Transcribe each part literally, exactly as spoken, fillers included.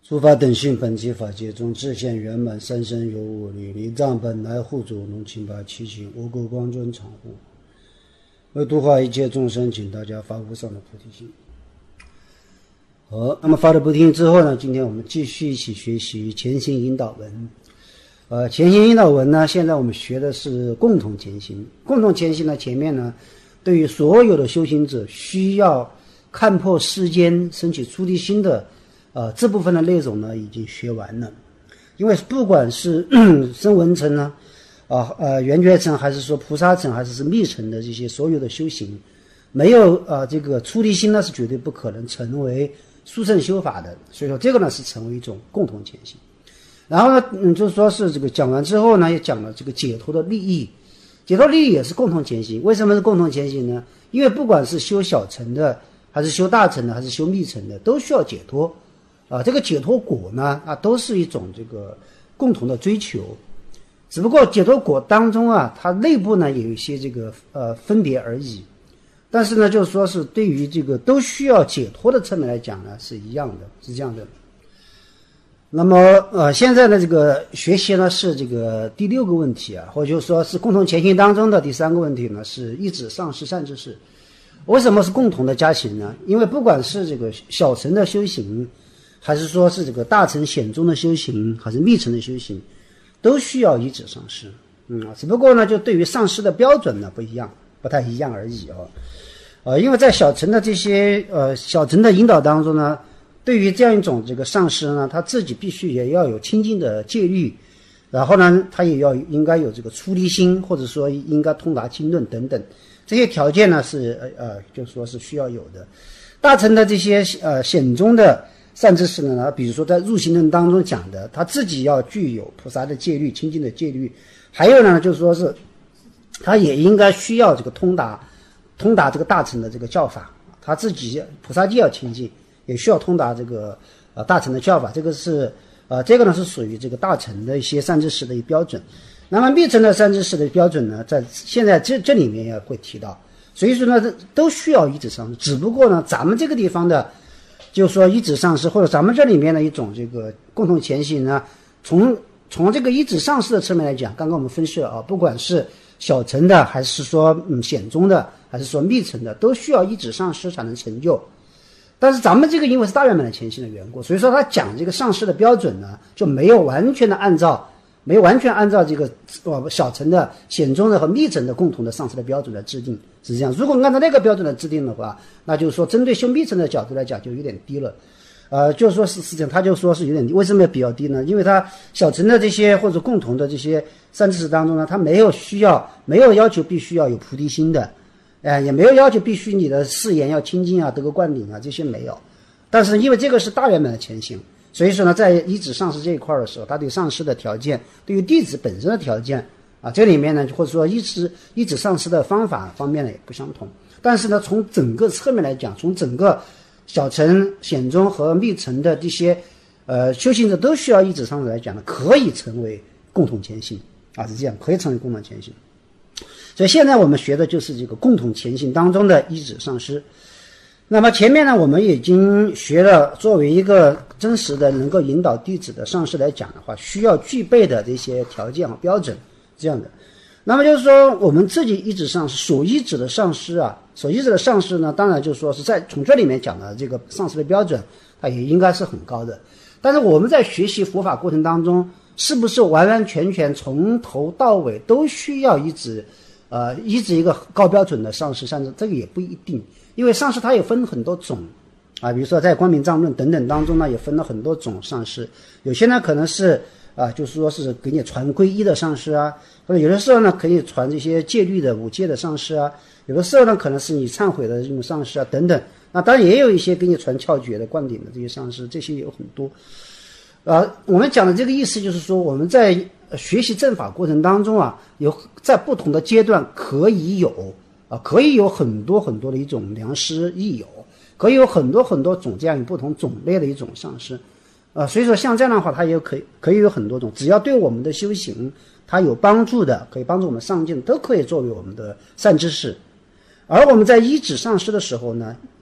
诸法等性本寂法界中，自现圆满，三身有五力，离藏本来护主，龙清白七情，无垢光尊常护。为度化一切众生，请大家发无上的菩提心。好，那么发了菩提心之后呢，今天我们继续一起学习前行引导文。呃，前行引导文呢，现在我们学的是共同前行。共同前行呢，前面呢，对于所有的修行者需要看破世间，升起出离心的。呃，这部分的内容呢已经学完了，因为不管是声闻乘呢，啊呃圆觉乘，还是说菩萨乘，还是是密乘的这些所有的修行，没有啊、呃、这个出离心呢，是绝对不可能成为殊胜修法的。所以说这个呢是成为一种共同前行。然后呢，嗯，就是说是这个讲完之后呢，也讲了这个解脱的利益，解脱利益也是共同前行。为什么是共同前行呢？因为不管是修小乘的，还是修大乘的，还是修密乘的，都需要解脱。啊，这个解脱果呢，啊，都是一种这个共同的追求，只不过解脱果当中啊，它内部呢有一些这个呃分别而已，但是呢，就是说是对于这个都需要解脱的层面来讲呢，是一样的，是这样的。那么呃，现在的这个学习呢是这个第六个问题啊，或者就说是共同前行当中的第三个问题呢，是一指上师善知识。为什么是共同的加行呢？因为不管是这个小乘的修行，还是说是这个大乘显宗的修行，还是密乘的修行，都需要一指上师。嗯，只不过呢，就对于上师的标准呢不一样，不太一样而已啊。呃，因为在小乘的这些呃小乘的引导当中呢，对于这样一种这个上师呢，他自己必须也要有清净的戒律，然后呢，他也要应该有这个出离心，或者说应该通达经论等等这些条件呢是呃呃就说是需要有的。大乘的这些呃显宗的善知识呢，比如说在入行论当中讲的，他自己要具有菩萨的戒律、清净的戒律，还有呢，就是说是他也应该需要这个通达通达这个大乘的这个教法，他自己菩萨戒要清净，也需要通达这个呃大乘的教法，这个是呃这个呢是属于这个大乘的一些善知识的一标准。那么密乘的善知识的标准呢，在现在这这里面也会提到，所以说呢都需要一指上师，只不过呢咱们这个地方的。就是说一指上师或者咱们这里面的一种这个共同前行呢，从从这个一指上师的层面来讲，刚刚我们分析了啊，不管是小乘的，还是说嗯显宗的，还是说密乘的，都需要一指上师才能成就。但是咱们这个因为是大圆满的前行的缘故，所以说他讲这个上师的标准呢，就没有完全的按照没有完全按照这个呃小乘的、显宗的和密乘的共同的上师的标准来制定。是这样，如果按照那个标准来制定的话，那就是说针对修密乘的角度来讲就有点低了。呃，就是说是实际上他就说是有点低，为什么比较低呢？因为他小乘的这些或者共同的这些善知识当中呢，他没有需要没有要求必须要有菩提心的，呃，也没有要求必须你的誓言要清净啊、得个灌顶啊，这些没有。但是因为这个是大圆满的前行，所以说呢，在一指上师这一块的时候，他对上师的条件，对于弟子本身的条件啊，这里面呢，或者说一指一指上师的方法方面呢也不相同。但是呢，从整个侧面来讲，从整个小乘、显宗和密乘的这些呃修行者都需要一指上师来讲呢，可以成为共同前行啊，是这样，可以成为共同前行。所以现在我们学的就是这个共同前行当中的一指上师。那么前面呢，我们已经学了，作为一个真实的能够引导弟子的上师来讲的话，需要具备的这些条件和标准，这样的。那么就是说，我们自己一指上师，所依指的上师啊，所依指的上师呢，当然就是说是在从这里面讲的这个上师的标准，它也应该是很高的。但是我们在学习佛法过程当中，是不是完完全全从头到尾都需要一指，呃，一指一个高标准的上师善知识？这个也不一定。因为上师它也分很多种啊，比如说在光明藏论等等当中呢，也分了很多种上师。有些呢可能是啊，就是说是给你传皈依的上师啊，或者有的时候呢可以传这些戒律的五戒的上师啊，有的时候呢可能是你忏悔的这种上师啊等等。那当然也有一些给你传窍诀的灌顶的这些上师，这些有很多。呃，我们讲的这个意思就是说，我们在学习正法过程当中啊，有在不同的阶段可以有。啊，可以有很多很多的一种良师益友，可以有很多很多种这样不同种类的一种上师，呃，所以说像这样的话，它也可以可以有很多种，只要对我们的修行它有帮助的，可以帮助我们上进，都可以作为我们的善知识。而我们在一指上师的时候呢，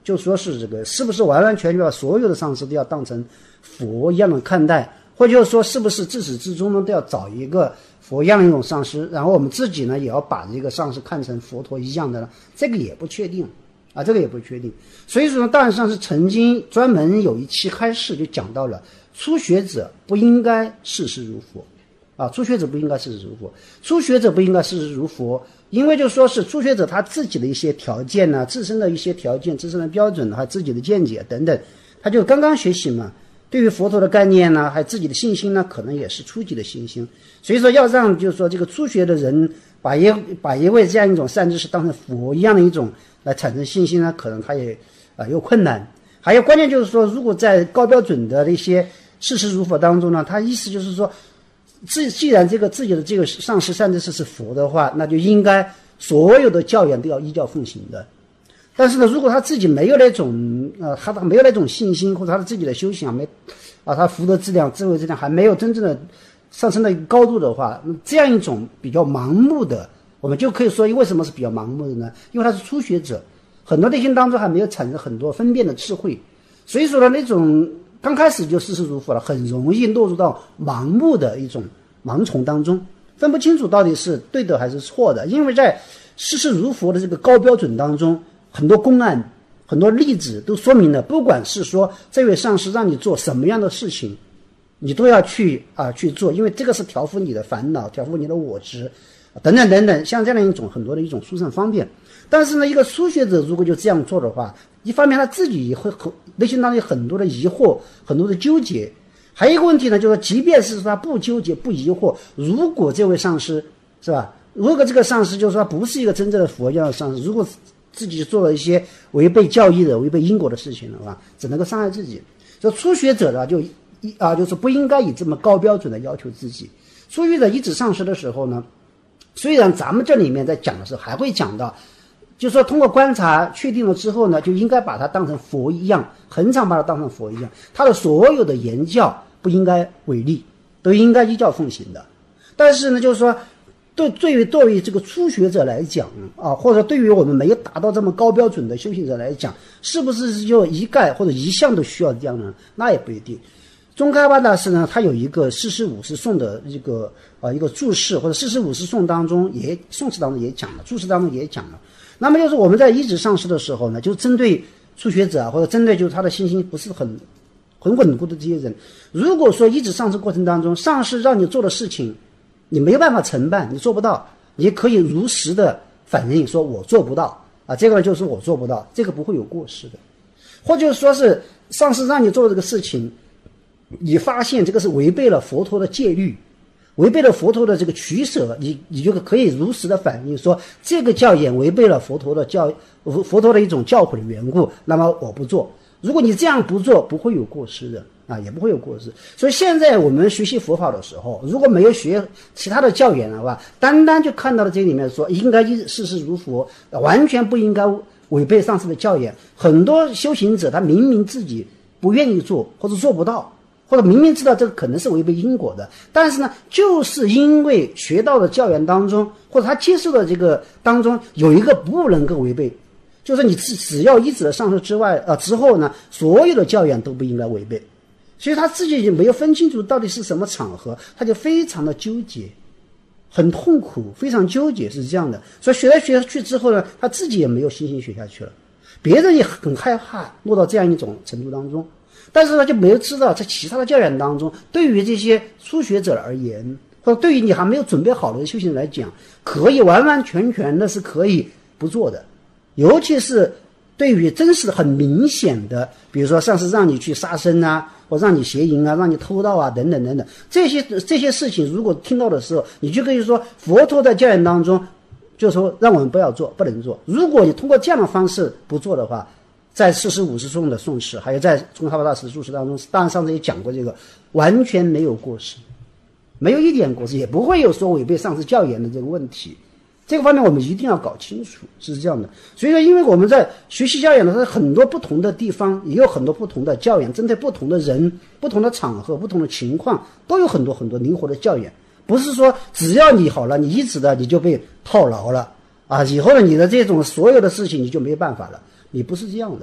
就说是这个是不是完完全全把所有的上师都要当成佛一样的看待，或者说是不是自始至终呢都要找一个佛一样的一种上师，然后我们自己呢也要把这个上师看成佛陀一样的呢？这个也不确定啊，这个也不确定。所以说呢，大人上师曾经专门有一期开示就讲到了，初学者不应该事事如佛啊，初学者不应该事事如佛，初学者不应该事事如佛，因为就说是初学者他自己的一些条件呢、啊，自身的一些条件、自身的标准，还有自己的见解等等，他就刚刚学习嘛。对于佛陀的概念呢，还有自己的信心呢，可能也是初级的信心。所以说，要让就是说这个初学的人把一把一位这样一种善知识当成佛一样的一种来产生信心呢，可能他也啊、呃、有困难。还有关键就是说，如果在高标准的一些事事如佛当中呢，他意思就是说，自既然这个自己的这个上师善知识是佛的话，那就应该所有的教言都要依教奉行的。但是呢，如果他自己没有那种呃，他他没有那种信心，或者他的自己的修行啊没啊，他福德质量、智慧质量还没有真正的上升到一个高度的话，那这样一种比较盲目的，我们就可以说为什么是比较盲目的呢？因为他是初学者，很多内心当中还没有产生很多分辨的智慧，所以说呢，那种刚开始就事事如佛了，很容易落入到盲目的一种盲从当中，分不清楚到底是对的还是错的。因为在事事如佛的这个高标准当中，很多公案、很多例子都说明了，不管是说这位上师让你做什么样的事情，你都要去啊去做，因为这个是调伏你的烦恼、调伏你的我执等等等等，像这样的一种很多的一种殊胜方便。但是呢，一个初学者如果就这样做的话，一方面他自己也会很内心当中有很多的疑惑、很多的纠结。还有一个问题呢，就是即便是说他不纠结、不疑惑，如果这位上师是吧？如果这个上师就是说不是一个真正的佛教的上师，如果自己做了一些违背教义的、违背因果的事情的话，只能够伤害自己。所以初学者呢，就一啊，就是不应该以这么高标准的要求自己。初学者一指上师的时候呢，虽然咱们这里面在讲的时候还会讲到，就是说通过观察确定了之后呢，就应该把它当成佛一样，恒常把它当成佛一样，他的所有的言教不应该违逆，都应该依教奉行的。但是呢，就是说对对于对于这个初学者来讲啊，或者对于我们没有达到这么高标准的修行者来讲，是不是就一概或者一项都需要这样呢？那也不一定。宗喀巴大师呢，他有一个四十五十颂的一个啊、呃、一个注释，或者四十五十颂当中也颂词当中也讲了，注释当中也讲了。那么就是我们在一指上师的时候呢，就针对初学者啊，或者针对就是他的信心不是很很稳固的这些人，如果说一指上师过程当中，上师让你做的事情，你没有办法承办，你做不到，你可以如实的反映说我做不到啊，这个就是我做不到，这个不会有过失的。或者说是上师让你做这个事情，你发现这个是违背了佛陀的戒律，违背了佛陀的这个取舍，你你就可以如实的反映说这个教言违背了佛陀的教佛陀的一种教诲的缘故，那么我不做。如果你这样不做，不会有过失的啊，也不会有过失。所以现在我们学习佛法的时候，如果没有学其他的教言的话，单单就看到了这里面说应该事事如佛，完全不应该违背上师的教言。很多修行者他明明自己不愿意做，或者做不到，或者明明知道这个可能是违背因果的，但是呢，就是因为学到的教言当中，或者他接受的这个当中有一个不能够违背，就是你只只要依止了上师之外啊、呃、之后呢，所有的教言都不应该违背。所以他自己也没有分清楚到底是什么场合，他就非常的纠结，很痛苦，非常纠结，是这样的。所以学来学去之后呢，他自己也没有信心学下去了，别人也很害怕落到这样一种程度当中。但是呢，就没有知道在其他的教言当中，对于这些初学者而言，或者对于你还没有准备好的修行人来讲，可以完完全全的是可以不做的。尤其是对于真实很明显的，比如说上师让你去杀生啊，或让你邪淫啊，让你偷盗啊，等等等等，这些这些事情，如果听到的时候，你就可以说佛陀在教言当中就说让我们不要做，不能做。如果你通过这样的方式不做的话，在四十五十颂的颂词，还有在宗喀巴大师的注释当中，当然上次也讲过这个，完全没有过失，没有一点过失，也不会有说违背上师教言的这个问题。这个方面我们一定要搞清楚，是这样的。所以说，因为我们在学习教言的时候，很多不同的地方也有很多不同的教言，针对不同的人、不同的场合、不同的情况，都有很多很多灵活的教言。不是说只要你好了，你一直的你就被套牢了啊，以后呢你的这种所有的事情你就没有办法了，你不是这样的。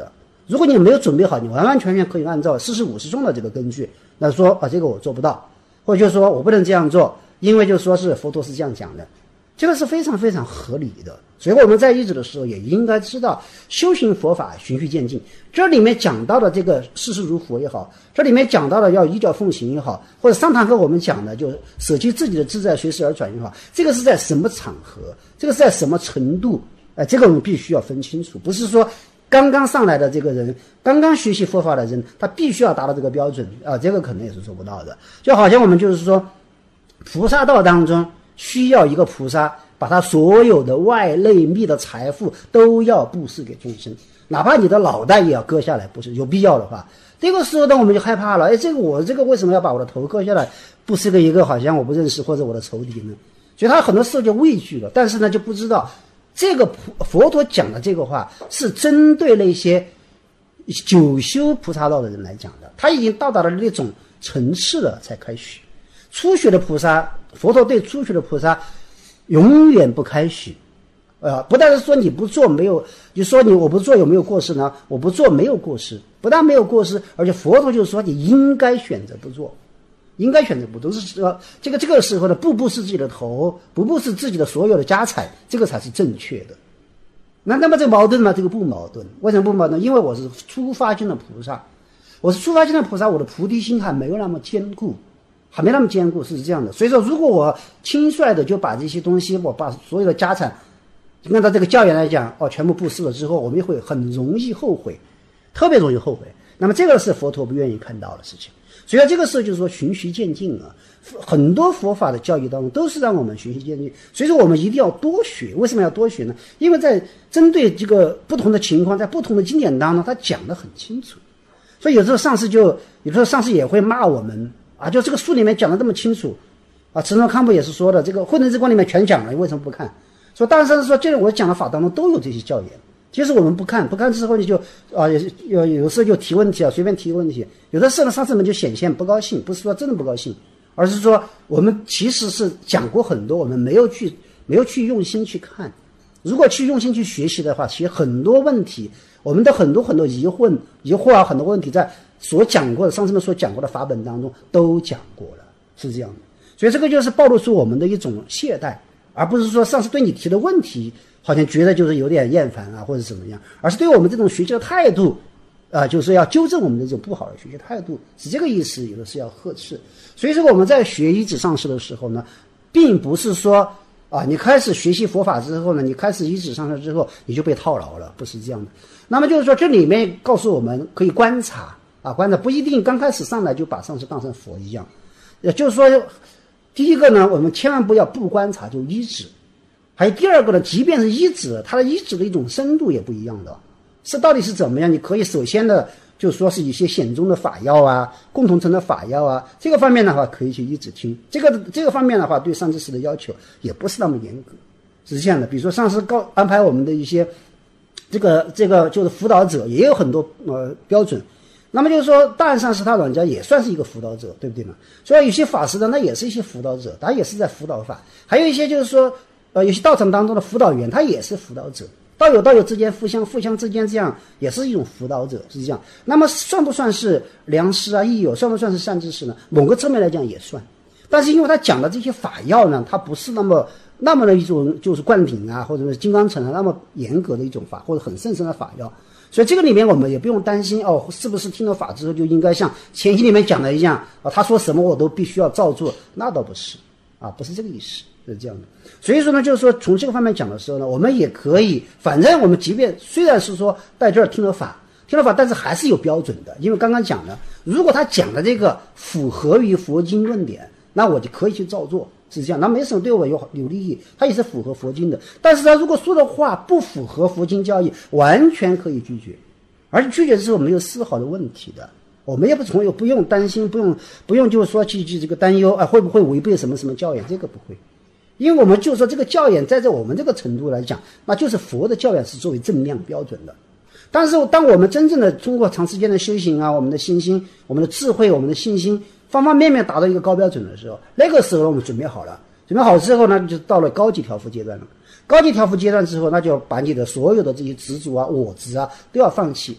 如果你没有准备好，你完完全全可以按照四十五十中的这个根据来说啊，这个我做不到，或者就是说我不能这样做，因为就说是佛陀是这样讲的，这个是非常非常合理的。所以我们在依止的时候也应该知道，修行佛法循序渐进。这里面讲到的这个视世如佛也好，这里面讲到的要依教奉行也好，或者上堂课我们讲的就是舍弃自己的自在随时而转也好，这个是在什么场合，这个是在什么程度，呃，这个我们必须要分清楚，不是说刚刚上来的这个人，刚刚学习佛法的人，他必须要达到这个标准啊，这个可能也是做不到的。就好像我们就是说，菩萨道当中需要一个菩萨把他所有的外内密的财富都要布施给众生，哪怕你的脑袋也要割下来，不是有必要的话。这个时候呢，我们就害怕了，哎，这个我这个为什么要把我的头割下来，布施给一个好像我不认识或者我的仇敌呢？所以他很多时候就畏惧了，但是呢就不知道这个佛陀讲的这个话是针对那些久修菩萨道的人来讲的，他已经到达了那种层次了才开许。初学的菩萨，佛陀对初学的菩萨永远不开许，呃，不但是说你不做没有，就说你我不做有没有过失呢？我不做没有过失，不但没有过失，而且佛陀就说你应该选择不做，应该选择不做，是说这个这个时候呢，不布施自己的头，不布施自己的所有的家财，这个才是正确的。那那么这个矛盾吗？这个不矛盾。为什么不矛盾？因为我是初发心的菩萨，我是初发心的菩萨，我的菩提心还没有那么坚固。还没那么坚固，是这样的。所以说如果我轻率的就把这些东西，我把所有的家产按照这个教员来讲哦，全部布施了之后，我们会很容易后悔，特别容易后悔。那么这个是佛陀不愿意看到的事情。所以这个时候就是说循序渐进啊，很多佛法的教育当中都是让我们循序渐进。所以说我们一定要多学。为什么要多学呢？因为在针对这个不同的情况，在不同的经典当中他讲得很清楚。所以有时候上师就有时候上师也会骂我们啊，就这个书里面讲的这么清楚啊，陈宗康不也是说的，这个《慧能之光》里面全讲了，为什么不看？说当然是说，这个我讲的法当中都有这些教言，其实我们不看，不看之后你就啊，有有时候就提问题啊，随便提问题，有的时候呢，上师们就显现不高兴，不是说真的不高兴，而是说我们其实是讲过很多，我们没有去没有去用心去看。如果去用心去学习的话，其实很多问题，我们的很多很多疑惑疑惑啊，很多问题在所讲过的上师们所讲过的法本当中都讲过了，是这样的。所以这个就是暴露出我们的一种懈怠，而不是说上师对你提的问题好像觉得就是有点厌烦啊或者怎么样，而是对我们这种学习的态度啊、呃，就是要纠正我们的这种不好的学习态度，是这个意思，有的是要呵斥。所以说我们在学依止上师的时候呢，并不是说啊，你开始学习佛法之后呢，你开始依止上师之后你就被套牢了，不是这样的。那么就是说这里面告诉我们可以观察啊，观察不一定刚开始上来就把上师当成佛一样。也就是说，第一个呢，我们千万不要不观察就依止。还有第二个呢，即便是依止，它的依止的一种深度也不一样的，是到底是怎么样？你可以首先的就是说是一些显宗的法要啊，共同成的法要啊，这个方面的话可以去依止听。这个这个方面的话，对上师的要求也不是那么严格，是这样的。比如说上师告安排我们的一些这个这个就是辅导者，也有很多呃标准。那么就是说，当然上师他老人家也算是一个辅导者，对不对呢？所以有些法师呢，那也是一些辅导者，他也是在辅导法。还有一些就是说，呃，有些道场当中的辅导员，他也是辅导者。道友道友之间互相互相之间这样，也是一种辅导者，是这样。那么算不算是良师啊、益友？算不算是善知识呢？某个侧面来讲也算。但是因为他讲的这些法要呢，它不是那么那么的一种就是灌顶啊，或者是金刚乘啊那么严格的一种法，或者很甚深的法要。所以这个里面我们也不用担心哦，是不是听了法之后就应该像前期里面讲的一样啊，他说什么我都必须要照做，那倒不是啊，不是这个意思，是这样的。所以说呢，就是说从这个方面讲的时候呢，我们也可以，反正我们即便虽然是说在这儿听了法，听了法，但是还是有标准的，因为刚刚讲了，如果他讲的这个符合于佛经论点，那我就可以去照做。是这样，那没什么对我有有利益，它也是符合佛经的。但是他如果说的话不符合佛经教义，完全可以拒绝，而且拒绝之后没有丝毫的问题的。我们也不从有不用担心，不用不用就是说去去这个担忧啊，会不会违背什么什么教言？这个不会，因为我们就说这个教言，在这我们这个程度来讲，那就是佛的教言是作为正量标准的。但是当我们真正的通过长时间的修行啊，我们的信心、我们的智慧、我们的信心。方方面面达到一个高标准的时候，那个时候我们准备好了，准备好之后呢，就到了高级调伏阶段了。高级调伏阶段之后，那就把你的所有的这些执着啊、我执啊都要放弃。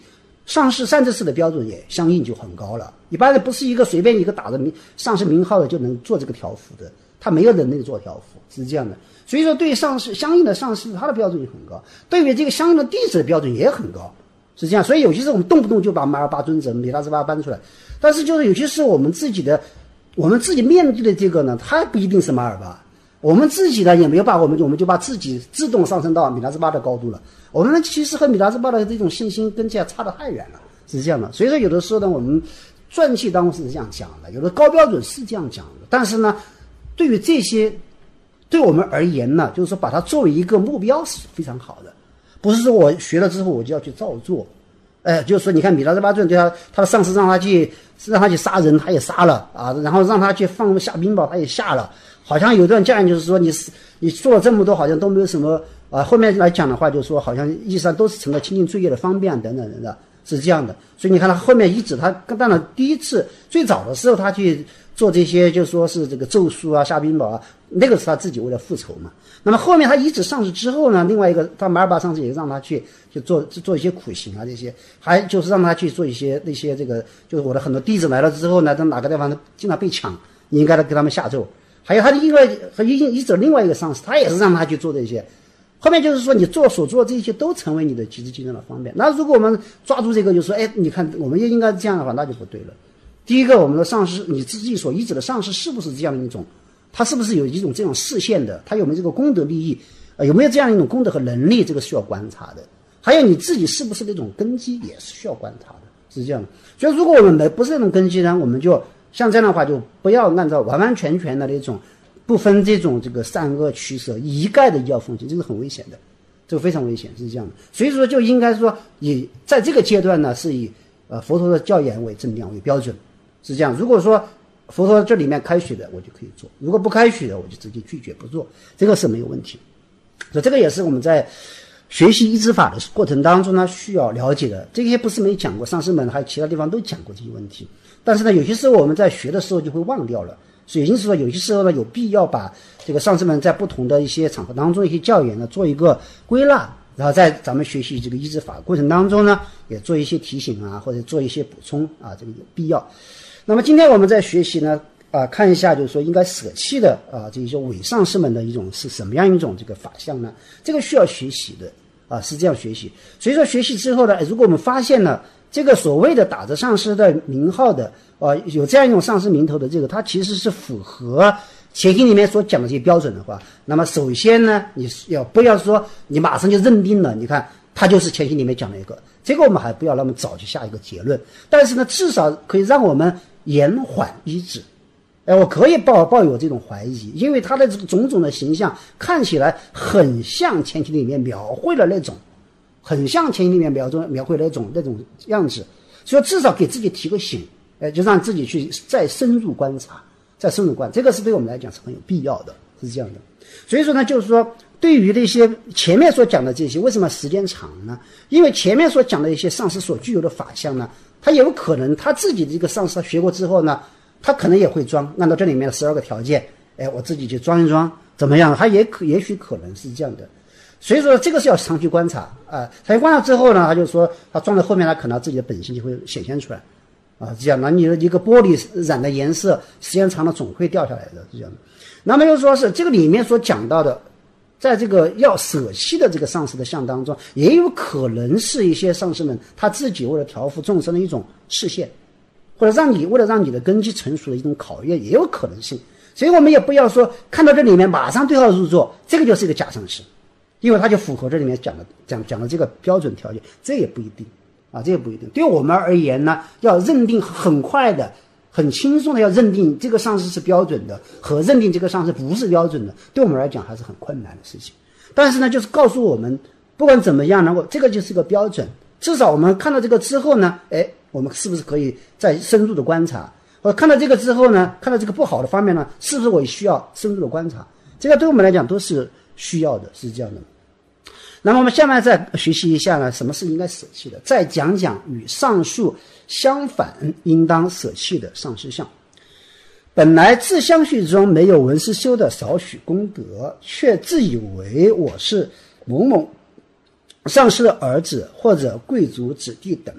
上市三至四的标准也相应就很高了。一般人不是一个随便一个打着名上市名号的就能做这个条幅的，他没有能力做条幅，是这样的。所以说，对于上市相应的上市，它的标准也很高；对于这个相应的地址的标准也很高，是这样。所以有些时候我们动不动就把马尔巴尊者、米拉斯巴搬出来，但是就是有些时候我们自己的，我们自己面对的这个呢，它不一定是马尔巴。我们自己呢也没有把我们就我们就把自己自动上升到米拉斯巴的高度了。我们其实和米拉斯巴的这种信心跟这样差得太远了，是这样的。所以说有的时候呢，我们传记当中是这样讲的，有的高标准是这样讲的，但是呢，对于这些对我们而言呢，就是说把它作为一个目标是非常好的，不是说我学了之后我就要去照做。哎，就是说，你看米拉斯巴尊对他他的上司让他去让他去杀人，他也杀了啊，然后让他去放下冰雹，他也下了。好像有段教言就是说你你做了这么多，好像都没有什么啊。后面来讲的话，就是说好像意义上都是成了清净罪业的方便等等等等，是这样的。所以你看他后面一直他当然第一次最早的时候他去做这些，就说是这个咒术啊、下冰雹啊，那个是他自己为了复仇嘛。那么后面他一直上市之后呢，另外一个他马尔巴上市也让他去去做做一些苦行啊，这些还就是让他去做一些那些这个，就是我的很多弟子来了之后呢，在哪个地方经常被抢，你应该给他们下咒。还有他的另外和一一直另外一个上司，他也是让他去做这些。后面就是说你做所做这些都成为你的极致经验的方便。那如果我们抓住这个，就说哎，你看我们也应该这样的话，那就不对了。第一个，我们的上司你自己所依止的上司是不是这样的一种？他是不是有一种这种视线的？他有没有这个功德利益？呃，有没有这样一种功德和能力？这个需要观察的。还有你自己是不是那种根基，也是需要观察的，是这样的。所以，如果我们没不是那种根基呢，我们就像这样的话，就不要按照完完全全的那种不分这种这个善恶取舍一概的要奉行，这是很危险的，这个非常危险，是这样的。所以说，就应该说以在这个阶段呢，是以呃佛陀的教言为正量为标准，是这样。如果说佛陀这里面开许的，我就可以做；如果不开许的，我就直接拒绝不做，这个是没有问题。所以这个也是我们在学习依止法的过程当中呢，需要了解的。这些不是没讲过，上师们还有其他地方都讲过这些问题。但是呢，有些时候我们在学的时候就会忘掉了，所以因此说，有些时候呢，有必要把这个上师们在不同的一些场合当中一些教言呢做一个归纳，然后在咱们学习这个依止法过程当中呢，也做一些提醒啊，或者做一些补充啊，这个有必要。那么今天我们在学习呢，啊，看一下就是说应该舍弃的啊，这些伪上师们的一种是什么样一种这个法相呢？这个需要学习的啊，是这样学习。所以说学习之后呢，如果我们发现了这个所谓的打着上师的名号的，呃，有这样一种上师名头的这个，它其实是符合前经里面所讲的这些标准的话，那么首先呢，你要不要说你马上就认定了？你看，它就是前经里面讲的一个，这个我们还不要那么早就下一个结论，但是呢，至少可以让我们延缓医治。哎，我可以抱抱有这种怀疑，因为他的这个种种的形象看起来很像前经里面描绘的那种。很像前经里面描中描绘的那种那种样子，所以至少给自己提个醒，呃，就让自己去再深入观察，再深入观察，这个是对我们来讲是很有必要的，是这样的。所以说呢，就是说对于那些前面所讲的这些，为什么时间长呢？因为前面所讲的一些上师所具有的法相呢，他有可能他自己的一个上师学过之后呢，他可能也会装，按照这里面的十二个条件，哎，我自己去装一装，怎么样？他也可也许可能是这样的。所以说这个是要长期观察啊，长期观察之后呢，他就说他装在后面，他可能自己的本性就会显现出来啊，这样那你的一个玻璃染的颜色，时间长了总会掉下来的，是这样的。那么又说是这个里面所讲到的，在这个要舍弃的这个上师的相当中，也有可能是一些上师们他自己为了调伏众生的一种示现，或者让你为了让你的根基成熟的一种考验，也有可能性。所以我们也不要说看到这里面马上对号入座，这个就是一个假上师。因为它就符合这里面讲的讲讲的这个标准条件，这也不一定啊，这也不一定。对我们而言呢，要认定很快的、很轻松的要认定这个上师是标准的，和认定这个上师不是标准的，对我们来讲还是很困难的事情。但是呢，就是告诉我们，不管怎么样，能够这个就是个标准，至少我们看到这个之后呢，哎，我们是不是可以再深入的观察？或者看到这个之后呢，看到这个不好的方面呢，是不是我需要深入的观察？这个对我们来讲都是需要的，是这样的。那么我们下面再学习一下呢，什么是应该舍弃的，再讲讲与上述相反应当舍弃的上师相。本来自相续中没有闻思修的少许功德，却自以为我是某某上师的儿子或者贵族子弟等，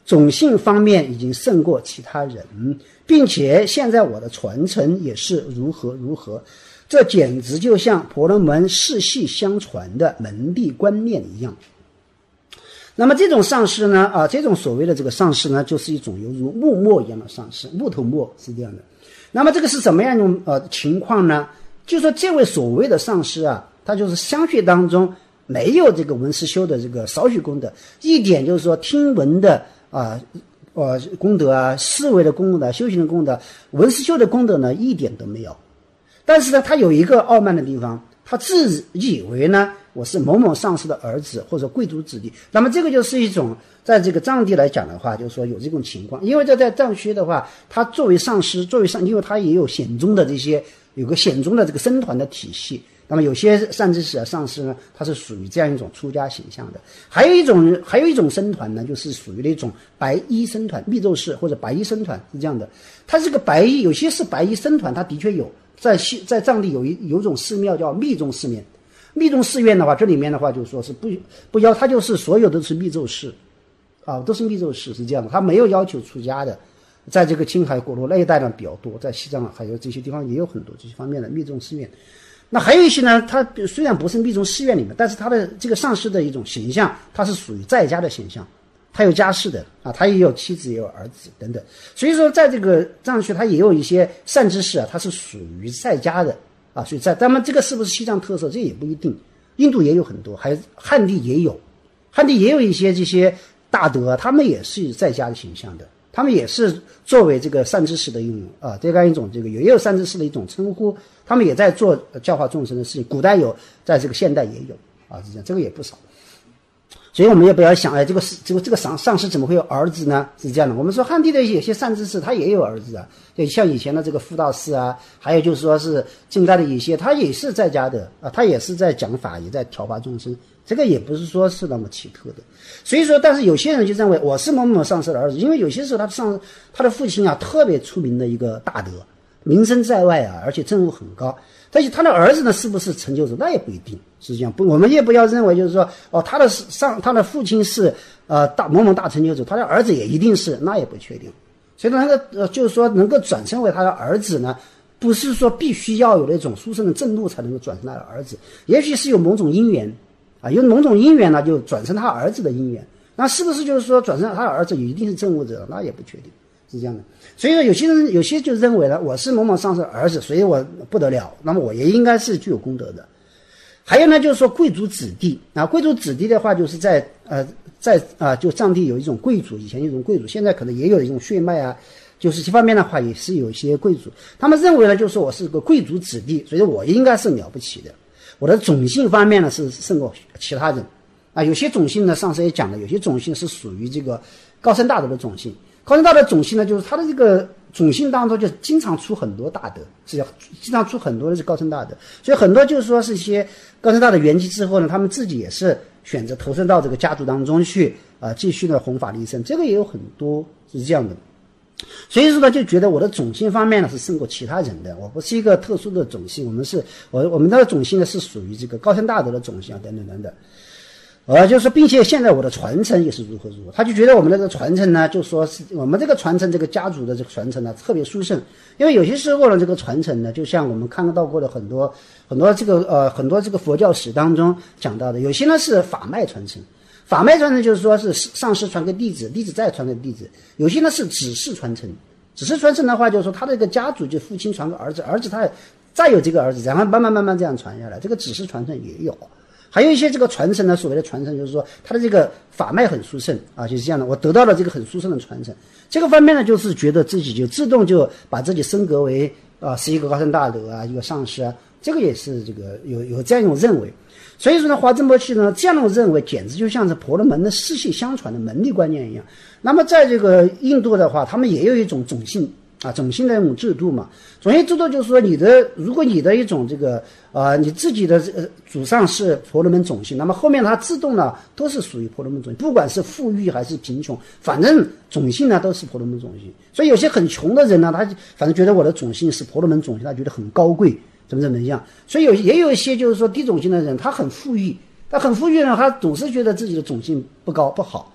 种姓方面已经胜过其他人，并且现在我的传承也是如何如何，这简直就像婆罗门世系相传的门第观念一样。那么这种上师呢，啊，这种所谓的这个上师呢，就是一种犹如木墨一样的上师，木头墨是这样的。那么这个是什么样一种呃情况呢？就是说这位所谓的上师啊，他就是相续当中没有这个文思修的这个少许功德，一点就是说听闻的啊呃功德啊，思维的功德、修行的功德、文思修的功德呢，一点都没有。但是呢，他有一个傲慢的地方，他自以为呢，我是某某上师的儿子或者贵族子弟。那么这个就是一种，在这个藏地来讲的话，就是说有这种情况。因为这在藏区的话，他作为上师，作为上，因为他也有显宗的这些，有个显宗的这个僧团的体系。那么有些善知识啊、上师呢，他是属于这样一种出家形象的。还有一种，还有一种僧团呢，就是属于那种白衣僧团、密咒寺或者白衣僧团是这样的。他这个白衣，有些是白衣僧团，他的确有。在西在藏地有一有一种寺庙叫密宗寺院，密宗寺院的话，这里面的话就是说是不不要，它就是所有都是密咒寺，啊，都是密咒寺是这样的，它没有要求出家的，在这个青海果洛那一带呢比较多，在西藏还有这些地方也有很多这些方面的密宗寺院。那还有一些呢，它虽然不是密宗寺院里面，但是它的这个上师的一种形象，它是属于在家的形象。他有家室的啊，他也有妻子，也有儿子等等，所以说在这个藏区，他也有一些善知识啊，他是属于在家的啊，所以在当然这个是不是西藏特色，这也不一定，印度也有很多，还汉地也有，汉地也有一些这些大德啊，他们也是在家的形象的，他们也是作为这个善知识的一种啊，这样一种这个也有善知识的一种称呼，他们也在做教化众生的事情，古代有，在这个现代也有啊，是这样，这个也不少。所以我们也不要想，哎，这个是这个这个上上师怎么会有儿子呢？是这样的。我们说汉地的有些善知识，他也有儿子啊，就像以前的这个妇道士啊，还有就是说是近代的一些，他也是在家的啊，他也是在讲法，也在调化众生，这个也不是说是那么奇特的。所以说，但是有些人就认为我是某某上师的儿子，因为有些时候他上他的父亲啊特别出名的一个大德，名声在外啊，而且证悟很高。但是他的儿子呢，是不是成就者，那也不一定。实际上不，我们也不要认为就是说，哦，他的上他的父亲是呃大某某大成就者，他的儿子也一定是，那也不确定。所以那个呃，就是说能够转生为他的儿子呢，不是说必须要有那种殊胜的正路才能够转成他的儿子，也许是有某种因缘啊，有某种因缘呢，就转成他儿子的因缘。那是不是就是说转成他的儿子一定是正悟者，那也不确定。是这样的，所以说有些人有些就认为了我是某某上师儿子，所以我不得了，那么我也应该是具有功德的。还有呢，就是说贵族子弟啊，贵族子弟的话，就是在呃在啊、呃、就藏地有一种贵族，以前有一种贵族，现在可能也有一种血脉啊，就是这方面的话也是有一些贵族，他们认为呢，就是我是个贵族子弟，所以我应该是了不起的。我的种姓方面呢是胜过其他人啊，有些种姓呢，上次也讲了，有些种姓是属于这个高僧大德的种姓。高僧大德种姓呢，就是他的这个种姓当中就经常出很多大德，是要经常出很多的是高僧大德，所以很多就是说是一些高僧大德圆寂之后呢，他们自己也是选择投身到这个家族当中去啊、呃，继续呢弘法利生，这个也有很多是这样的。所以说呢，就觉得我的种姓方面呢是胜过其他人的，我不是一个特殊的种姓，我们是我我们的种姓呢是属于这个高僧大德的种姓啊，等等等等。呃，就是说，并且现在我的传承也是如何如何，他就觉得我们这个传承呢，就说是我们这个传承，这个家族的这个传承呢，特别殊胜。因为有些时候呢，这个传承呢，就像我们看到过的很多很多这个呃很多这个佛教史当中讲到的，有些呢是法脉传承，法脉传承就是说是上师传给弟子，弟子再传给弟子；有些呢是子嗣传承，子嗣传承的话，就是说他这个家族就父亲传给儿子，儿子他再有这个儿子，然后慢慢慢慢这样传下来，这个子嗣传承也有。还有一些这个传承呢，所谓的传承就是说他的这个法脉很殊胜啊，就是这样的，我得到了这个很殊胜的传承。这个方面呢，就是觉得自己就自动就把自己升格为啊是一个高僧大德啊，一个上师啊，这个也是这个有有这样一种认为。所以说呢，华珍波切呢这样的认为，简直就像是婆罗门的世系相传的门第观念一样。那么在这个印度的话，他们也有一种种姓啊，种姓的一种制度嘛。种姓制度就是说，你的如果你的一种这个呃你自己的呃祖上是婆罗门种姓，那么后面它自动呢都是属于婆罗门种姓，不管是富裕还是贫穷，反正种姓呢都是婆罗门种姓。所以有些很穷的人呢，他反正觉得我的种姓是婆罗门种姓，他觉得很高贵，怎么怎么样。所以有也有一些就是说低种姓的人，他很富裕，他很富裕呢，他总是觉得自己的种姓不高不好。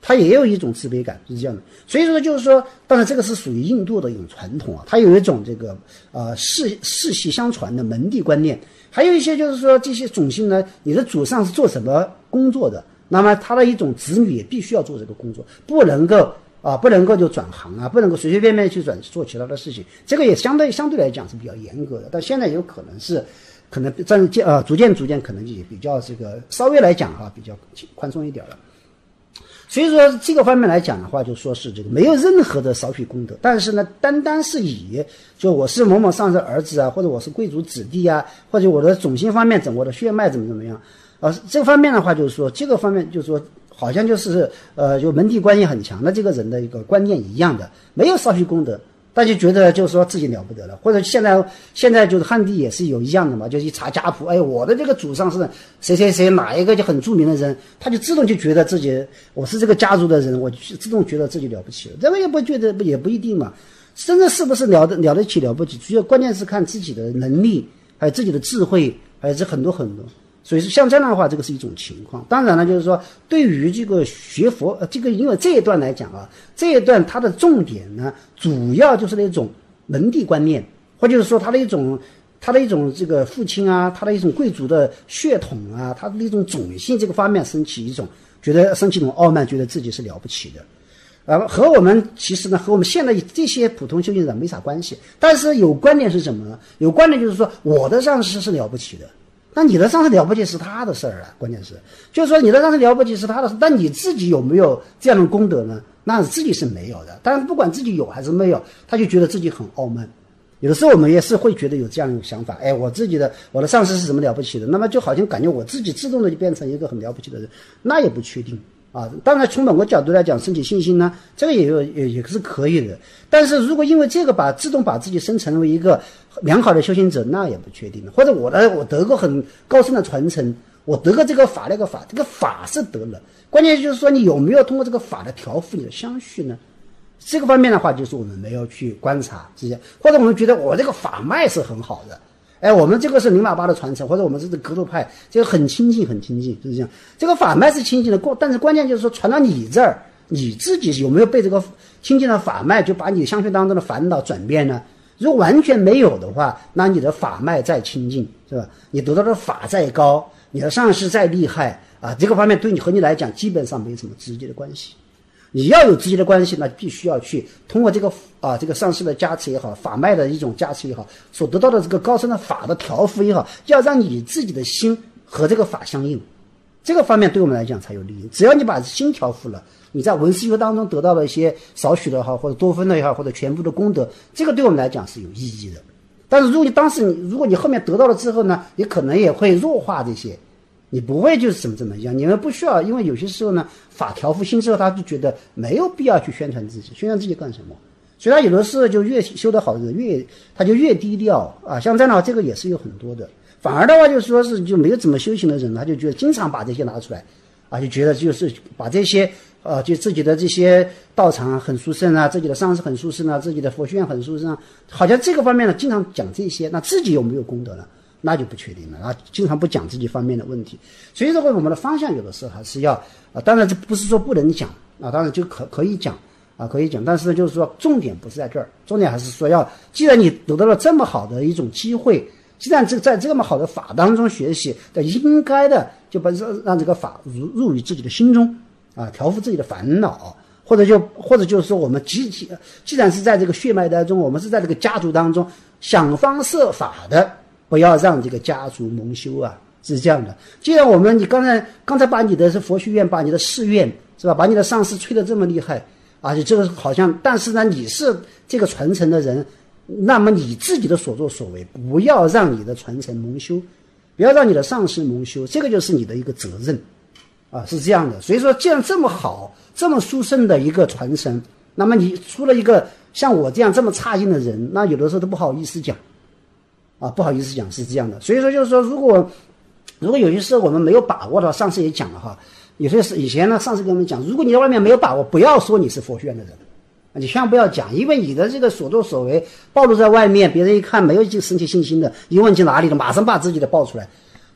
他也有一种自卑感，是这样的。所以说就是说，当然这个是属于印度的一种传统啊，它有一种这个呃世世系相传的门第观念，还有一些就是说这些种姓呢，你的祖上是做什么工作的，那么他的一种子女也必须要做这个工作，不能够啊不能够就转行啊，不能够随随便便去转做其他的事情，这个也相对相对来讲是比较严格的，但现在有可能是。可能渐渐呃逐渐逐渐可能也比较这个稍微来讲哈比较宽松一点了，所以说这个方面来讲的话，就说是这个没有任何的少许功德，但是呢，单单是以就我是某某上的儿子啊，或者我是贵族子弟啊，或者我的种姓方面整我的血脉怎么怎么样，呃这个方面的话就是说这个方面就是说好像就是呃就门第关系很强的这个人的一个观念一样的，没有少许功德。大家觉得就是说自己了不得了，或者现在现在就是汉地也是有一样的嘛，就是一查家谱，哎，我的这个祖上是谁谁谁哪一个就很著名的人，他就自动就觉得自己我是这个家族的人，我自动觉得自己了不起了，这个也不觉得也不一定嘛，真正是不是了得了得起了不起，主要关键是看自己的能力，还有自己的智慧，还有这很多很多。所以像这样的话，这个是一种情况。当然了，就是说对于这个学佛，呃，这个因为这一段来讲啊，这一段它的重点呢，主要就是那种门第观念，或者是说他的一种他的一种这个父亲啊，他的一种贵族的血统啊，他的一种种姓这个方面升起一种觉得升起一种傲慢，觉得自己是了不起的。呃，和我们其实呢，和我们现在这些普通修行人没啥关系。但是有观念是什么呢？有观念就是说，我的上师是了不起的。那你的上司了不起是他的事儿啊，关键是就是说你的上司了不起是他的事，但你自己有没有这样的功德呢？那自己是没有的。但是不管自己有还是没有，他就觉得自己很傲慢。有的时候我们也是会觉得有这样的想法，哎，我自己的我的上司是什么了不起的，那么就好像感觉我自己自动的就变成一个很了不起的人，那也不确定啊。当然从某个角度来讲，升起信心呢，这个也有也也是可以的。但是如果因为这个把自动把自己生成为一个良好的修行者，那也不确定了。或者我的我得过很高深的传承，我得过这个法那个法，这个法是得了，关键就是说你有没有通过这个法来调伏你的相续呢？这个方面的话，就是我们没有去观察这些，或者我们觉得我这个法脉是很好的，哎，我们这个是宁玛巴的传承，或者我们是格鲁派，这个很亲近，很亲近，就是这样。这个法脉是亲近的，但是关键就是说传到你这儿，你自己有没有被这个亲近的法脉就把你相续当中的烦恼转变呢？如果完全没有的话，那你的法脉再亲近，是吧？你得到的法再高，你的上师再厉害啊，这个方面对你和你来讲基本上没什么直接的关系。你要有直接的关系，那必须要去通过这个啊这个上师的加持也好，法脉的一种加持也好，所得到的这个高深的法的调伏也好，要让你自己的心和这个法相应，这个方面对我们来讲才有利益。只要你把心调伏了，你在闻思修当中得到了一些少许的也好，或者多分的也好，或者全部的功德，这个对我们来讲是有意义的。但是如果你当时你如果你后面得到了之后呢，你可能也会弱化这些，你不会就是怎么怎么样，你们不需要，因为有些时候呢，法调伏心之后，他就觉得没有必要去宣传自己，宣传自己干什么？所以他有的时候就越修得好的人越他就越低调啊。像这样的话，这个也是有很多的。反而的话，就是说是就没有怎么修行的人，他就觉得经常把这些拿出来啊，就觉得就是把这些呃，就自己的这些道场很殊胜啊，自己的上师很殊胜啊，自己的佛学院很殊胜啊，好像这个方面呢，经常讲这些，那自己有没有功德呢？那就不确定了啊，经常不讲自己方面的问题。所以说我们的方向有的时候还是要啊，当然这不是说不能讲啊，当然就可可以讲啊，可以讲，但是就是说重点不是在这儿，重点还是说要，既然你得到了这么好的一种机会，既然这在这么好的法当中学习，那应该的就把让这个法入入于自己的心中啊，调伏自己的烦恼，或者就或者就是说我们既既然是在这个血脉当中，我们是在这个家族当中想方设法的。不要让这个家族蒙羞啊，是这样的。既然我们你刚才刚才把你的佛学院，把你的寺院是吧，把你的上师吹得这么厉害，而且这个好像，但是呢，你是这个传承的人，那么你自己的所作所为，不要让你的传承蒙羞，不要让你的上师蒙羞，这个就是你的一个责任啊，是这样的。所以说，既然这么好、这么殊胜的一个传承，那么你出了一个像我这样这么差劲的人，那有的时候都不好意思讲。啊，不好意思讲是这样的，所以说就是说，如果如果有些时候我们没有把握的话，上次也讲了哈，有些是以前呢，上次跟我们讲，如果你在外面没有把握，不要说你是佛学院的人，你千万不要讲，因为你的这个所作所为暴露在外面，别人一看没有升起信心的，一问去哪里了，马上把自己的报出来，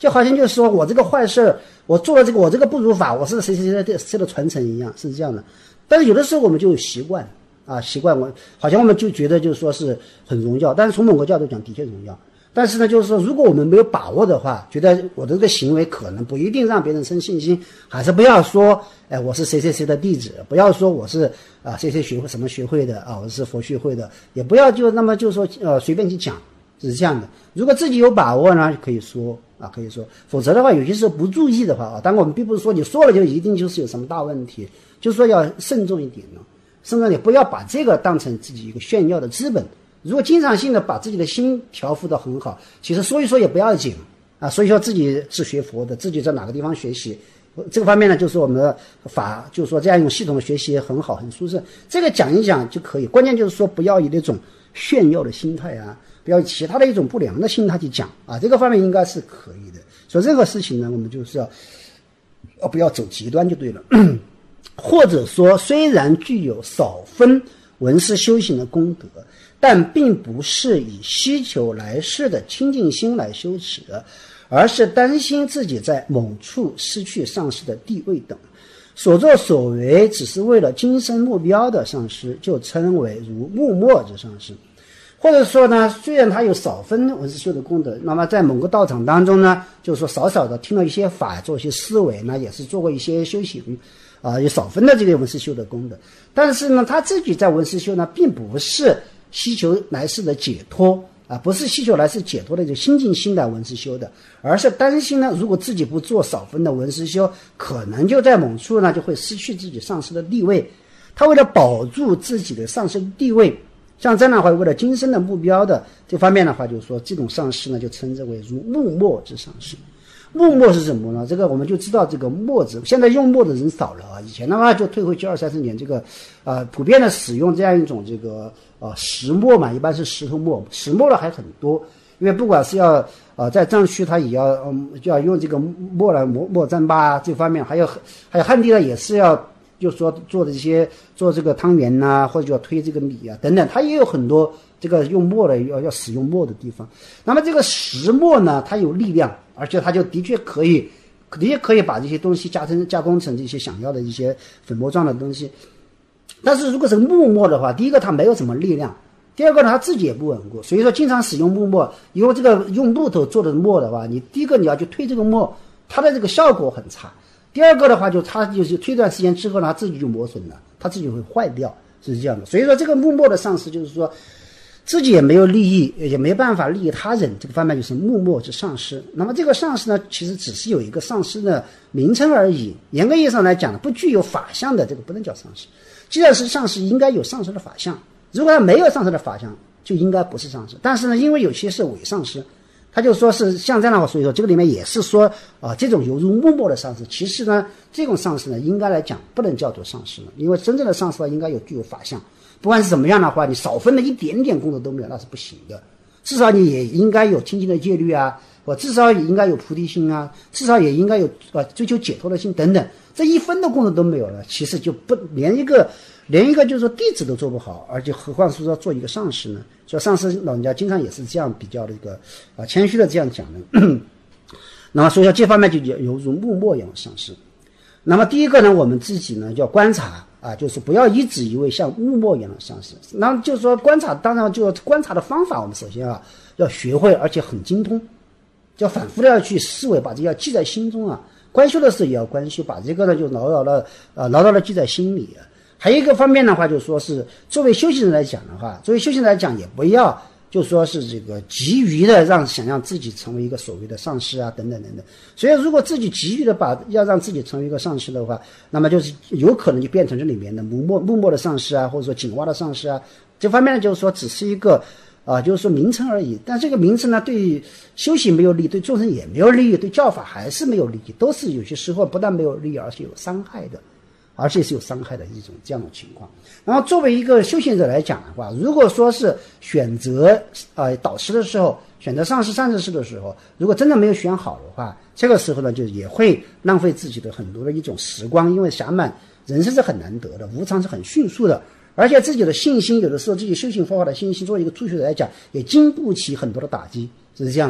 就好像就是说我这个坏事，我做了这个，我这个不如法，我是谁谁谁的谁的传承一样，是这样的。但是有的时候我们就有习惯啊，习惯我好像我们就觉得就是说是很荣耀，但是从某个角度讲的确荣耀。但是呢，就是说，如果我们没有把握的话，觉得我的这个行为可能不一定让别人生信心，还是不要说，哎，我是谁谁谁的弟子，不要说我是啊谁谁学会什么学会的啊，我是佛学会的，也不要就那么就说呃随便去讲，是这样的。如果自己有把握呢，可以说啊，可以说，否则的话，有些时候不注意的话啊，当然我们并不是说你说了就一定就是有什么大问题，就是说要慎重一点呢，甚至你不要把这个当成自己一个炫耀的资本。如果经常性的把自己的心调伏得很好，其实说一说也不要紧啊。所以说自己是学佛的，自己在哪个地方学习，这个方面呢，就是我们的法，就是说这样一种系统的学习很好，很舒适。这个讲一讲就可以，关键就是说不要以那种炫耀的心态啊，不要以其他的一种不良的心态去讲啊。这个方面应该是可以的。所以任何事情呢，我们就是要要不要走极端就对了。或者说，虽然具有少分闻思修行的功德，但并不是以希求来世的清净心来修持，而是担心自己在某处失去上师的地位等，所作所为只是为了今生目标的上师，就称为如木末之上师。或者说呢，虽然他有少分闻思修的功德，那么在某个道场当中呢，就是说少少的听了一些法，做一些思维呢，也是做过一些修行啊，有少分的这个闻思修的功德，但是呢，他自己在闻思修呢，并不是希求来世的解脱啊，不是希求来世解脱的这个心静心来闻思修的，而是担心呢，如果自己不做少分的闻思修，可能就在某处呢就会失去自己上师的地位。他为了保住自己的上师地位，像这样的话，为了今生的目标的这方面的话，就是说这种上师呢，就称之为如木末之上师。木末是什么呢？这个我们就知道这个末字，现在用末的人少了啊。以前的话就退回去二三十年，这个呃普遍的使用这样一种这个呃石墨嘛，一般是石头墨，石墨的还很多。因为不管是要呃在藏区，它也要嗯就要用这个墨来磨磨糌粑啊这方面，还有还有汉地呢也是要就说做的这些做这个汤圆呐、啊，或者就要推这个米啊等等，它也有很多这个用墨的要要使用墨的地方。那么这个石墨呢，它有力量。而且它就的确可以，的确可以把这些东西加成加工成这些想要的一些粉末状的东西。但是如果是木末的话，第一个它没有什么力量，第二个呢它自己也不稳固。所以说经常使用木末，因为这个用木头做的墨的话，你第一个你要去推这个墨，它的这个效果很差。第二个的话，就它就是推段时间之后呢，它自己就磨损了，它自己会坏掉，是这样的。所以说这个木末的上师就是说，自己也没有利益，也没办法利益他人，这个方面就是木末之上师。那么这个上师呢，其实只是有一个上师的名称而已。严格意义上来讲，不具有法相的这个不能叫上师。既然是上师，应该有上师的法相。如果他没有上师的法相，就应该不是上师。但是呢，因为有些是伪上师，他就说是像这样的话，所以说这个里面也是说啊、呃，这种犹如木末的上师，其实呢，这种上师呢，应该来讲不能叫做上师了，因为真正的上师应该有具有法相。不管是怎么样的话，你少分了一点点功德都没有，那是不行的。至少你也应该有清净的戒律啊，我至少也应该有菩提心啊，至少也应该有呃追求解脱的心等等。这一分的功德都没有了，其实就不连一个连一个就是说弟子都做不好，而且何况是说做一个上师呢？所以上师老人家经常也是这样比较的一个啊谦虚的这样讲的。那么所以说这方面就犹如木末一样的上师。那么第一个呢，我们自己呢要观察啊，就是不要一直以为像木末一样的上师。那就是说观察，当然就观察的方法，我们首先啊要学会，而且很精通，就反复的要去思维，把这要记在心中啊。观修的时候也要观修，把这个呢就牢牢的呃牢牢的记在心里啊。还有一个方面的话，就是说是作为修行人来讲的话，作为修行人来讲，也不要就说是这个急于的让想让自己成为一个所谓的上师啊，等等等等。所以如果自己急于的把要让自己成为一个上师的话，那么就是有可能就变成这里面的木末木末的上师啊，或者说井蛙的上师啊。这方面呢，就是说只是一个啊、呃，就是说名称而已。但这个名称呢，对修行没有利益，对众生也没有利益，对教法还是没有利益，都是有些时候不但没有利益，而且有伤害的。而且是有伤害的一种这样的情况。然后作为一个修行者来讲的话，如果说是选择呃导师的时候，选择上师上师师的时候，如果真的没有选好的话，这个时候呢就也会浪费自己的很多的一种时光。因为暇满人生是很难得的，无常是很迅速的，而且自己的信心有的时候自己修行方法的信心，作为一个初学者来讲也经不起很多的打击，是这样的。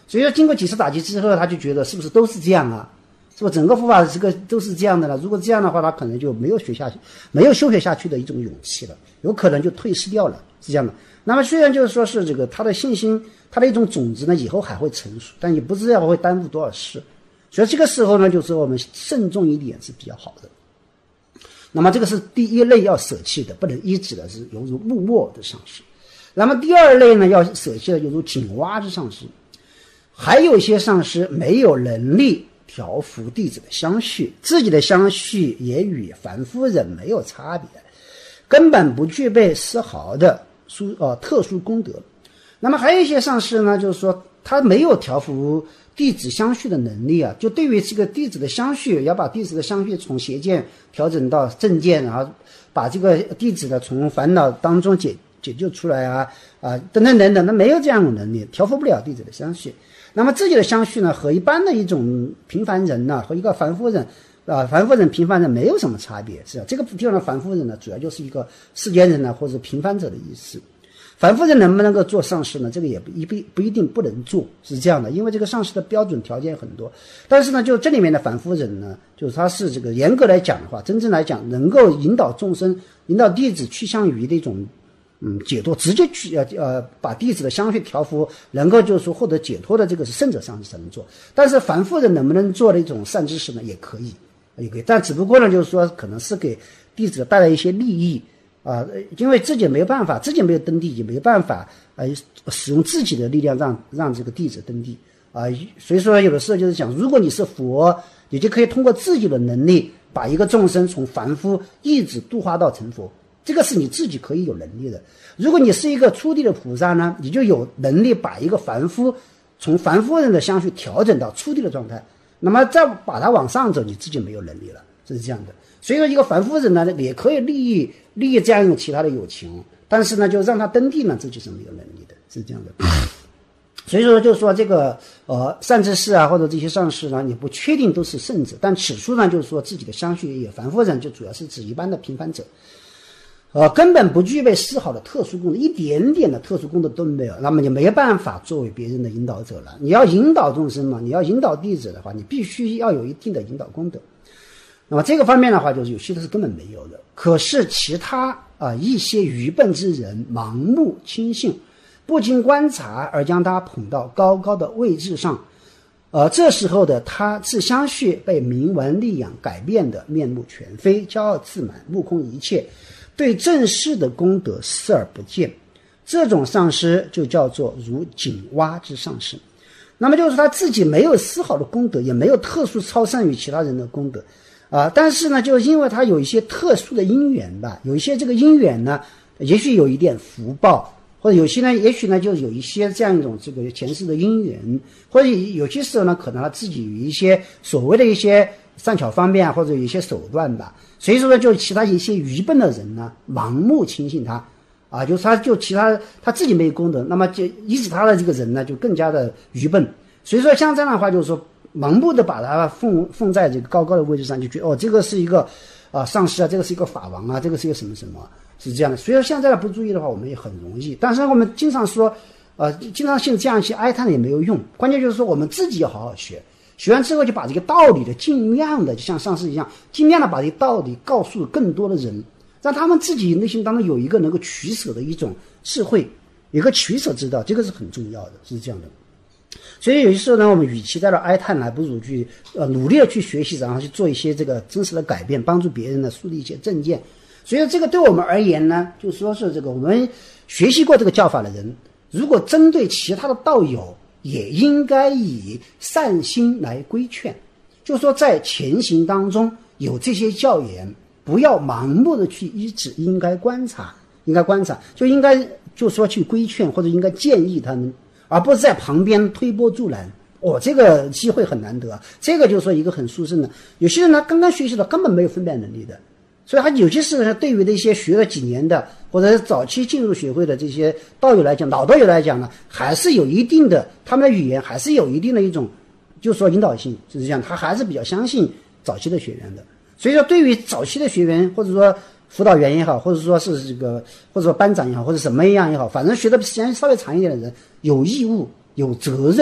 所以说经过几次打击之后，他就觉得是不是都是这样啊？是不是整个佛法这个都是这样的了？如果这样的话，他可能就没有学下去，没有修学下去的一种勇气了，有可能就退失掉了，是这样的。那么虽然就是说是这个他的信心，他的一种种子呢，以后还会成熟，但也不知道会耽误多少事。所以这个时候呢，就是我们慎重一点是比较好的。那么这个是第一类要舍弃的，不能依止的是犹如木末的上师。那么第二类呢，要舍弃的犹如井蛙之上师。还有一些上师没有能力调伏弟子的相续，自己的相续也与凡夫人没有差别，根本不具备丝毫的殊呃特殊功德。那么还有一些上师呢，就是说他没有调伏弟子相续的能力啊，就对于这个弟子的相续，要把弟子的相续从邪见调整到正见，然后把这个弟子的从烦恼当中解解救出来啊啊等等等等，那没有这样的能力，调伏不了弟子的相续。那么自己的相续呢，和一般的一种平凡人呢、啊，和一个凡夫人啊，凡夫人平凡人没有什么差别，是吧？这个地方的凡夫人呢，主要就是一个世间人呢，或者平凡者的意思。凡夫人能不能够做上师呢？这个也不一不不一定不能做，是这样的，因为这个上师的标准条件很多。但是呢，就这里面的凡夫人呢，就是他是这个严格来讲的话，真正来讲，能够引导众生、引导弟子趋向于的一种嗯解脱，直接去呃呃把弟子的相续调伏，能够就是说获得解脱的，这个是圣者上师才能做。但是凡夫人能不能做的一种善知识呢？也可以，也可以，但只不过呢，就是说可能是给弟子带来一些利益。啊，因为自己没有办法，自己没有登地，也没有办法呃使用自己的力量让让这个弟子登地啊。所以说有的时候就是讲，如果你是佛，你就可以通过自己的能力把一个众生从凡夫一直度化到成佛，这个是你自己可以有能力的。如果你是一个初地的菩萨呢，你就有能力把一个凡夫从凡夫人的相续调整到初地的状态，那么再把它往上走，你自己没有能力了，这是这样的。所以说一个凡夫人呢，也可以利益利益这样一种其他的友情，但是呢，就让他登地呢，自己是没有能力的，是这样的。所以说，就是说这个呃善知识啊，或者这些上师呢，你不确定都是圣者，但此处呢，就是说自己的相续也凡夫人，就主要是指一般的平凡者，呃，根本不具备丝毫的特殊功德，一点点的特殊功德都没有，那么你没办法作为别人的引导者了。你要引导众生嘛，你要引导弟子的话，你必须要有一定的引导功德。那么这个方面的话，就是有些的是根本没有的。可是其他啊、呃、一些愚笨之人盲目轻信，不经观察而将他捧到高高的位置上，呃，这时候的他自相续被名闻利养改变的面目全非，骄傲自满，目空一切，对正式的功德视而不见。这种上师就叫做如井蛙之上师。那么就是他自己没有丝毫的功德，也没有特殊超胜于其他人的功德。啊，但是呢，就因为他有一些特殊的因缘吧，有一些这个因缘呢，也许有一点福报，或者有些呢，也许呢，就有一些这样一种这个前世的因缘，或者有些时候呢，可能他自己有一些所谓的一些善巧方便啊，或者有一些手段吧。所以说呢，就其他一些愚笨的人呢，盲目轻信他，啊，就是他就其他他自己没有功德，那么就以此他的这个人呢，就更加的愚笨。所以说像这样的话，就是说。盲目的把它奉奉在这个高高的位置上，就觉得哦，这个是一个啊、呃、上师啊，这个是一个法王啊，这个是一个什么什么，是这样的。所以说现在不注意的话，我们也很容易。但是我们经常说，呃，经常性这样去哀叹也没有用。关键就是说，我们自己要好好学，学完之后就把这个道理的尽量的，就像上师一样，尽量的把这个道理告诉更多的人，让他们自己内心当中有一个能够取舍的一种智慧，有个取舍之道，这个是很重要的，是这样的。所以有些时候呢，我们与其在这哀叹，还不如去呃努力的去学习，然后去做一些这个真实的改变，帮助别人呢树立一些正见。所以这个对我们而言呢，就说是这个我们学习过这个教法的人，如果针对其他的道友，也应该以善心来规劝，就是说在前行当中有这些教言，不要盲目的去依止，应该观察，应该观察，就应该就说去规劝或者应该建议他们。而不是在旁边推波助澜，哦，这个机会很难得。这个就是说一个很殊胜的。有些人呢，刚刚学习的根本没有分辨能力的，所以他有些时候对于那些学了几年的，或者是早期进入学会的这些道友来讲，老道友来讲呢，还是有一定的，他们的语言还是有一定的一种，就是说引导性，就是这样，他还是比较相信早期的学员的。所以说，对于早期的学员，或者说辅导员也好，或者说是这个，或者说班长也好，或者什么样也好，反正学的时间稍微长一点的人，有义务、有责任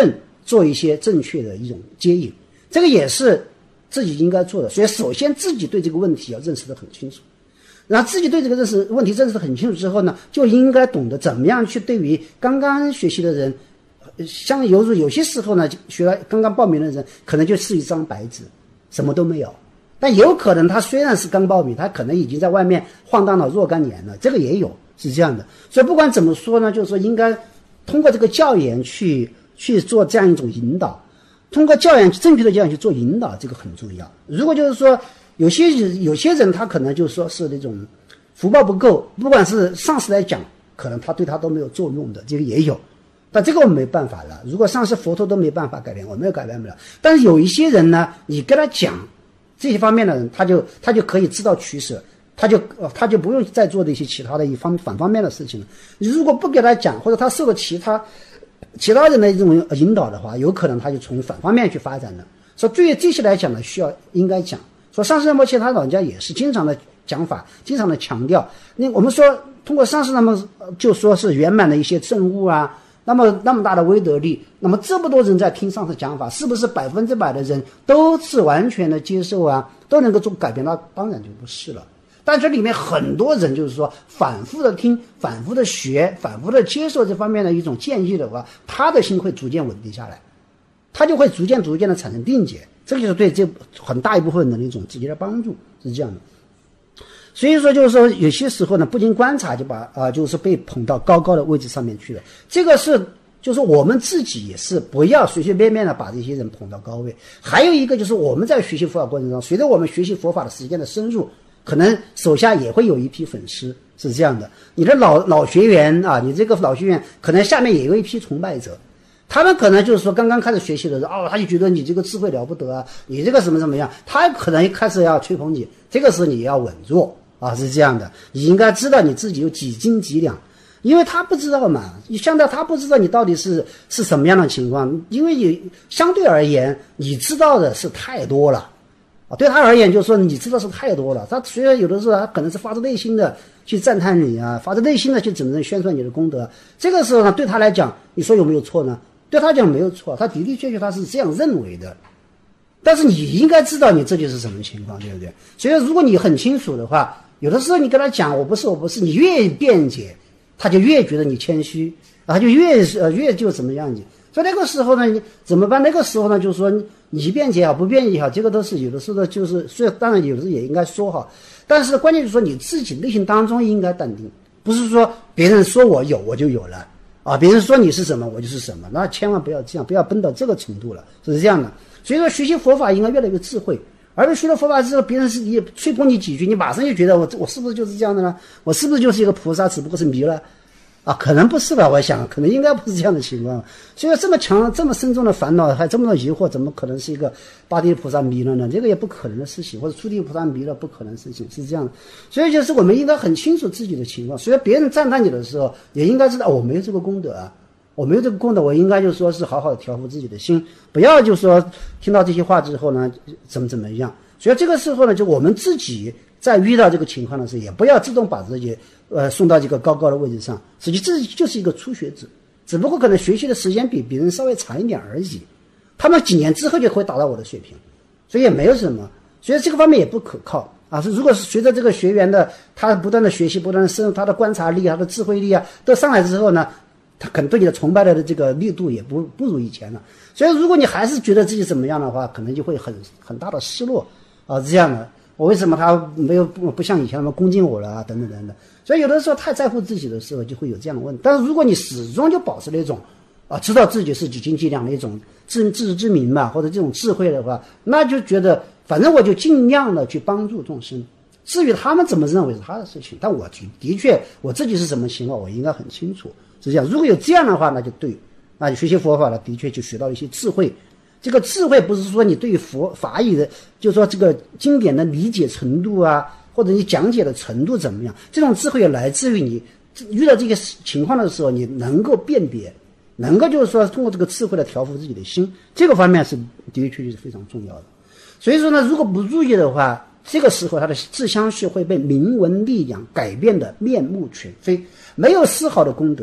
做一些正确的一种接引，这个也是自己应该做的。所以首先自己对这个问题要认识得很清楚，然后自己对这个认识问题认识得很清楚之后呢，就应该懂得怎么样去对于刚刚学习的人，像有有些时候呢，学了刚刚报名的人可能就是一张白纸，什么都没有。但有可能他虽然是刚报名，他可能已经在外面晃荡了若干年了，这个也有，是这样的。所以不管怎么说呢，就是说应该通过这个教研去去做这样一种引导，通过教研正确的教研去做引导，这个很重要。如果就是说有些有些人他可能就说是那种福报不够，不管是上司来讲，可能他对他都没有作用的，这个也有。但这个我们没办法了，如果上司佛陀都没办法改变，我们也改变不了。但是有一些人呢，你跟他讲这些方面的人，他就他就可以知道取舍，他就他就不用再做的一些其他的一方反方面的事情了。你如果不给他讲，或者他受了其他其他人的一种引导的话，有可能他就从反方面去发展了。所以对于这些来讲呢，需要应该讲。说上师仁波切他老人家也是经常的讲法，经常的强调。那我们说通过上师那么就说是圆满的一些证悟啊。那么那么大的威德力，那么这么多人在听上次讲法，是不是百分之百的人都是完全的接受啊，都能够做改变？那当然就不是了。但这里面很多人就是说反复的听，反复的学，反复的接受这方面的一种建议的话，他的心会逐渐稳定下来，他就会逐渐逐渐的产生定解，这个就是对这很大一部分人的一种直接的帮助，是这样的。所以说就是说有些时候呢，不经观察就把啊、呃、就是被捧到高高的位置上面去了，这个是就是我们自己也是不要随随便便的把这些人捧到高位。还有一个就是我们在学习佛法过程中，随着我们学习佛法的时间的深入，可能手下也会有一批粉丝，是这样的。你的老老学员啊，你这个老学员可能下面也有一批崇拜者，他们可能就是说刚刚开始学习的时候，哦，他就觉得你这个智慧了不得啊，你这个什么怎么样，他可能一开始要吹捧你，这个时候你要稳住啊，是这样的。你应该知道你自己有几斤几两，因为他不知道嘛，你相对他不知道你到底是是什么样的情况，因为你相对而言你知道的是太多了啊，对他而言就是说你知道是太多了，他虽然有的时候他可能是发自内心的去赞叹你啊，发自内心的去怎么宣传你的功德，这个时候呢，对他来讲，你说有没有错呢？对他讲没有错，他的的确确他是这样认为的。但是你应该知道你这就是什么情况，对不对？所以如果你很清楚的话，有的时候你跟他讲我不是我不是，你越辩解，他就越觉得你谦虚，他就越呃越就怎么样子。所以那个时候呢，你怎么办？那个时候呢，就是说你辩解也好，不辩解也好，这个都是有的时候就是，虽然当然有的时候也应该说好，但是关键就是说你自己内心当中应该淡定，不是说别人说我有我就有了啊，别人说你是什么我就是什么，那千万不要这样，不要奔到这个程度了，是这样的。所以说学习佛法应该越来越智慧，而不是学了佛法之后，别人是你吹捧你几句，你马上就觉得我我是不是就是这样的呢？我是不是就是一个菩萨，只不过是迷了？啊，可能不是吧？我想，可能应该不是这样的情况。所以这么强、这么深重的烦恼，还这么多疑惑，怎么可能是一个八地菩萨迷了呢？这个也不可能的事情，或者初地菩萨迷了，不可能的事情，是这样的。所以就是我们应该很清楚自己的情况。所以别人赞叹你的时候，也应该知道、哦、我没有这个功德啊，我没有这个功德，我应该就说是好好的调伏自己的心，不要就说听到这些话之后呢，怎么怎么样。所以这个时候呢，就我们自己在遇到这个情况的时候，也不要自动把自己呃送到这个高高的位置上，实际自己就是一个初学者，只不过可能学习的时间比别人稍微长一点而已，他们几年之后就会达到我的水平，所以也没有什么，所以这个方面也不可靠啊。如果是随着这个学员的他不断的学习，不断的深入，他的观察力、他的智慧力啊都上来之后呢，他可能对你的崇拜的这个力度也不不如以前了。所以如果你还是觉得自己怎么样的话，可能就会很很大的失落啊，这样的。我为什么他没有不不像以前那么恭敬我了啊？等等等等。所以有的时候太在乎自己的时候，就会有这样的问题。但是如果你始终就保持那种啊，知道自己是几斤几两的一种自自知之明嘛，或者这种智慧的话，那就觉得反正我就尽量的去帮助众生。至于他们怎么认为是他的事情，但我的确我自己是什么情况，我应该很清楚，是这样。如果有这样的话，那就对，那你学习佛法了，的确就学到一些智慧。这个智慧不是说你对于佛法语的，就是说这个经典的理解程度啊，或者你讲解的程度怎么样，这种智慧也来自于你遇到这个情况的时候，你能够辨别，能够就是说通过这个智慧来调伏自己的心，这个方面是的确是非常重要的。所以说呢，如果不注意的话，这个时候他的自相续会被名闻利养改变的面目全非，没有丝毫的功德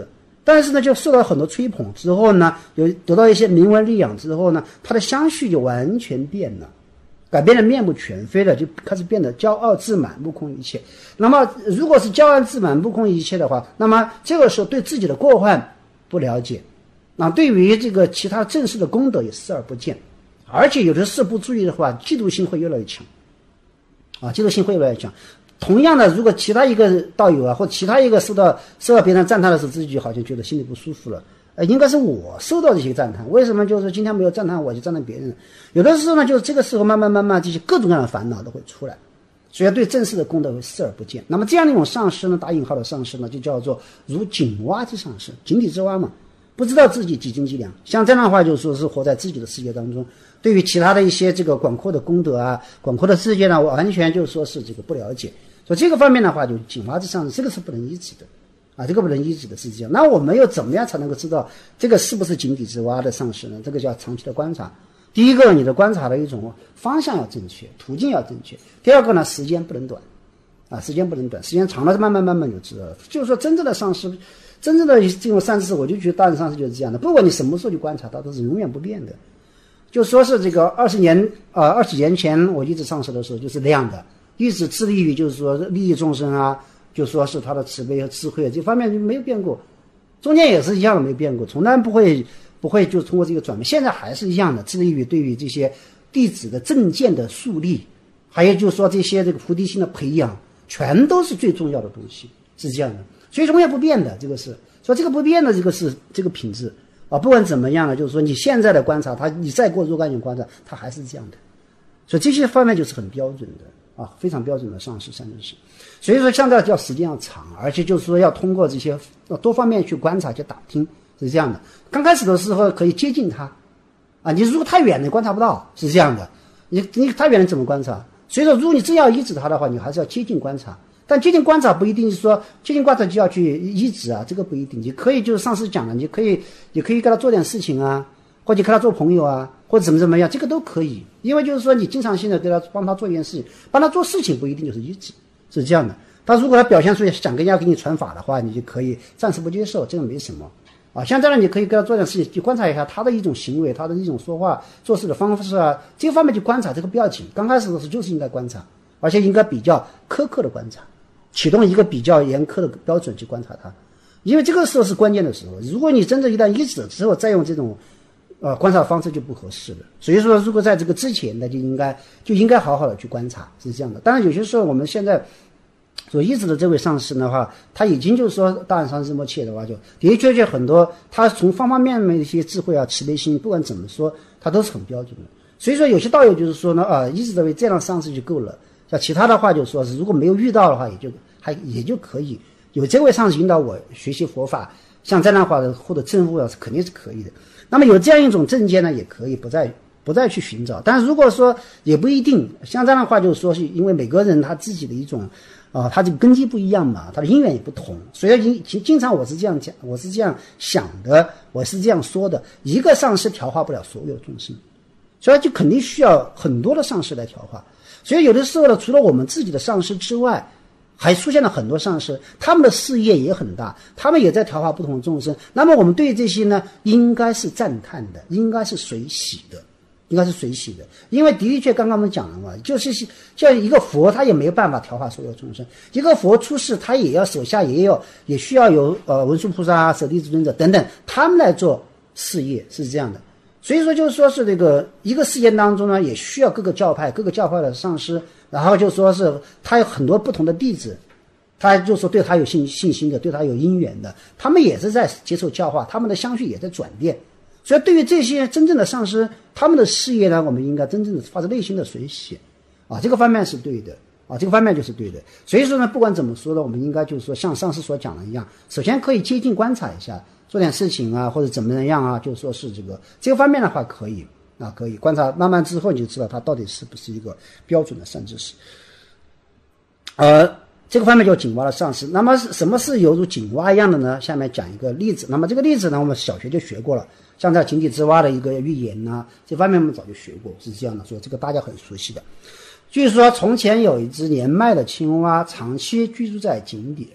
但是呢，就受到很多吹捧之后呢，有得到一些名闻利养之后呢，他的相续就完全变了，改变了面目全非了，就开始变得骄傲自满，目空一切。那么，如果是骄傲自满、目空一切的话，那么这个时候对自己的过患不了解，那对于这个其他正式的功德也视而不见，而且有的事不注意的话，嫉妒心会越来越强，啊，嫉妒心会越来越强。同样的，如果其他一个道友啊，或其他一个受到受到别人赞叹的时候，自己好像觉得心里不舒服了。呃，应该是我受到这些赞叹，为什么就是今天没有赞叹我，就赞叹别人？有的时候呢，就是这个时候慢慢慢慢这些各种各样的烦恼都会出来，所以对正式的功德会视而不见。那么这样的一种上师呢，打引号的上师呢，就叫做如井蛙之上师，井底之蛙嘛，不知道自己几斤几两。像这样的话，就说是活在自己的世界当中，对于其他的一些这个广阔的功德啊、广阔的世界呢，完全就说是这个不了解。所以这个方面的话，就井蛙之上师，这个是不能依止的。啊，这个不能依止的是这样。那我们又怎么样才能够知道这个是不是井底之蛙的上师呢？这个叫长期的观察。第一个，你的观察的一种方向要正确，途径要正确。第二个呢，时间不能短，啊，时间不能短，时间长了慢慢慢慢就知道了。就是说，真正的上师，真正的这种上师，我就觉得大乘上师就是这样的。不管你什么时候去观察，它都是永远不变的。就说是这个二十年啊，二十年前我一直上师的时候就是那样的，一直致力于就是说利益众生啊。就说是他的慈悲和智慧这方面没有变过，中间也是一样的没变过，从来不会不会就通过这个转变，现在还是一样的，致力于对于这些弟子的正见的树立，还有就是说这些这个菩提心的培养，全都是最重要的东西，是这样的，所以永远不变的，这个是说这个不变的这个是这个品质啊，不管怎么样呢，就是说你现在的观察，他你再过若干年观察，他还是这样的，所以这些方面就是很标准的。啊，非常标准的上师三真实，所以说像这叫时间要长，而且就是说要通过这些多方面去观察去打听，是这样的。刚开始的时候可以接近他，啊，你如果太远你观察不到，是这样的。你你太远你怎么观察？所以说，如果你真要依止他的话，你还是要接近观察。但接近观察不一定是说接近观察就要去依止啊，这个不一定。你可以就是上师讲的，你可以你可以跟他做点事情啊。或者跟他做朋友啊，或者怎么怎么样，这个都可以。因为就是说，你经常性的给他帮他做一件事情，帮他做事情不一定就是依止，是这样的。他如果他表现出想跟人家给你传法的话，你就可以暂时不接受，这个没什么啊。像这样，你可以给他做点事情，去观察一下他的一种行为，他的一种说话、做事的方式啊，这个方面去观察，这个不要紧。刚开始的时候就是应该观察，而且应该比较苛刻的观察，启动一个比较严苛的标准去观察他，因为这个时候是关键的时候。如果你真的一旦依止了之后，再用这种。呃，观察方式就不合适了。所以说，如果在这个之前，那就应该就应该好好的去观察，是这样的。当然，有些时候我们现在所依止的这位上师的话，他已经就是说大乘上师默切的话，就的确确很多，他从方方面面的一些智慧啊、慈悲心，不管怎么说，他都是很标准的。所以说，有些道友就是说呢，啊，依止的为这样上师就够了。像其他的话，就说是如果没有遇到的话，也就还也就可以有这位上师引导我学习佛法，像这样的话的或者证悟啊，是肯定是可以的。那么有这样一种正见呢，也可以不再不再去寻找。但是如果说也不一定，像这样的话，就是说是因为每个人他自己的一种啊、呃，他这个根基不一样嘛，他的因缘也不同。所以经经常我是这样讲，我是这样想的，我是这样说的。一个上师调化不了所有众生，所以就肯定需要很多的上师来调化。所以有的时候呢，除了我们自己的上师之外，还出现了很多上师，他们的事业也很大，他们也在调化不同的众生。那么我们对这些呢，应该是赞叹的，应该是随喜的，应该是随喜的。因为的确刚刚我们讲了嘛，就是像一个佛，他也没有办法调化所有众生。一个佛出世，他也要手下也有，也需要有呃文殊菩萨啊、舍利子尊者等等，他们来做事业，是这样的。所以说，就是说是这个一个事业当中呢，也需要各个教派、各个教派的上师。然后就说是他有很多不同的弟子，他就说对他有信信心的，对他有因缘的，他们也是在接受教化，他们的相续也在转变。所以对于这些真正的上师，他们的事业呢，我们应该真正的发自内心的随喜啊，这个方面是对的啊，这个方面就是对的。所以说呢，不管怎么说呢，我们应该就是说像上师所讲的一样，首先可以接近观察一下，做点事情啊，或者怎么样啊，就说是这个这个方面的话可以。啊，可以观察，慢慢之后你就知道它到底是不是一个标准的善知识。呃，这个方面叫井蛙的上师。那么什么是犹如井蛙一样的呢？下面讲一个例子。那么这个例子呢，我们小学就学过了，像在井底之蛙的一个寓言呢，这方面我们早就学过，是这样的，所以这个大家很熟悉的。据说从前有一只年迈的青蛙，长期居住在井底。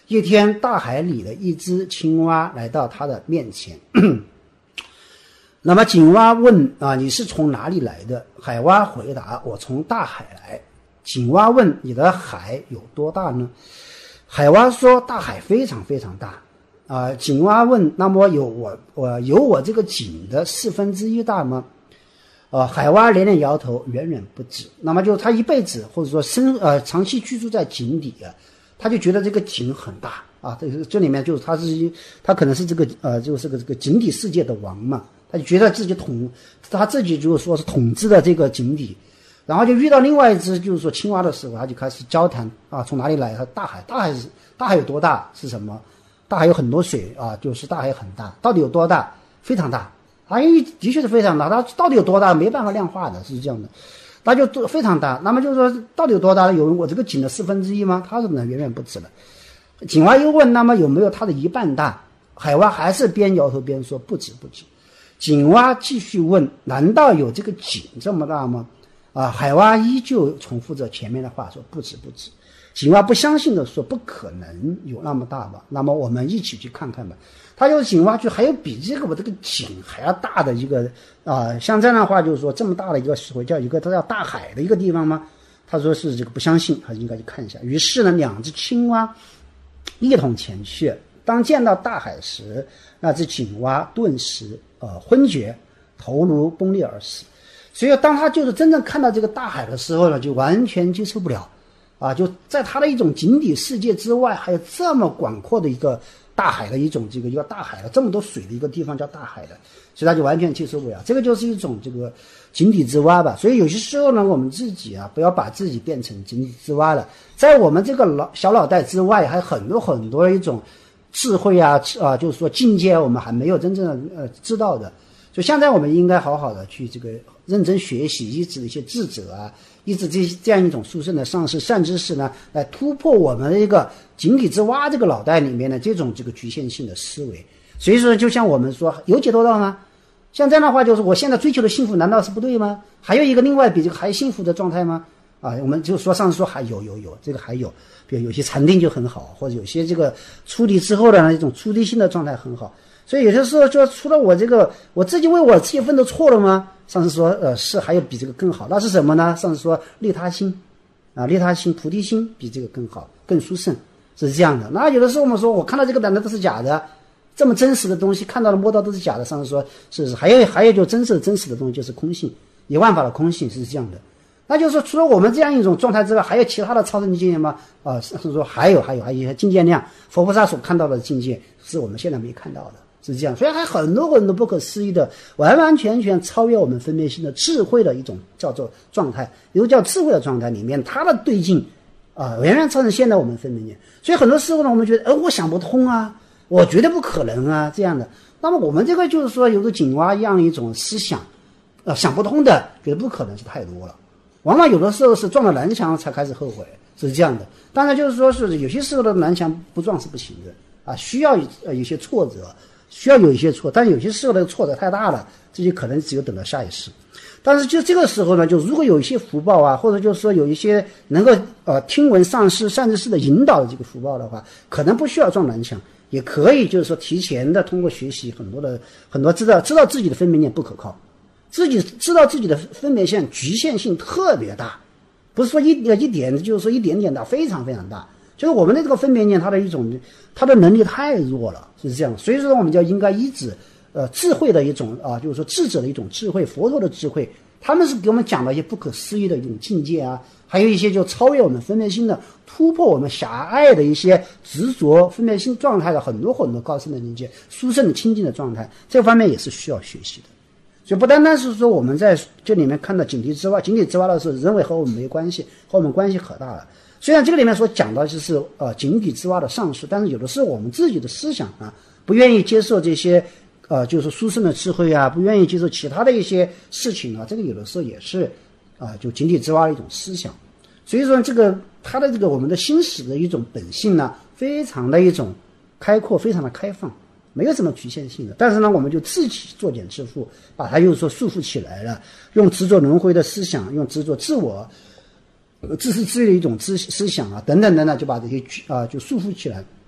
一天，大海里的一只青蛙来到他的面前。那么井蛙问啊，你是从哪里来的？海蛙回答，我从大海来。井蛙问，你的海有多大呢？海蛙说，大海非常非常大。啊，井蛙问，那么有我我有我这个井的四分之一大吗？呃，海蛙连连摇头，远远不止。那么就他一辈子或者说生呃长期居住在井底啊，他就觉得这个井很大啊。这个这里面就是他是他可能是这个呃就是个这个井底世界的王嘛，他就觉得自己统他自己就是说是统治的这个井底。然后就遇到另外一只就是说青蛙的时候，他就开始交谈啊，从哪里来？他大海，大海是大海有多大？是什么？大海有很多水啊，就是大海很大，到底有多大？非常大。啊，因为的确是非常大，它到底有多大没办法量化的，是这样的，那就非常大。那么就是说，到底有多大？有我这个井的四分之一吗？他说呢，远远不止了。井蛙又问，那么有没有它的一半大？海蛙还是边摇头边说，不止不止。井蛙继续问，难道有这个井这么大吗？啊，海蛙依旧重复着前面的话，说不止不止。井蛙不相信的说，不可能有那么大吧？那么我们一起去看看吧。他就是井蛙，就还有比这个我这个井还要大的一个啊、呃，像这样的话，就是说这么大的一个水叫一个它叫大海的一个地方吗？他说是这个不相信，他应该去看一下。于是呢，两只青蛙一同前去。当见到大海时，那只井蛙顿时呃昏厥，头颅崩裂而死。所以当他就是真正看到这个大海的时候呢，就完全接受不了啊！就在他的一种井底世界之外，还有这么广阔的一个大海的一种这个叫大海的这么多水的一个地方叫大海的，所以他就完全接受不了。这个就是一种这个井底之蛙吧。所以有些时候呢，我们自己啊，不要把自己变成井底之蛙了。在我们这个脑小脑袋之外，还有很多很多一种智慧啊啊，就是说境界，我们还没有真正的呃知道的。所以现在我们应该好好的去这个认真学习，一直一些智者啊，一直这这样一种殊胜的上士善知识呢，来突破我们的一个井底之蛙这个脑袋里面的这种这个局限性的思维。所以说，就像我们说，有解脱道吗？像这样的话，就是我现在追求的幸福，难道是不对吗？还有一个另外比这个还幸福的状态吗？啊，我们就说上次说还有有有这个还有，比如有些禅定就很好，或者有些这个出离之后的那种出离心的状态很好。所以有些时候就除了我这个我自己为我自己分都错了吗？上次说呃是还有比这个更好，那是什么呢？上次说利他心啊，利他心菩提心比这个更好更殊胜，是这样的。那有的时候我们说我看到这个难道都是假的，这么真实的东西看到了摸到都是假的，上次说是还有还有就真实的真实的东西就是空性，有万法的空性是这样的。那就是说除了我们这样一种状态之外，还有其他的超生境界吗？啊，是说还有还有还有一些境界量，佛菩萨所看到的境界是我们现在没看到的，是这样。所以还有很多很多不可思议的，完完全全超越我们分别心的智慧的一种叫做状态，一个叫智慧的状态里面，它的对境啊，远远超越现在我们分别念。所以很多时候呢，我们觉得，呃，我想不通啊，我绝对不可能啊，这样的。那么我们这个就是说，有个井蛙一样的一种思想，呃，想不通的，觉得不可能是太多了。往往有的时候是撞了南墙才开始后悔，是这样的。当然就是说是有些时候的南墙不撞是不行的啊，需要呃有些挫折，需要有一些挫，但有些时候的挫折太大了，这就可能只有等到下一世。但是就这个时候呢，就如果有一些福报啊，或者就是说有一些能够呃听闻上师善知识的引导的这个福报的话，可能不需要撞南墙，也可以就是说提前的通过学习很多的很多知道知道自己的分别念不可靠。自己知道自己的分别线局限性特别大，不是说一一点，就是说一点点大，非常非常大。就是我们的这个分别念，它的一种它的能力太弱了，是这样。所以说我们就应该依止呃智慧的一种啊，就是说智者的一种智慧，佛陀的智慧，他们是给我们讲了一些不可思议的一种境界啊，还有一些就超越我们分别心的，突破我们狭隘的一些执着分别心状态的很多很多高深的境界，殊胜的清净的状态，这方面也是需要学习的。所以不单单是说我们在这里面看到井底之蛙，井底之蛙的时候认为和我们没关系，和我们关系可大了。虽然这个里面所讲的就是呃井底之蛙的上师，但是有的是我们自己的思想啊，不愿意接受这些呃就是殊胜的智慧啊，不愿意接受其他的一些事情啊，这个有的时候也是啊、呃、就井底之蛙的一种思想。所以说这个它的这个我们的心识的一种本性呢，非常的一种开阔，非常的开放。没有什么局限性的，但是呢，我们就自己作茧自缚，把它又说束缚起来了，用执着轮回的思想，用执着自我、自私自利的一种思思想啊，等等等等，就把这些啊、呃、就束缚起来。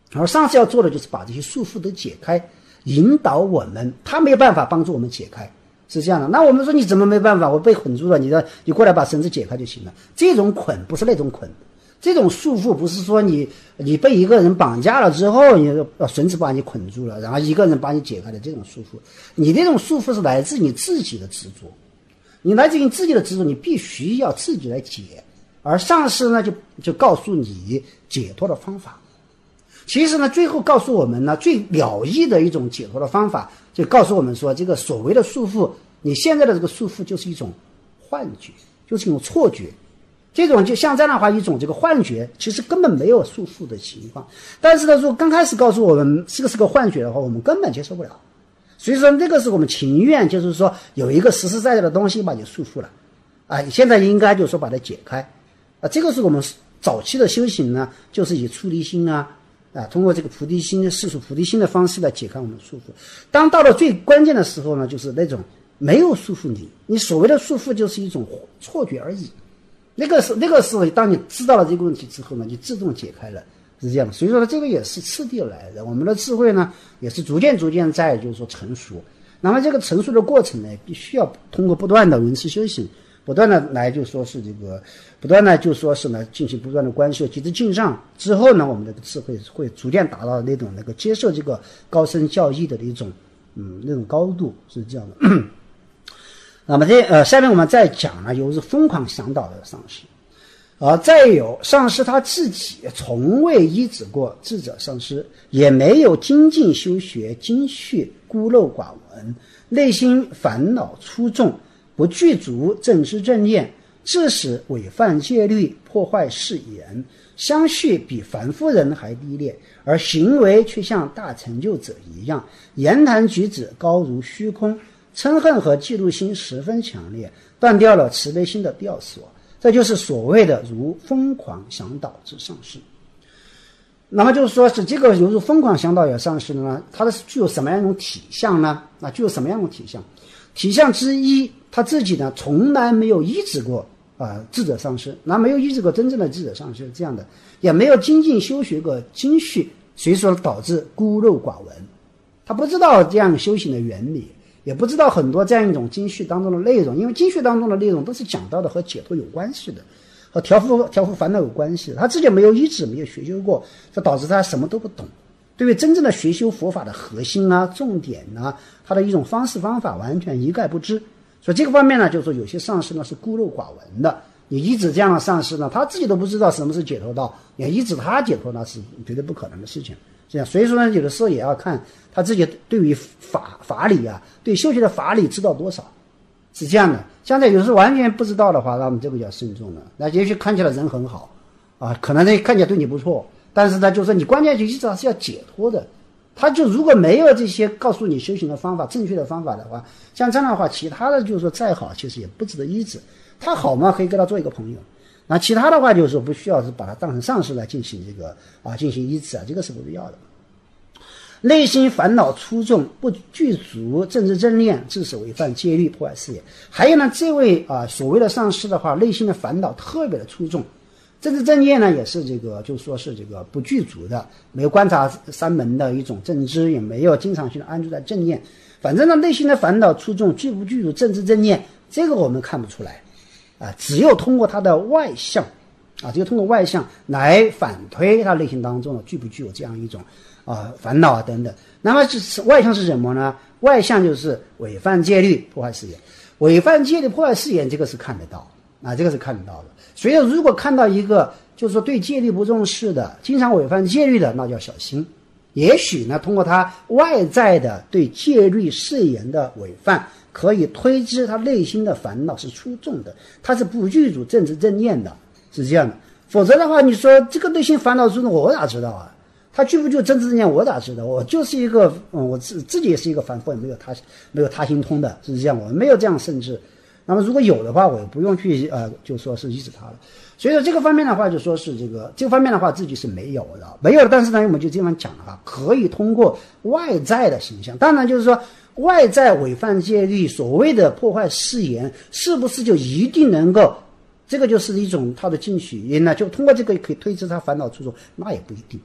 而上师要做的就是把这些束缚都解开，引导我们，他没有办法帮助我们解开，是这样的。那我们说你怎么没办法？我被捆住了，你的你过来把绳子解开就行了。这种捆不是那种捆，这种束缚不是说你你被一个人绑架了之后，你绳子把你捆住了，然后一个人把你解开的这种束缚，你这种束缚是来自你自己的执着，你来自于自己的执着，你必须要自己来解。而上师呢，就就告诉你解脱的方法。其实呢，最后告诉我们呢，最了义的一种解脱的方法，就告诉我们说，这个所谓的束缚，你现在的这个束缚就是一种幻觉，就是一种错觉。这种就像这样的话，一种这个幻觉，其实根本没有束缚的情况。但是呢，如果刚开始告诉我们这个是个幻觉的话，我们根本接受不了。所以说，这个是我们情愿，就是说有一个实实在在的东西把你束缚了，啊，现在应该就是说把它解开。啊，这个是我们早期的修行呢，就是以出离心啊，啊，通过这个菩提心、世俗菩提心的方式来解开我们的束缚。当到了最关键的时候呢，就是那种没有束缚你，你所谓的束缚就是一种错觉而已。那个是那个时候，当你知道了这个问题之后呢，就自动解开了，是这样的。所以说呢，这个也是次第来的。我们的智慧呢，也是逐渐逐渐在就是说成熟。那么这个成熟的过程呢，必须要通过不断的闻思修行。不断的来就说是这个，不断的就说是呢进行不断的观修，及至进上之后呢，我们的智慧会逐渐达到那种那个接受这个高深教义的一种嗯那种高度，是这样的。那么这呃下面我们再讲呢，有是疯狂想导的上师，而再有上师他自己从未依止过智者上师，也没有精进修学，精续孤陋寡闻，内心烦恼粗重。不具足正知正念，致使违犯戒律，破坏誓言，相续比凡夫人还低劣，而行为却像大成就者一样，言谈举止高如虚空，嗔恨和嫉妒心十分强烈，断掉了慈悲心的吊索。这就是所谓的如疯狂想导之上师。那么就是说是这个犹如疯狂想导有上师呢，它的具有什么样一种体相呢？啊，具有什么样一种体相？体相之一，他自己呢从来没有依止过啊、呃、智者上师，那没有依止过真正的智者上师这样的，也没有精进修学过精续，所以说导致孤陋寡闻。他不知道这样修行的原理，也不知道很多这样一种精续当中的内容，因为精续当中的内容都是讲到的和解脱有关系的，和调伏调伏烦恼有关系的。他自己没有依止，没有学修过，这导致他什么都不懂。对于真正的学修佛法的核心啊、重点啊，他的一种方式方法完全一概不知。所以这个方面呢，就是说有些上师呢是孤陋寡闻的。你依止这样的上师呢，他自己都不知道什么是解脱道，你依止他解脱那是绝对不可能的事情。这样，所以说呢，有的时候也要看他自己对于法法理啊，对修学的法理知道多少，是这样的。现在有时候完全不知道的话，那我们这个要慎重了。那也许看起来人很好啊，可能呢看起来对你不错。但是呢，就是说你关键就一直是要解脱的，他就如果没有这些告诉你修行的方法、正确的方法的话，像这样的话，其他的就是说再好，其实也不值得依止。他好嘛，可以跟他做一个朋友；那其他的话，就是说不需要是把他当成上师来进行这个啊进行依止啊，这个是不必要的。内心烦恼粗重，不具足正知正念，致使违犯戒律，破坏誓言。还有呢，这位啊所谓的上师的话，内心的烦恼特别的粗重。正知正念呢，也是这个，就说是这个不具足的，没有观察三门的一种正知，也没有经常性的安住在正念。反正呢，内心的烦恼粗重，具不具足正知正念，这个我们看不出来啊。只有通过他的外相啊，只有通过外相来反推他内心当中的具不具有这样一种啊烦恼啊等等。那么是外相是什么呢？外相就是违犯戒律，破坏誓言。违犯戒律，破坏誓言，这个是看得到啊，这个是看得到的。所以如果看到一个就是说对戒律不重视的，经常违犯戒律的，那就要小心。也许呢，通过他外在的对戒律誓言的违犯，可以推知他内心的烦恼是粗重的，他是不具足正知正念的，是这样的。否则的话，你说这个内心烦恼粗重，我哪知道啊？他具不具正知正念，我哪知道？我就是一个，嗯，我自自己也是一个凡夫，也没有他没有他心通的，是这样，我没有这样甚至。那么如果有的话，我也不用去呃，就说是依止他了。所以说这个方面的话，就说是这个这个方面的话，自己是没有的，没有的。但是呢，我们就这样讲了哈，可以通过外在的形象，当然就是说外在违犯戒律，所谓的破坏誓言，是不是就一定能够？这个就是一种他的进取因呢？就通过这个可以推知他烦恼粗重，那也不一定。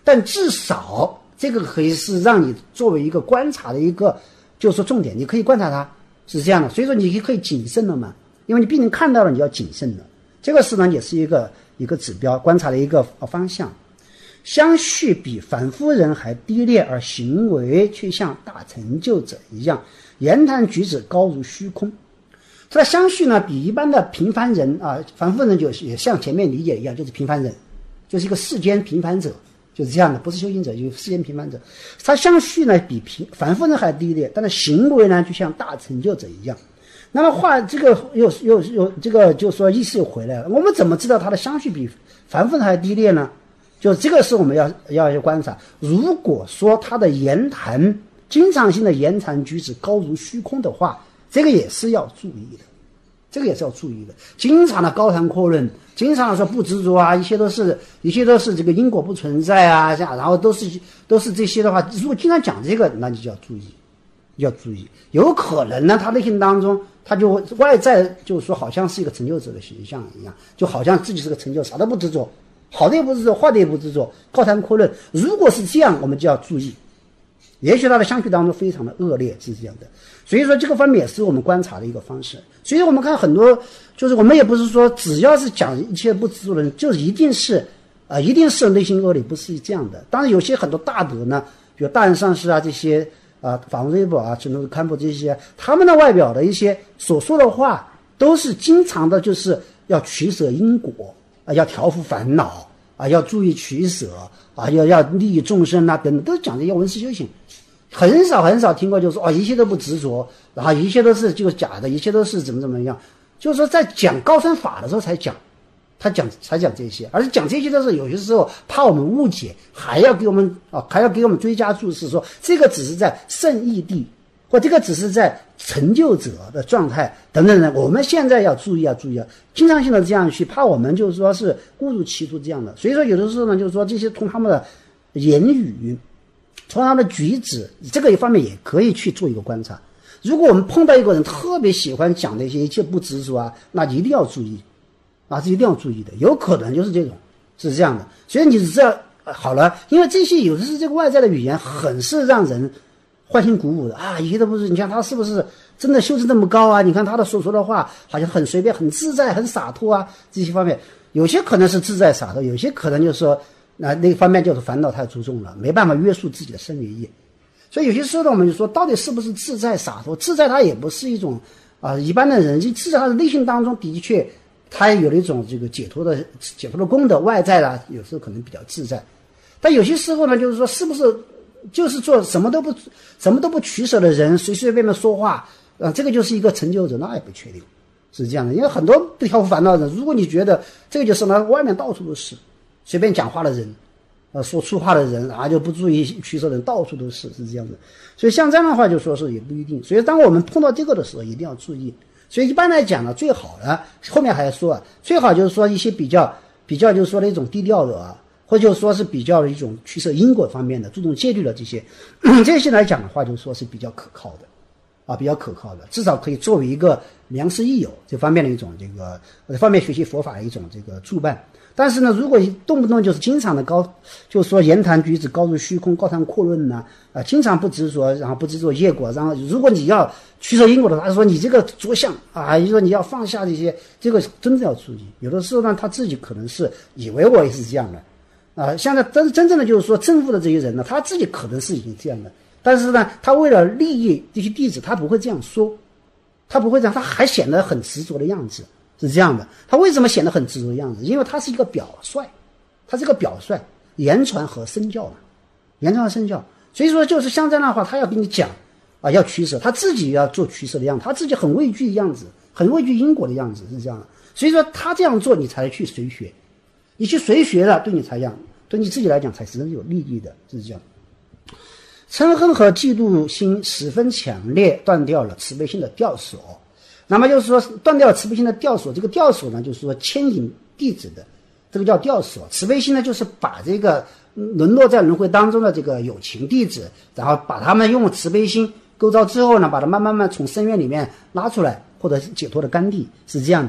但至少这个可以是让你作为一个观察的一个，就是说重点，你可以观察它是这样的，所以说你可以谨慎了嘛，因为你毕竟看到了，你要谨慎的，这个是呢也是一个一个指标，观察的一个方向。相续比凡夫人还低劣，而行为却像大成就者一样，言谈举止高如虚空。这个相续呢，比一般的平凡人啊，凡夫人就是也像前面理解一样，就是平凡人，就是一个世间平凡者，就是这样的，不是修行者，就是世间平凡者。他相续呢，比平凡夫人还低劣，但是行为呢，就像大成就者一样。那么话这个又又又这个就说意思又回来了，我们怎么知道他的相续比凡夫人还低劣呢？就这个是我们要要去观察。如果说他的言谈经常性的言谈举止高如虚空的话，这个也是要注意的，这个也是要注意的。经常的高谈阔论，经常的说不执着啊，一切都是一切都是这个因果不存在啊，这样，然后都是都是这些的话，如果经常讲这个，那你就要注意，要注意，有可能呢，他内心当中他就外在就是说好像是一个成就者的形象一样，就好像自己是个成就，啥都不执着。好的也不执着，坏的也不执着，高谈阔论。如果是这样，我们就要注意，也许他的相续当中非常的恶劣，是这样的。所以说这个方面也是我们观察的一个方式。所以我们看很多，就是我们也不是说只要是讲一切不执着的人，就一定是啊、呃，一定是内心恶劣，不是这样的。当然有些很多大德呢，比如大人上师啊这些啊，法王瑞宝啊、陈如堪布这些，他们的外表的一些所说的话，都是经常的，就是要取舍因果。啊，要调伏烦恼啊，要注意取舍啊，要要利益众生啊，等等，都讲这些文思修行。很少很少听过，就是说哦，一切都不执着，然后一切都是就是假的，一切都是怎么怎么样。就是说在讲高深法的时候才讲，他讲才讲这些，而且讲这些的时候，有些时候怕我们误解，还要给我们啊，还要给我们追加注释，说这个只是在圣义地。或这个只是在成就者的状态等等的，我们现在要注意啊，注意啊，经常性的这样去，怕我们就是说是误入歧途这样的。所以说有的时候呢，就是说这些从他们的言语，从他们的举止，这个一方面也可以去做一个观察。如果我们碰到一个人特别喜欢讲那些一切不执着啊，那一定要注意啊，是一定要注意的，有可能就是这种是这样的。所以你只要好了，因为这些有的是这个外在的语言，很是让人欢欣鼓舞的啊！一切都不是，你看他是不是真的修持那么高啊？你看他的所说的话，好像很随便、很自在、很洒脱啊，这些方面，有些可能是自在洒脱，有些可能就是说，那、呃、那个方面就是烦恼太注重了，没办法约束自己的身语意。所以有些时候呢，我们就说，到底是不是自在洒脱？自在它也不是一种啊、呃，一般的人，自在他的内心当中的确，他有了一种这个解脱的解脱的功德，外在啦，有时候可能比较自在，但有些时候呢，就是说，是不是？就是做什么都不什么都不取舍的人，随随便便说话，啊，这个就是一个成就者，那也不确定，是这样的。因为很多不调伏烦恼的人，如果你觉得这个就是呢，外面到处都是随便讲话的人，呃，说粗话的人，然后就不注意取舍的人，到处都是，是这样的。所以像这样的话，就说是也不一定。所以当我们碰到这个的时候，一定要注意。所以一般来讲呢，最好呢，后面还说啊，最好就是说一些比较比较就是说的一种低调的啊。或者说是比较的一种取舍因果方面的，注重戒律的这些，这些来讲的话，就说是比较可靠的，啊，比较可靠的，至少可以作为一个良师益友这方面的一种这个这方面学习佛法的一种这个助伴。但是呢，如果动不动就是经常的高，就是说言谈举止高如虚空，高谈阔论呢，啊，经常不执着，然后不执着业果，然后如果你要取舍因果的话，说你这个着相啊，就说你要放下这些，这个真的要注意。有的时候呢，他自己可能是以为我也是这样的。啊，现在真真正的就是说正悟的这些人呢，他自己可能是已经这样的，但是呢，他为了利益这些弟子，他不会这样说，他不会这样，他还显得很执着的样子，是这样的。他为什么显得很执着的样子？因为他是一个表率，他是一个表率，言传和身教嘛，言传和身教。所以说，就是像这样的话，他要跟你讲啊，要取舍，他自己要做取舍的样子，他自己很畏惧的样子，很畏惧因果的样子，是这样的。所以说，他这样做，你才去随学。你去随学了，对你才讲，对你自己来讲才是有利益的，是这样。嗔恨和嫉妒心十分强烈，断掉了慈悲心的吊索。那么就是说，断掉了慈悲心的吊索，这个吊索呢，就是说牵引弟子的，这个叫吊索。慈悲心呢，就是把这个沦落在轮回当中的这个有情弟子，然后把他们用慈悲心构造之后呢，把它慢慢慢从深渊里面拉出来，或者解脱的甘地，是这样的。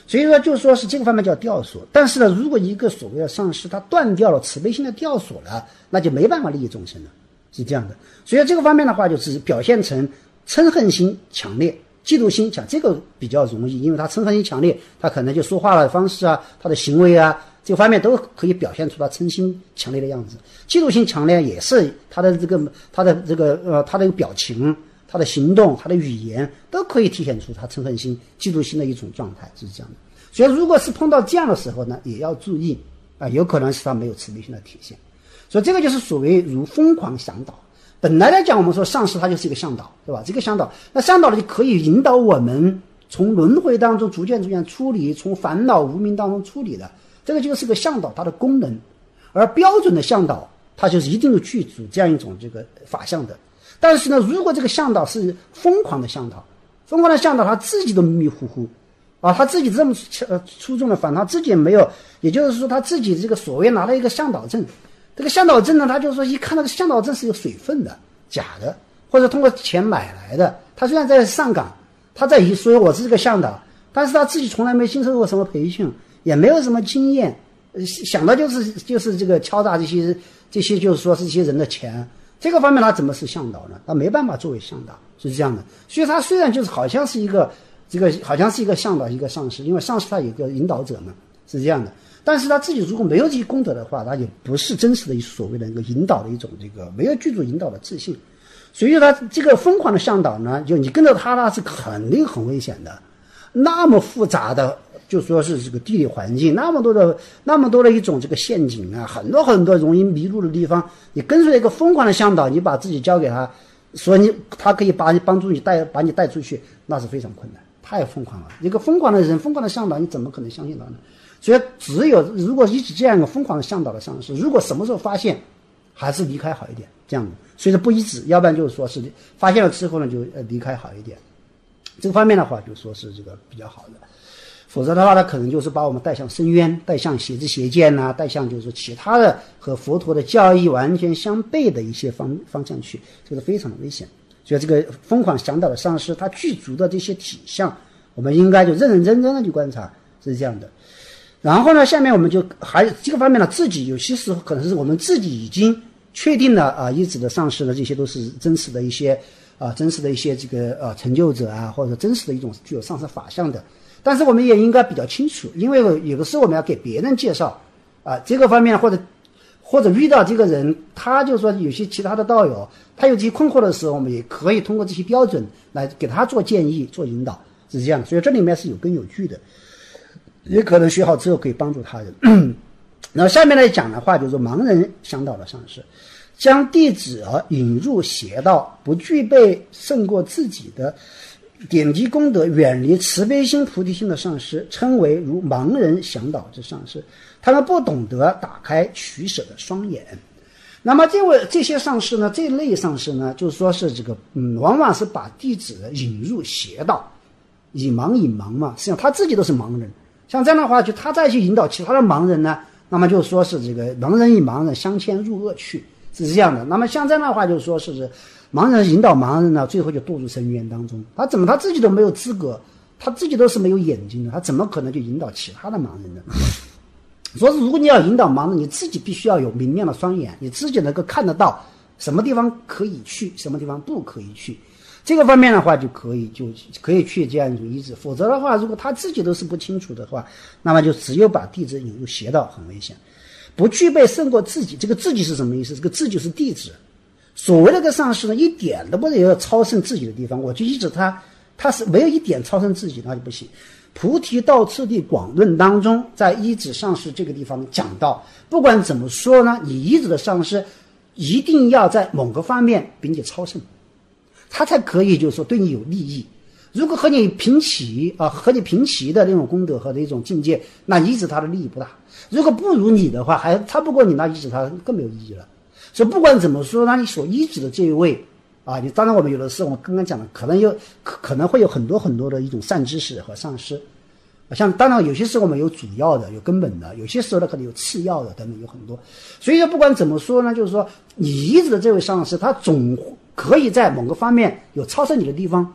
所以说就说是这个方面叫吊索。但是呢，如果一个所谓的上师他断掉了慈悲心的吊索了，那就没办法利益众生了，是这样的。所以这个方面的话，就是表现成嗔恨心强烈，嫉妒心强，这个比较容易，因为他嗔恨心强烈，他可能就说话的方式啊，他的行为啊，这个方面都可以表现出他嗔心强烈的样子。嫉妒心强烈也是他的这个他的这个呃他的表情、他的行动、他的语言都可以体现出他嗔恨心、嫉妒心的一种状态，是这样的。所以如果是碰到这样的时候呢，也要注意啊，有可能是他没有慈悲心的体现。所以这个就是所谓如疯狂向导。本来来讲，我们说上师他就是一个向导，对吧？这个向导，那向导呢就可以引导我们从轮回当中逐渐逐渐出离，从烦恼无明当中出离的，这个就是个向导它的功能。而标准的向导，它就是一定有具足这样一种这个法相的。但是呢，如果这个向导是疯狂的向导，疯狂的向导他自己都迷迷糊糊啊，他自己这么呃出众的法，他自己也没有，也就是说他自己这个所谓拿了一个向导证。这个向导证呢，他就是说一看那个向导证是有水分的，假的，或者通过钱买来的。他虽然在上岗，他在说我是这个向导，但是他自己从来没经受过什么培训，也没有什么经验，想的就是就是这个敲诈这些这些就是说是这些人的钱。这个方面他怎么是向导呢？他没办法作为向导，是这样的。所以他虽然就是好像是一个这个好像是一个向导，一个上师，因为上师他有一个引导者嘛，是这样的。但是他自己如果没有这些功德的话，他也不是真实的所谓的一个引导的一种这个没有具足引导的自信。所以他这个疯狂的向导呢，就你跟着他，那是肯定很危险的。那么复杂的就说是这个地理环境，那么多的那么多的一种这个陷阱啊，很多很多容易迷路的地方，你跟随一个疯狂的向导，你把自己交给他，说你他可以把你帮助你带把你带出去，那是非常困难，太疯狂了。一个疯狂的人，疯狂的向导，你怎么可能相信他呢？所以只有如果一直这样一个疯狂的向导的上师，如果什么时候发现，还是离开好一点，这样的。所以说不一致，要不然就是说是发现了之后呢，就呃离开好一点。这个方面的话，就说是这个比较好的。否则的话，它可能就是把我们带向深渊，带向邪知邪见呐、啊，带向就是其他的和佛陀的教义完全相悖的一些方方向去，这个非常的危险。所以这个疯狂向导的上师，他具足的这些体相，我们应该就认认真真的去观察，是这样的。然后呢，下面我们就还这个方面呢，自己有些时候可能是我们自己已经确定了啊，一直的上师的这些都是真实的一些啊，真实的一些这个呃、啊、成就者啊，或者真实的一种具有上师法相的。但是我们也应该比较清楚，因为有的时候我们要给别人介绍啊，这个方面或者或者遇到这个人，他就说有些其他的道友，他有这些困惑的时候，我们也可以通过这些标准来给他做建议、做引导，是这样的。所以这里面是有根有据的。也可能学好之后可以帮助他人。然后下面来讲的话，就是说盲人向导的上师，将弟子引入邪道，不具备胜过自己的点滴功德，远离慈悲心菩提心的上师，称为如盲人向导之上师。他们不懂得打开取舍的双眼。那么这位这些上师呢，这类上师呢，就是说是这个嗯，往往是把弟子引入邪道，以盲引盲嘛，实际上他自己都是盲人。像这样的话，就他再去引导其他的盲人呢，那么就说是这个盲人与盲人相牵入恶趣，是这样的。那么像这样的话，就说是盲人引导盲人呢，最后就堕入深渊当中。他怎么他自己都没有资格，他自己都是没有眼睛的，他怎么可能去引导其他的盲人呢？所以如果你要引导盲人，你自己必须要有明亮的双眼，你自己能够看得到什么地方可以去，什么地方不可以去。这个方面的话就可以就可以去这样一种医治。否则的话，如果他自己都是不清楚的话，那么就只有把弟子引入邪道，很危险。不具备胜过自己，这个自己是什么意思？这个自就是弟子。所谓的个上师呢，一点都不有超胜自己的地方，我就依止他，他是没有一点超胜自己，那就不行。菩提道次第广论当中，在依止上师这个地方讲到，不管怎么说呢，你依止的上师一定要在某个方面比你超胜，他才可以就是说对你有利益。如果和你平齐啊，和你平齐的那种功德和那种境界，那依止他的利益不大。如果不如你的话，还差不过你，那依止他更没有意义了。所以不管怎么说，那你所依止的这一位啊，你当然我们有的时候我们刚刚讲的，可能有可可能会有很多很多的一种善知识和上师，像当然有些时候我们有主要的，有根本的，有些时候呢可能有次要的等等，有很多。所以说不管怎么说呢，就是说你依止的这位上师，他总可以在某个方面有超胜你的地方，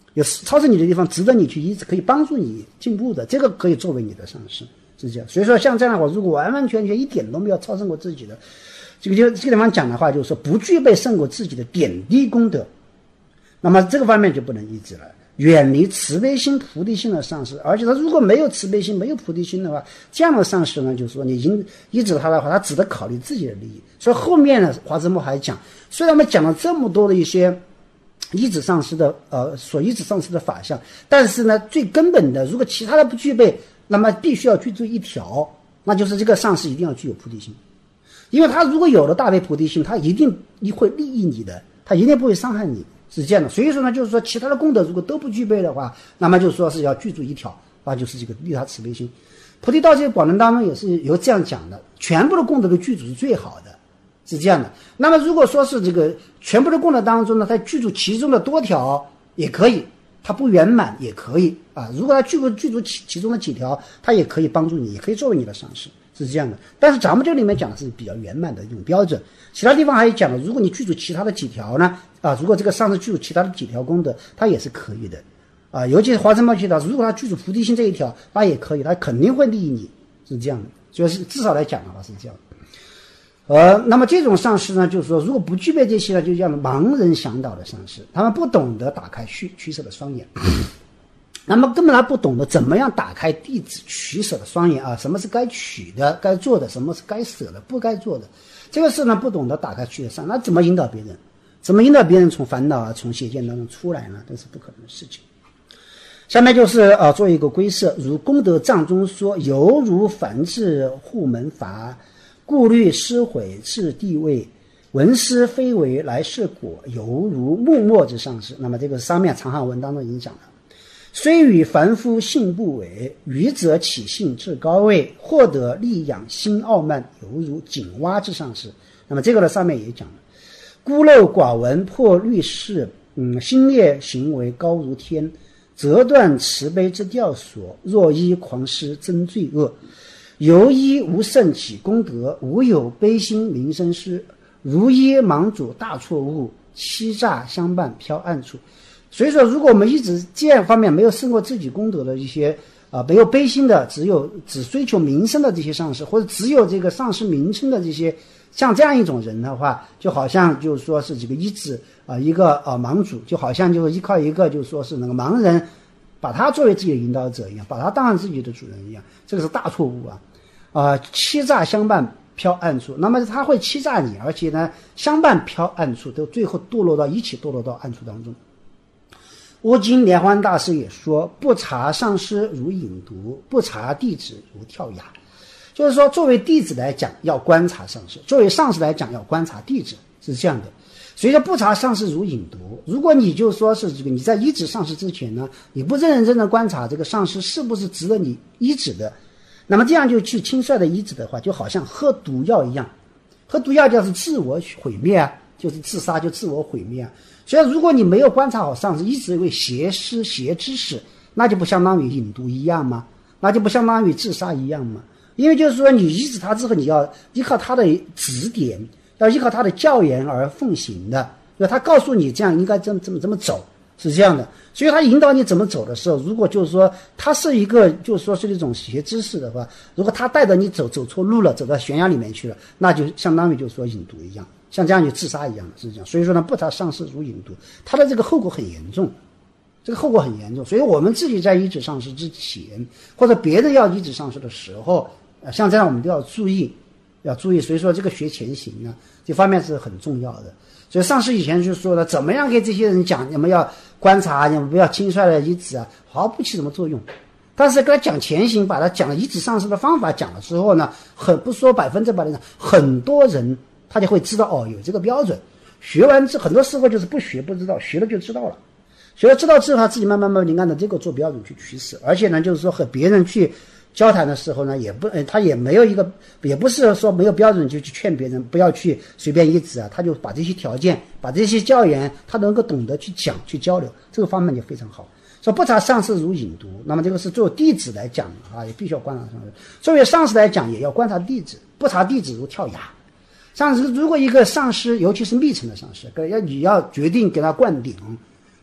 有超胜你的地方，值得你去医治，可以帮助你进步的，这个可以作为你的上师，是这样。所以说，像这样的话，如果完完全全一点都没有超胜过自己的，这个就这个地方讲的话，就是说不具备胜过自己的点滴功德，那么这个方面就不能医治了。远离慈悲心、菩提心的上师，而且他如果没有慈悲心、没有菩提心的话，这样的上师呢，就是说你医医治他的话，他只得考虑自己的利益。所以后面呢，华兹木还讲，虽然我们讲了这么多的一些医治上师的呃所医治上师的法相，但是呢，最根本的，如果其他的不具备，那么必须要具足一条，那就是这个上师一定要具有菩提心，因为他如果有了大悲菩提心，他一定会利益你的，他一定不会伤害你。是这样的，所以说呢，就是说其他的功德如果都不具备的话，那么就是说是要具足一条，那就是这个利他慈悲心。菩提道这个广论当中也是有这样讲的，全部的功德的具足是最好的，是这样的。那么如果说是这个全部的功德当中呢，它具足其中的多条也可以，它不圆满也可以啊。如果它具足具足其其中的几条，它也可以帮助你，也可以作为你的上师，是这样的。但是咱们这里面讲的是比较圆满的一种标准，其他地方还有讲了，如果你具足其他的几条呢？啊，如果这个上师具足其他的几条功德，他也是可以的，啊，尤其是华严茂提到，如果他具足菩提心这一条，那也可以，他肯定会利益你，是这样的，所以是至少来讲的话是这样的。呃，那么这种上师呢，就是说，如果不具备这些呢，就叫盲人向导的上师，他们不懂得打开取取舍的双眼，那么根本他不懂得怎么样打开弟子取舍的双眼啊，什么是该取的、该做的，什么是该舍的、不该做的，这个事呢，不懂得打开取舍上，那怎么引导别人？怎么引导别人从烦恼啊、从邪见当中出来呢？这是不可能的事情。下面就是啊，做一个归摄，如功德藏中说，犹如梵志护门法，顾虑失毁是地位，闻思非为来世果，犹如木末之上师。那么这个上面长汉文当中已经讲了，虽与凡夫性不违，愚者起性至高位，获得力养心傲慢，犹如井蛙之上师。那么这个呢，上面也讲了。孤陋寡闻破律事，嗯，心劣行为高如天，折断慈悲之吊索，若依狂施增罪恶，由依无圣起功德，无有悲心名声师，如依盲主大错误，欺诈相伴飘暗处。所以说，如果我们一直这样方面没有胜过自己功德的一些啊、呃，没有悲心的，只有只追求名声的这些上师，或者只有这个上师名称的这些。像这样一种人的话，就好像就是说是这个医治啊、呃、一个啊、呃、盲主，就好像就是依靠一个就是说是那个盲人，把他作为自己的引导者一样，把他当成自己的主人一样，这个是大错误啊！啊、呃，欺诈相伴飘暗处，那么他会欺诈你，而且呢相伴飘暗处，都最后堕落到一起堕落到暗处当中。乌金莲花大师也说，不察上师如饮毒，不察弟子如跳崖。就是说，作为弟子来讲，要观察上师；作为上师来讲，要观察弟子，是这样的。所以说，不察上师如饮毒。如果你就说是这个，你在医治上师之前呢，你不认认真真的观察这个上师是不是值得你医治的，那么这样就去轻率的医治的话，就好像喝毒药一样。喝毒药就是自我毁灭啊，就是自杀，就自我毁灭啊。所以，如果你没有观察好上师，一直为邪师、邪知识，那就不相当于饮毒一样吗？那就不相当于自杀一样吗？因为就是说，你医治他之后，你要依靠他的指点，要依靠他的教言而奉行的。就他告诉你这样应该这么这么这么走，是这样的。所以他引导你怎么走的时候，如果就是说他是一个就是说是一种邪知识的话，如果他带着你走走错路了，走到悬崖里面去了，那就相当于就是说饮毒一样，像这样就自杀一样的，是这样。所以说呢，不察上师如饮毒，他的这个后果很严重。这个后果很严重，所以我们自己在医治上师之前，或者别人要医治上师的时候，呃，像这样我们都要注意，要注意。所以说这个学前行呢，这方面是很重要的。所以上师以前就说了，怎么样给这些人讲，你们要观察，你们不要轻率的医治啊，毫不起什么作用。但是跟他讲前行，把他讲了医治上师的方法讲了之后呢，很不说百分之百的人，很多人他就会知道哦，有这个标准。学完之很多时候就是不学不知道，学了就知道了。学了知道之后，他自己慢慢慢慢按照这个做标准去取舍，而且呢，就是说和别人去交谈的时候呢，也不，呃，他也没有一个，也不是说没有标准就去劝别人不要去随便医治啊，他就把这些条件，把这些教言，他能够懂得去讲去交流，这个方面就非常好。说不察上师如饮毒，那么这个是作为弟子来讲啊，也必须要观察上师；作为上师来讲，也要观察弟子，不察弟子如跳崖。上师如果一个上师，尤其是密乘的上师，要你要决定给他灌顶。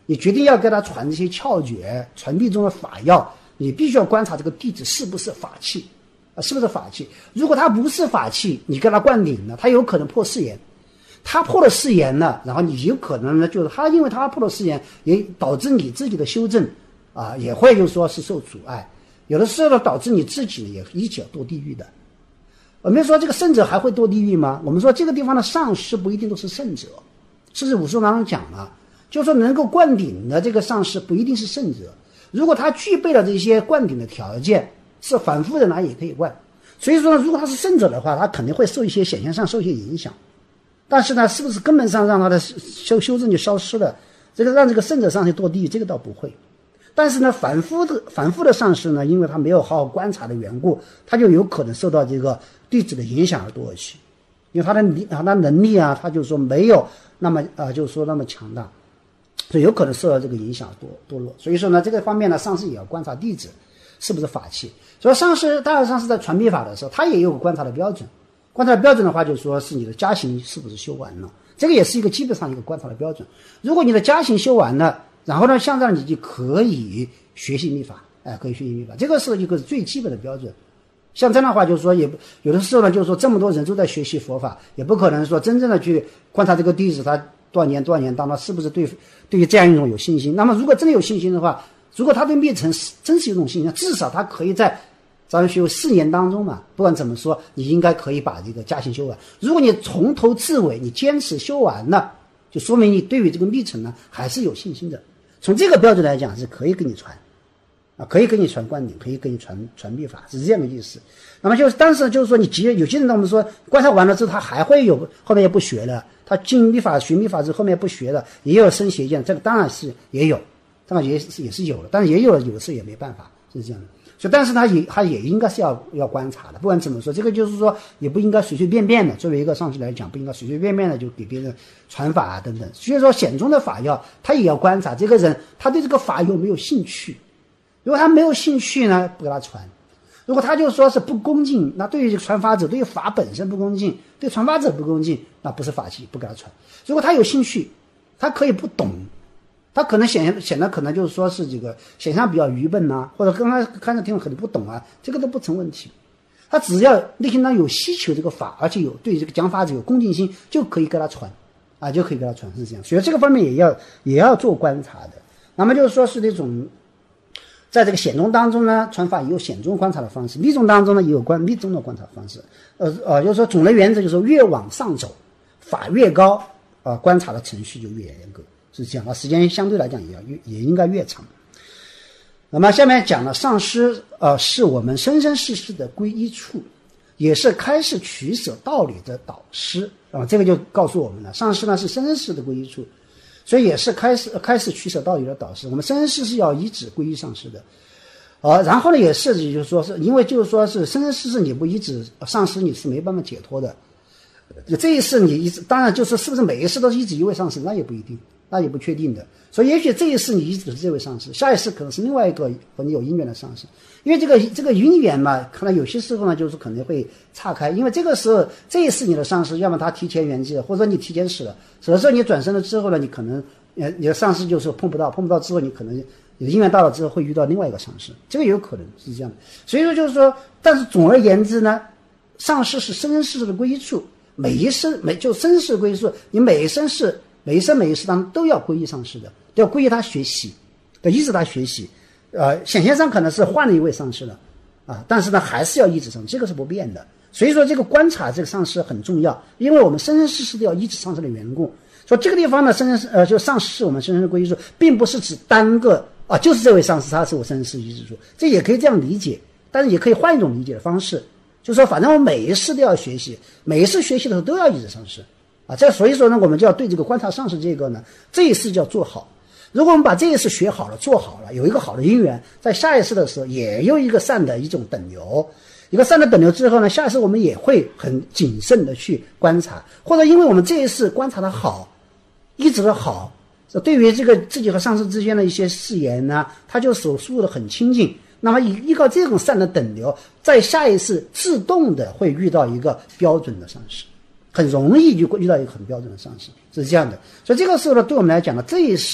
你决定要给他传这些窍诀，传递中的法要，你必须要观察这个弟子是不是法器啊，是不是法器？如果他不是法器，你跟他灌顶了，他有可能破誓言。他破了誓言呢，然后你有可能呢，就是他因为他破了誓言，也导致你自己的修正啊，也会就是说是受阻碍。有的时候呢，导致你自己也一起要堕地狱的。我们说这个圣者还会堕地狱吗？我们说这个地方的上师不一定都是圣者，甚至武术当中讲了，就是说能够灌顶的这个上师不一定是圣者。如果他具备了这些灌顶的条件，是反复的拿也可以灌。所以说呢，如果他是圣者的话，他肯定会受一些显现上受一些影响。但是呢，是不是根本上让他的修修正就消失了？这个让这个圣者上去堕地狱，这个倒不会。但是呢，反复的反复的上师呢，因为他没有好好观察的缘故，他就有可能受到这个弟子的影响而堕去，因为他的他的能力啊，他就是说没有那么啊、呃，就是说那么强大，所以有可能受到这个影响堕堕落。所以说呢，这个方面呢，上师也要观察弟子是不是法器。所以上师，当然上师在传秘法的时候，他也有观察的标准。观察的标准的话，就是说是你的家行是不是修完了，这个也是一个基本上一个观察的标准。如果你的家行修完了，然后呢，像这样你就可以学习秘法，哎，可以学习秘法，这个是一个最基本的标准。像这样的话，就是说也有的时候呢，就是说这么多人都在学习佛法，也不可能说真正的去观察这个弟子他多少年多少年当中是不是对对于这样一种有信心。那么如果真的有信心的话，如果他对密乘真是有一种信心，至少他可以在咱们学四年当中嘛，不管怎么说，你应该可以把这个家行修完。如果你从头至尾你坚持修完了，就说明你对于这个密乘呢还是有信心的。从这个标准来讲，是可以给你传啊，可以给你传灌顶，可以给你传传秘法，是这样的意思。那么就是，但是就是说，你即有些人呢，我们说观察完了之后，他还会有后面也不学了，他进秘法学秘法之后，后面不学了，也有生邪见，这个当然是也有，当然也是也是有的，但是也有有的时候也没办法，是这样的。所以，但是他也他也应该是要要观察的，不管怎么说，这个就是说也不应该随随便便的。作为一个上师来讲，不应该随随便便的就给别人传法啊等等。所以说，显宗的法要他也要观察这个人他对这个法有没有兴趣。如果他没有兴趣呢，不给他传；如果他就说是不恭敬，那对于传法者，对于法本身不恭敬，对传法者不恭敬，那不是法器，不给他传。如果他有兴趣，他可以不懂。他可能显显得可能就是说是这个显象比较愚笨呐、啊，或者刚开始看着听可能不懂啊，这个都不成问题。他只要内心当有需求这个法，而且有对这个讲法者有恭敬心，就可以给他传啊，就可以给他传，是这样。所以这个方面也要也要做观察的。那么就是说是那种，在这个显宗当中呢，传法也有显宗观察的方式；密宗当中呢，也有观密宗的观察方式。呃呃，就是说总的原则就是越往上走，法越高，啊、呃，观察的程序就越严格。是这样，那时间相对来讲也要越也应该越长。那么下面讲了上师，呃，是我们生生世世的归依处，也是开示取舍道理的导师啊。这个就告诉我们了，上师呢是生生世世的归依处，所以也是开示开示取舍道理的导师。我们生生世世要依止归依上师的，呃，然后呢也是就是说是因为就是说是生生世世你不依止上师，你是没办法解脱的。这一世你一直，当然就是是不是每一世都是依止一位上师，那也不一定。那也不确定的，所以也许这一世你一直是这位上师，下一世可能是另外一个和你有姻缘的上师，因为这个这个姻缘嘛，可能有些时候呢就是可能会岔开，因为这个时候这一世你的上师，要么他提前圆寂了，或者你提前死了，死了之后你转生了之后呢，你可能呃你的上师就是碰不到，碰不到之后你可能你的姻缘到了之后会遇到另外一个上师，这个有可能是这样的。所以说就是说，但是总而言之呢，上师是生生世世的归依处，每一生每就生世归依处，你每一生是。每一生每一世当中都要皈依上师的，都要皈依他学习，要依止他学习。呃，显现上可能是换了一位上师了，啊，但是呢还是要依止上师，这个是不变的。所以说这个观察这个上师很重要，因为我们生生世世都要依止上师的缘故。所以这个地方呢，生生呃就上师是我们生生的皈依处，并不是指单个啊，就是这位上师他是我生生世依止处，这也可以这样理解，但是也可以换一种理解的方式，就是说反正我每一世都要学习，每一次学习的时候都要依止上师。啊，这所以说呢，我们就要对这个观察上师这个呢，这一世就要做好。如果我们把这一世学好了、做好了，有一个好的因缘，在下一世的时候也有一个善的一种等流，一个善的等流之后呢，下一世我们也会很谨慎的去观察，或者因为我们这一世观察的好，一直的好，对于这个自己和上师之间的一些誓言呢，他就手术的很清净。那么依依靠这种善的等流，在下一世自动的会遇到一个标准的上师。很容易就遇到一个很标准的上师，是这样的。所以这个时候呢，对我们来讲呢，这一世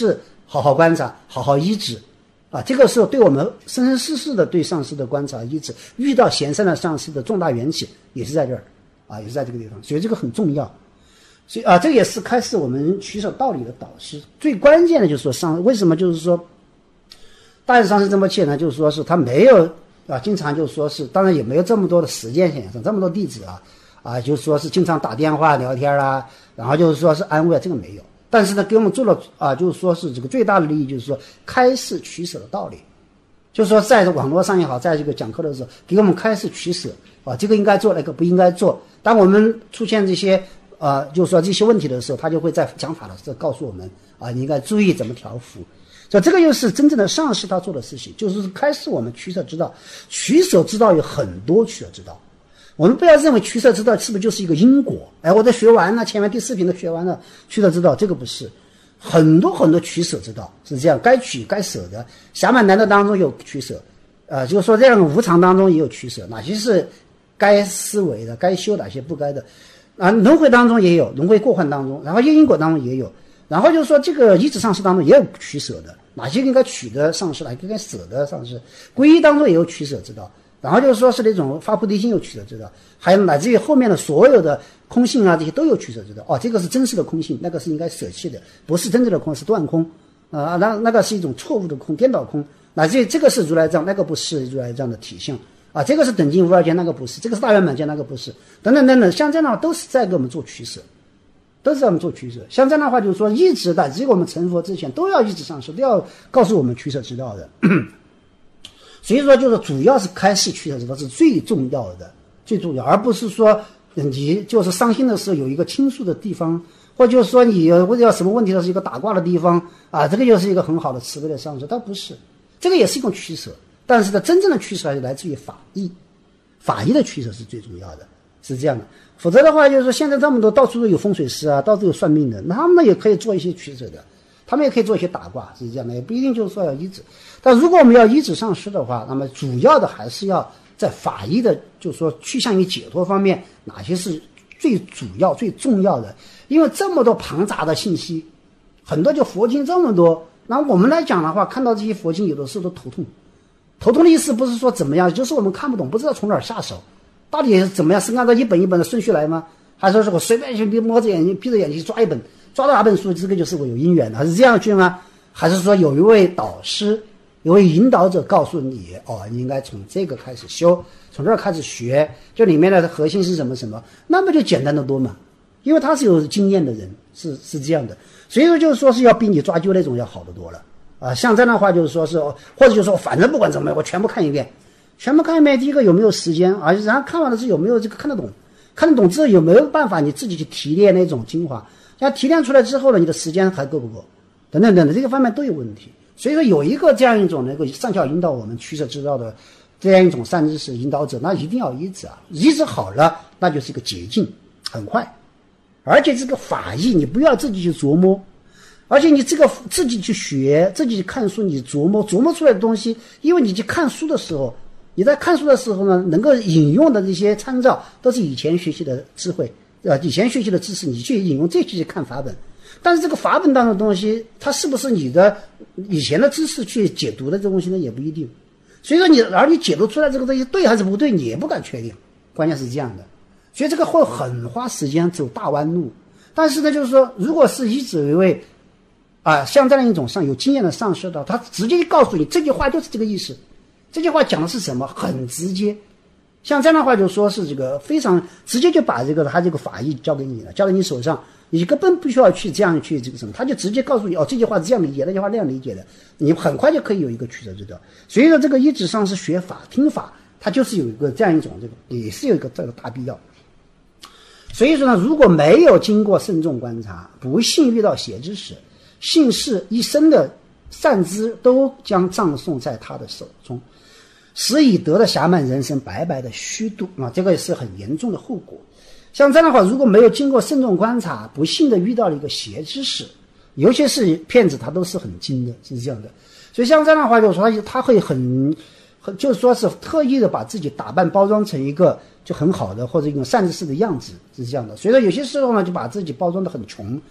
好好观察，好好医治。啊，这个时候对我们生生世世的对上师的观察医治，遇到贤善的上师的重大缘起也是在这儿，啊，也是在这个地方，所以这个很重要。所以啊，这也是开始我们取舍道理的导师。最关键的就是说上，为什么就是说大日上师这么切呢？就是说是他没有啊，经常就说是，当然也没有这么多的时间先生，这么多弟子啊，啊，就是说是经常打电话聊天啦，然后就是说是安慰，这个没有。但是呢，给我们做了啊，就是说是这个最大的利益，就是说开示取舍的道理，就是说在网络上也好，在这个讲课的时候，给我们开示取舍啊，这个应该做，那个不应该做。当我们出现这些啊，就是说这些问题的时候，他就会在讲法的时候告诉我们啊，你应该注意怎么调伏。所以这个又是真正的上师他做的事情，就是开示我们取舍之道。取舍之道有很多取舍之道。我们不要认为取舍之道是不是就是一个因果？哎，我都学完了，前面第四品都学完了，取舍之道这个不是，很多很多取舍之道是这样，该取该舍的。暇满难得当中有取舍，呃，就是说这样的无常当中也有取舍，哪些是该思维的，该修哪些不该的，啊，轮回当中也有，轮回过患当中，然后因果当中也有，然后就是说这个依止上师当中也有取舍的，哪些应该取的上师，哪些应该舍的上师，皈依当中也有取舍之道。然后就是说是那种发菩提心有取舍之道，还有乃至于后面的所有的空性啊，这些都有取舍之道。哦，这个是真实的空性，那个是应该舍弃的，不是真正的空，是断空啊，那那个是一种错误的空，颠倒空。乃至于这个是如来藏，那个不是如来藏的体相啊，这个是等尽无二见，那个不是，这个是大圆满见，那个不是，等等等等，像这样的话都是在给我们做取舍，都是在我们做取舍。像这样的话，就是说一直乃至于我们成佛之前，都要一直上师，都要告诉我们取舍之道的。所以说，就是主要是开示取舍之道是最重要的，最重要，而不是说你就是伤心的时候有一个倾诉的地方，或就是说你或者要什么问题的是一个打卦的地方啊，这个又是一个很好的慈悲的上师，它不是，这个也是一种取舍，但是呢，真正的取舍还是来自于法义，法义的取舍是最重要的，是这样的。否则的话，就是说现在这么多到处都有风水师啊，到处有算命的，那他们也可以做一些取舍的。他们也可以做一些打卦，是这样的，也不一定就是说要依止。但如果我们要依止上师的话，那么主要的还是要在法医的，就是说趋向于解脱方面，哪些是最主要、最重要的？因为这么多庞杂的信息，很多就佛经这么多，那我们来讲的话，看到这些佛经，有的时候都头痛。头痛的意思不是说怎么样，就是我们看不懂，不知道从哪儿下手，到底是怎么样？是按照一本一本的顺序来吗？还是说我随便去摸着眼睛、闭着眼睛抓一本？抓到哪本书，这个就是我有因缘的，还是这样去吗？还是说有一位导师、有位引导者告诉你，哦，你应该从这个开始修，从这儿开始学，这里面的核心是什么什么？那么就简单的多嘛，因为他是有经验的人，是是这样的，所以说就是说是要比你抓阄那种要好得多了啊。像这样的话，就是说是，或者就是说，反正不管怎么样，我全部看一遍，全部看一遍。第一个有没有时间啊？然后看完了之后有没有这个看得懂？看得懂之后有没有办法你自己去提炼那种精华？要提炼出来之后呢，你的时间还够不够？等等等等，这个方面都有问题。所以说，有一个这样一种能够上效引导我们取舍之道的这样一种善知识引导者，那一定要依止啊！依止好了，那就是一个捷径，很快。而且这个法义，你不要自己去琢磨，而且你这个自己去学，自己去看书，你琢磨琢磨出来的东西，因为你去看书的时候，你在看书的时候呢，能够引用的这些参照都是以前学习的智慧。呃，以前学习的知识，你去引用这些去看法本，但是这个法本当中的东西，它是不是你的以前的知识去解读的这东西呢，也不一定。所以说你，而你解读出来这个东西对还是不对，你也不敢确定。关键是这样的，所以这个会很花时间走大弯路。但是呢，就是说，如果是以此为位，啊，像这样一种上有经验的上师的，他直接告诉你这句话就是这个意思，这句话讲的是什么，很直接。像这样的话，就说是这个非常直接就把这个他这个法义交给你了，交在你手上，你根本不需要去这样去这个什么，他就直接告诉你哦，这句话是这样理解，那句话那样理解的，你很快就可以有一个取舍之道。所以说，这个依止上是学法听法，它就是有一个这样一种这个，也是有一个这个大必要。所以说呢，如果没有经过慎重观察，不幸遇到邪之时，信士一生的善知都将葬送在他的手中。使以得的暇满人生白白的虚度啊，这个也是很严重的后果。像这样的话，如果没有经过慎重观察，不幸的遇到了一个邪知识，尤其是骗子，他都是很精的，是这样的。所以像这样的话，就是说他他会很，很就是说是特意的把自己打扮包装成一个就很好的或者一种善知识的样子，是这样的。所以说有些时候呢，就把自己包装的很穷，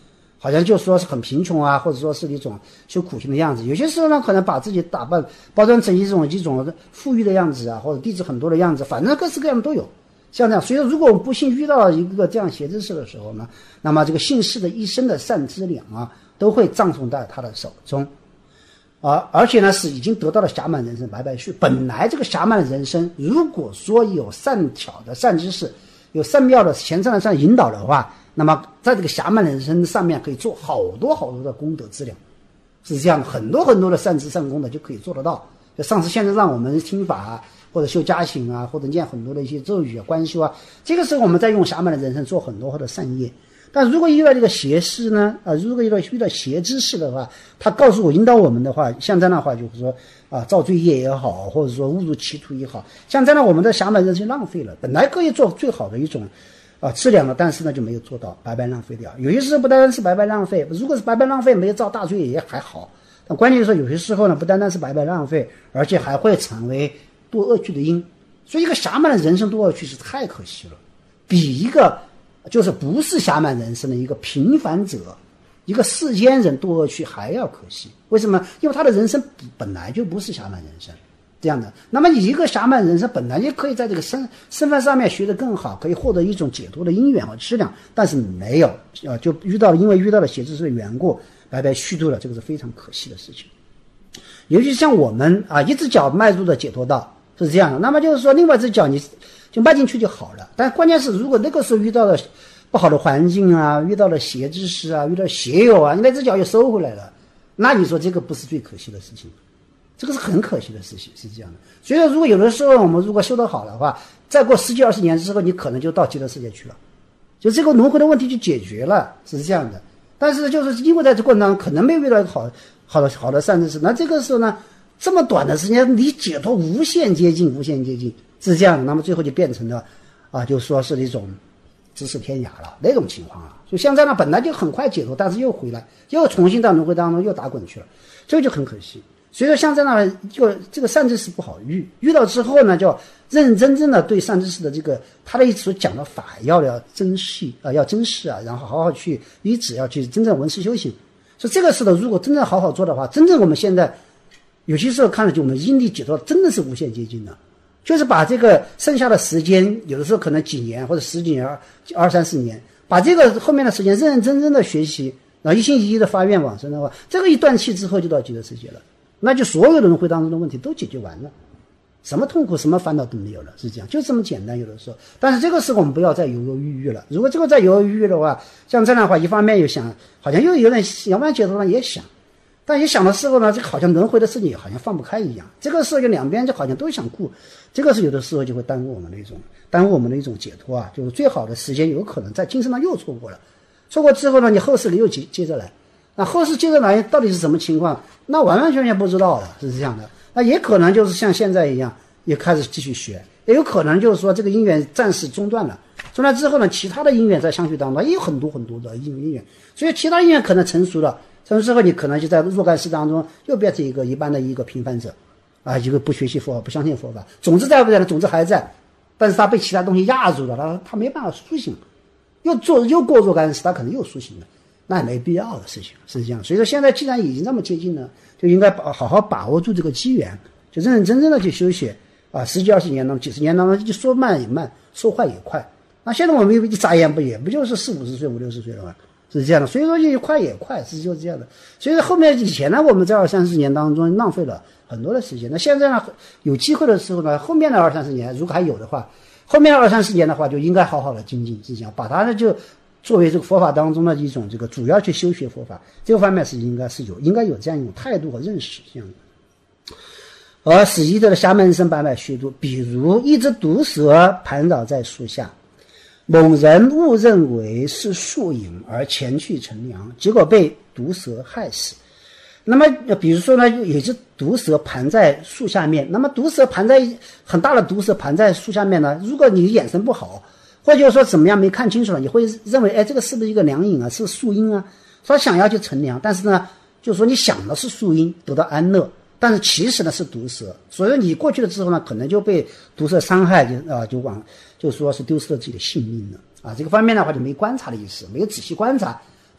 好像就说是很贫穷啊，或者说是一种受苦心的样子。有些时候呢，可能把自己打扮包装成一种一种富裕的样子啊，或者地址很多的样子，反正各式各样的都有。像这样，所以说，如果我们不幸遇到一个这样邪知识的时候呢，那么这个姓氏的一生的善资粮啊，都会葬送在他的手中。啊，而且呢是已经得到了暇满人生白白续。本来这个暇满的人生，如果说有善巧的善知识，有善妙的贤善的善引导的话，那么在这个暇满人生上面可以做好多好多的功德资粮，是这样的，很多很多的善知善功德就可以做得到。就上次现在让我们听法啊，或者修家行啊，或者念很多的一些咒语啊、观修啊，这个时候我们在用暇满的人生做很多的善业。但如果遇到这个邪事呢，啊，如果遇到遇到邪知识的话，他告诉我引导我们的话，像这样的话就是说啊，造罪业也好，或者说误入歧途也好，像这样的我们的暇满人生浪费了，本来可以做最好的一种啊质量的，但是呢就没有做到，白白浪费掉。有些时候不单单是白白浪费，如果是白白浪费没有造大罪也还好，但关键是说有些时候呢不单单是白白浪费，而且还会成为堕恶趣的因。所以一个暇满的人生堕恶趣是太可惜了，比一个就是不是暇满人生的一个平凡者，一个世间人堕恶趣还要可惜。为什么？因为他的人生本来就不是暇满人生这样的。那么你一个暇满人生本来就可以在这个身身份上面学得更好，可以获得一种解脱的因缘和质量，但是没有啊，就遇到了因为遇到了邪知识的缘故，白白虚度了，这个是非常可惜的事情。尤其像我们啊，一只脚迈入的解脱道是这样的，那么就是说另外一只脚你就迈进去就好了。但关键是如果那个时候遇到了不好的环境啊，遇到了邪知识啊，遇到邪友啊，你那只脚又收回来了，那你说这个不是最可惜的事情？这个是很可惜的事情，是这样的。所以说如果有的时候我们如果修得好的话，再过十几二十年之后，你可能就到极乐世界去了，就这个轮回的问题就解决了，是这样的。但是就是因为在这过程当中可能没有遇到一个好好的好的善知识，那这个时候呢，这么短的时间离解脱无限接近，无限接近，是这样的。那么最后就变成了啊，就说是一种咫尺天涯了那种情况啊。就像这样本来就很快解脱，但是又回来，又重新到轮回当中又打滚去了，这个就很可惜。所以说像这样就这个善知识不好遇，遇到之后呢，就认认真真的对善知识的这个他的所讲的法要要珍惜啊，要珍视啊，然后好好去依止，要去真正闻思修行。所以这个事的如果真正好好做的话，真正我们现在有些时候看了就我们因地解脱真的是无限接近的。就是把这个剩下的时间，有的时候可能几年或者十几年、二三四年，把这个后面的时间认认真真的学习，然后一心一意的发愿往生的话，这个一断气之后就到极乐世界了，那就所有的轮回当中的问题都解决完了，什么痛苦、什么烦恼都没有了，是这样，就这么简单。有的时候，但是这个时候我们不要再犹犹豫豫了。如果这个再犹犹豫豫的话，像这样的话，一方面又想，好像又有点想往解脱上也想。但一想的时候呢，这个好像轮回的事情好像放不开一样，这个时候就两边就好像都想顾，这个是有的时候就会耽误我们的一种耽误我们的一种解脱啊，就是最好的时间有可能在今生上又错过了，错过之后呢，你后世你又接接着来，那后世接着来到底是什么情况，那完完全全不知道的，是这样的。那也可能就是像现在一样，也开始继续学，也有可能就是说这个因缘暂时中断了，中断之后呢，其他的因缘在相续当中也有很多很多的因缘，所以其他因缘可能成熟了。成熟之后，你可能就在若干世当中又变成一个一般的一个平凡者，啊，一个不学习佛法、不相信佛法，种子在不在呢？种子还在，但是他被其他东西压住了，他他没办法苏醒，又做又过若干世，他可能又苏醒了，那也没必要的事情，是这样。所以说，现在既然已经这么接近了，就应该把好好把握住这个机缘，就认认真真的去修学啊，十几二十年当中、几十年当中，就说慢也慢，说快也快。那现在我们一眨眼不也不就是四五十岁、五六十岁了吗？是这样的，所以说就快也快，是就这样的。所以说后面以前呢，我们在二三十年当中浪费了很多的时间。那现在呢，有机会的时候呢，后面的二三十年如果还有的话，后面的二三十年的话，就应该好好的精进，是这样，把它呢就作为这个佛法当中的一种这个主要去修学佛法，这个方面是应该是有应该有这样一种态度和认识这样的。而使一的暇满人生白白虚度，比如一只毒蛇盘绕在树下。某人误认为是树影而前去乘凉，结果被毒蛇害死。那么比如说呢，有一只毒蛇盘在树下面，那么毒蛇盘在很大的毒蛇盘在树下面呢，如果你眼神不好，或者说怎么样没看清楚了，你会认为哎，这个是不是一个凉影啊，是树荫啊，说想要去乘凉，但是呢就是说你想的是树荫得到安乐，但是其实呢是毒蛇，所以你过去了之后呢，可能就被毒蛇伤害，就啊就往就说是丢失了自己的性命了啊。这个方面的话就没观察的意思，没有仔细观察，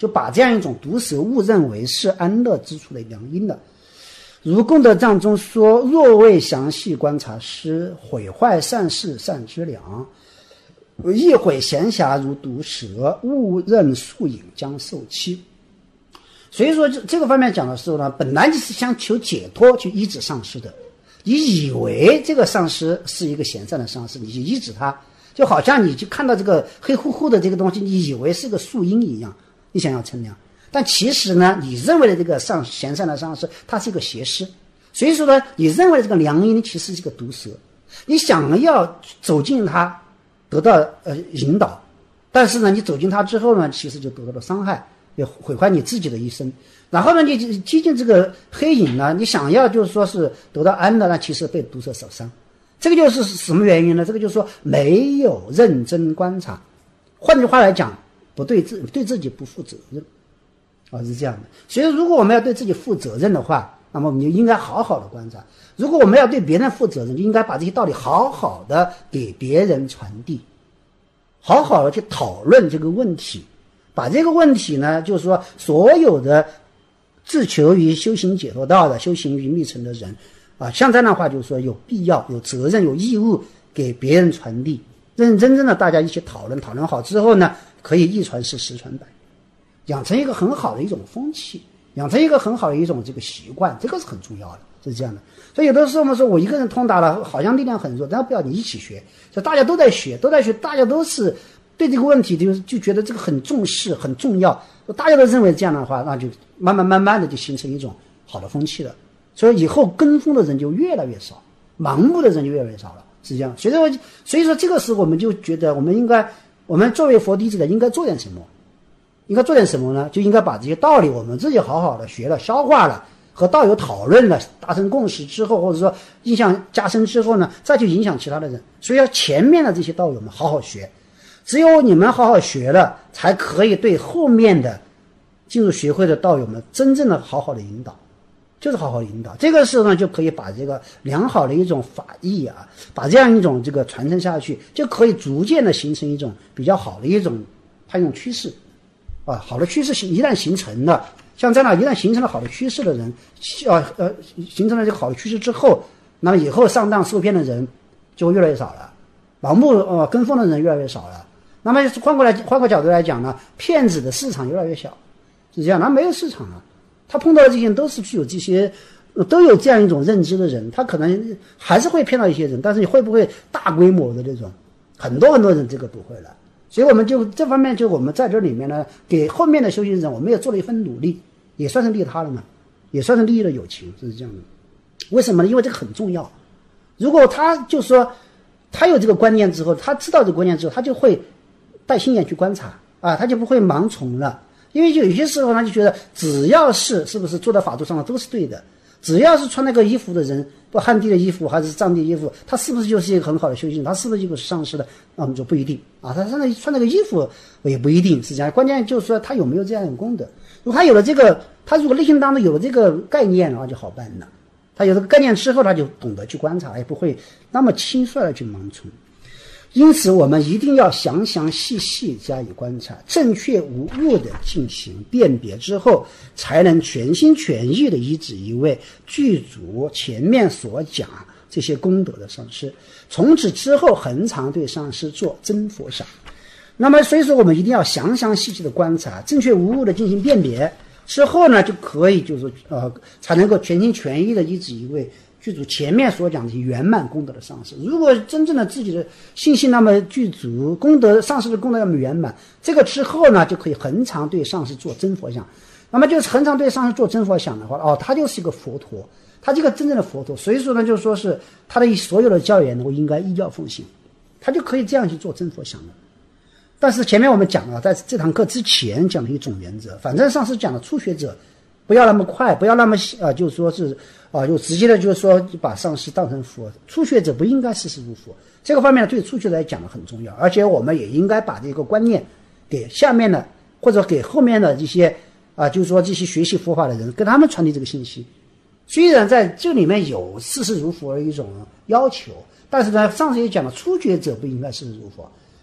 就把这样一种毒蛇误认为是安乐之处的良因了。如功德藏中说，若未详细观察师，毁坏善事善之良，亦毁闲暇如毒蛇，误认宿隐将受期。所以说这个方面讲的时候呢，本来就是想求解脱去医治丧尸的，你以为这个丧尸是一个闲善的丧尸，你去医治它，就好像你就看到这个黑乎乎的这个东西，你以为是个树荫一样，你想要乘凉，但其实呢，你认为的这个上闲善的丧尸，它是一个邪师，所以说呢，你认为的这个良因其实是个毒蛇，你想要走进它，得到呃引导，但是呢，你走进它之后呢，其实就得到了伤害，也毁坏你自己的一生。然后呢，你接近这个黑影呢，你想要就是说是得到安乐呢，其实被毒蛇所伤。这个就是什么原因呢？这个就是说没有认真观察，换句话来讲，不对自对自己不负责任啊，是这样的。所以如果我们要对自己负责任的话，那么我们就应该好好的观察。如果我们要对别人负责任，就应该把这些道理好好的给别人传递，好好的去讨论这个问题，把这个问题呢，就是说所有的自求于修行解脱道的、修行于密乘的人啊，像这样的话，就是说有必要、有责任、有义务给别人传递，认认真真的大家一起讨论，讨论好之后呢，可以一传十，十传百，养成一个很好的一种风气，养成一个很好的一种这个习惯，这个是很重要的，是这样的。所以有的时候我们说我一个人通达了，好像力量很弱，但不要你一起学，就大家都在学，都在学，大家都是对这个问题就就觉得这个很重视、很重要，大家都认为这样的话，那就慢慢慢慢的就形成一种好的风气了。所以以后跟风的人就越来越少，盲目的人就越来越少了，是这样。所以说，所以说这个时候我们就觉得，我们应该，我们作为佛弟子的应该做点什么？应该做点什么呢？就应该把这些道理我们自己好好的学了、消化了，和道友讨论了，达成共识之后，或者说印象加深之后呢，再去影响其他的人。所以要前面的这些道友们好好学，只有你们好好学了，才可以对后面的进入学会的道友们真正的好好的引导。就是好好引导，这个时候呢，就可以把这个良好的一种法义啊，把这样一种这个传承下去，就可以逐渐的形成一种比较好的一种它一种趋势啊。好的趋势一旦形成了，像这样一旦形成了好的趋势的人，呃呃，形成了这个好的趋势之后，那么以后上当受骗的人就会越来越少了，盲目呃跟风的人越来越少了。那么换过来换个角度来讲呢，骗子的市场越来越小，是这样，那没有市场了。他碰到的这些人都是具有这些，都有这样一种认知的人，他可能还是会骗到一些人，但是你会不会大规模的这种，很多很多人这个不会了。所以我们就这方面，就我们在这里面呢，给后面的修行人，我们也做了一份努力，也算是利他了嘛，也算是利益了友情，就是这样的。为什么呢？因为这个很重要。如果他就说他有这个观念之后，他知道这个观念之后，他就会带心眼去观察啊，他就不会盲从了。因为就有些时候他就觉得只要是是不是坐在法度上的都是对的，只要是穿那个衣服的人，不汉地的衣服还是藏地衣服，他是不是就是一个很好的修行人，他是不是一个上师的，那我们就不一定啊。他穿那穿那个衣服也不一定是这样，关键就是说他有没有这样的功德。如果他有了这个，他如果内心当中有了这个概念的话就好办了，他有这个概念之后他就懂得去观察，也不会那么轻率的去盲从。因此我们一定要详详细细加以观察，正确无误的进行辨别之后，才能全心全意的依止一位具足前面所讲这些功德的上师，从此之后恒常对上师做真佛想。那么所以说我们一定要详详细细的观察，正确无误的进行辨别之后呢，就可以就是呃才能够全心全意的依止一位具足前面所讲的圆满功德的上师。如果真正的自己的信心那么具足，功德上师的功德那么圆满，这个之后呢，就可以恒常对上师做真佛想。那么就是恒常对上师做真佛想的话，哦，他就是一个佛陀，他这个真正的佛陀。所以说呢，就是说是他的所有的教言呢，我应该依教奉行，他就可以这样去做真佛想了。但是前面我们讲了，在这堂课之前讲了一种原则，反正上师讲的初学者不要那么快，不要那么啊、呃，就是说是啊、呃，就直接的就是说把上师当成佛。初学者不应该视师如佛，这个方面对初学者来讲的很重要，而且我们也应该把这个观念给下面的或者给后面的这些啊、呃，就是说这些学习佛法的人，跟他们传递这个信息。虽然在这里面有视师如佛的一种要求，但是呢，上次也讲了，初学者不应该视师如佛。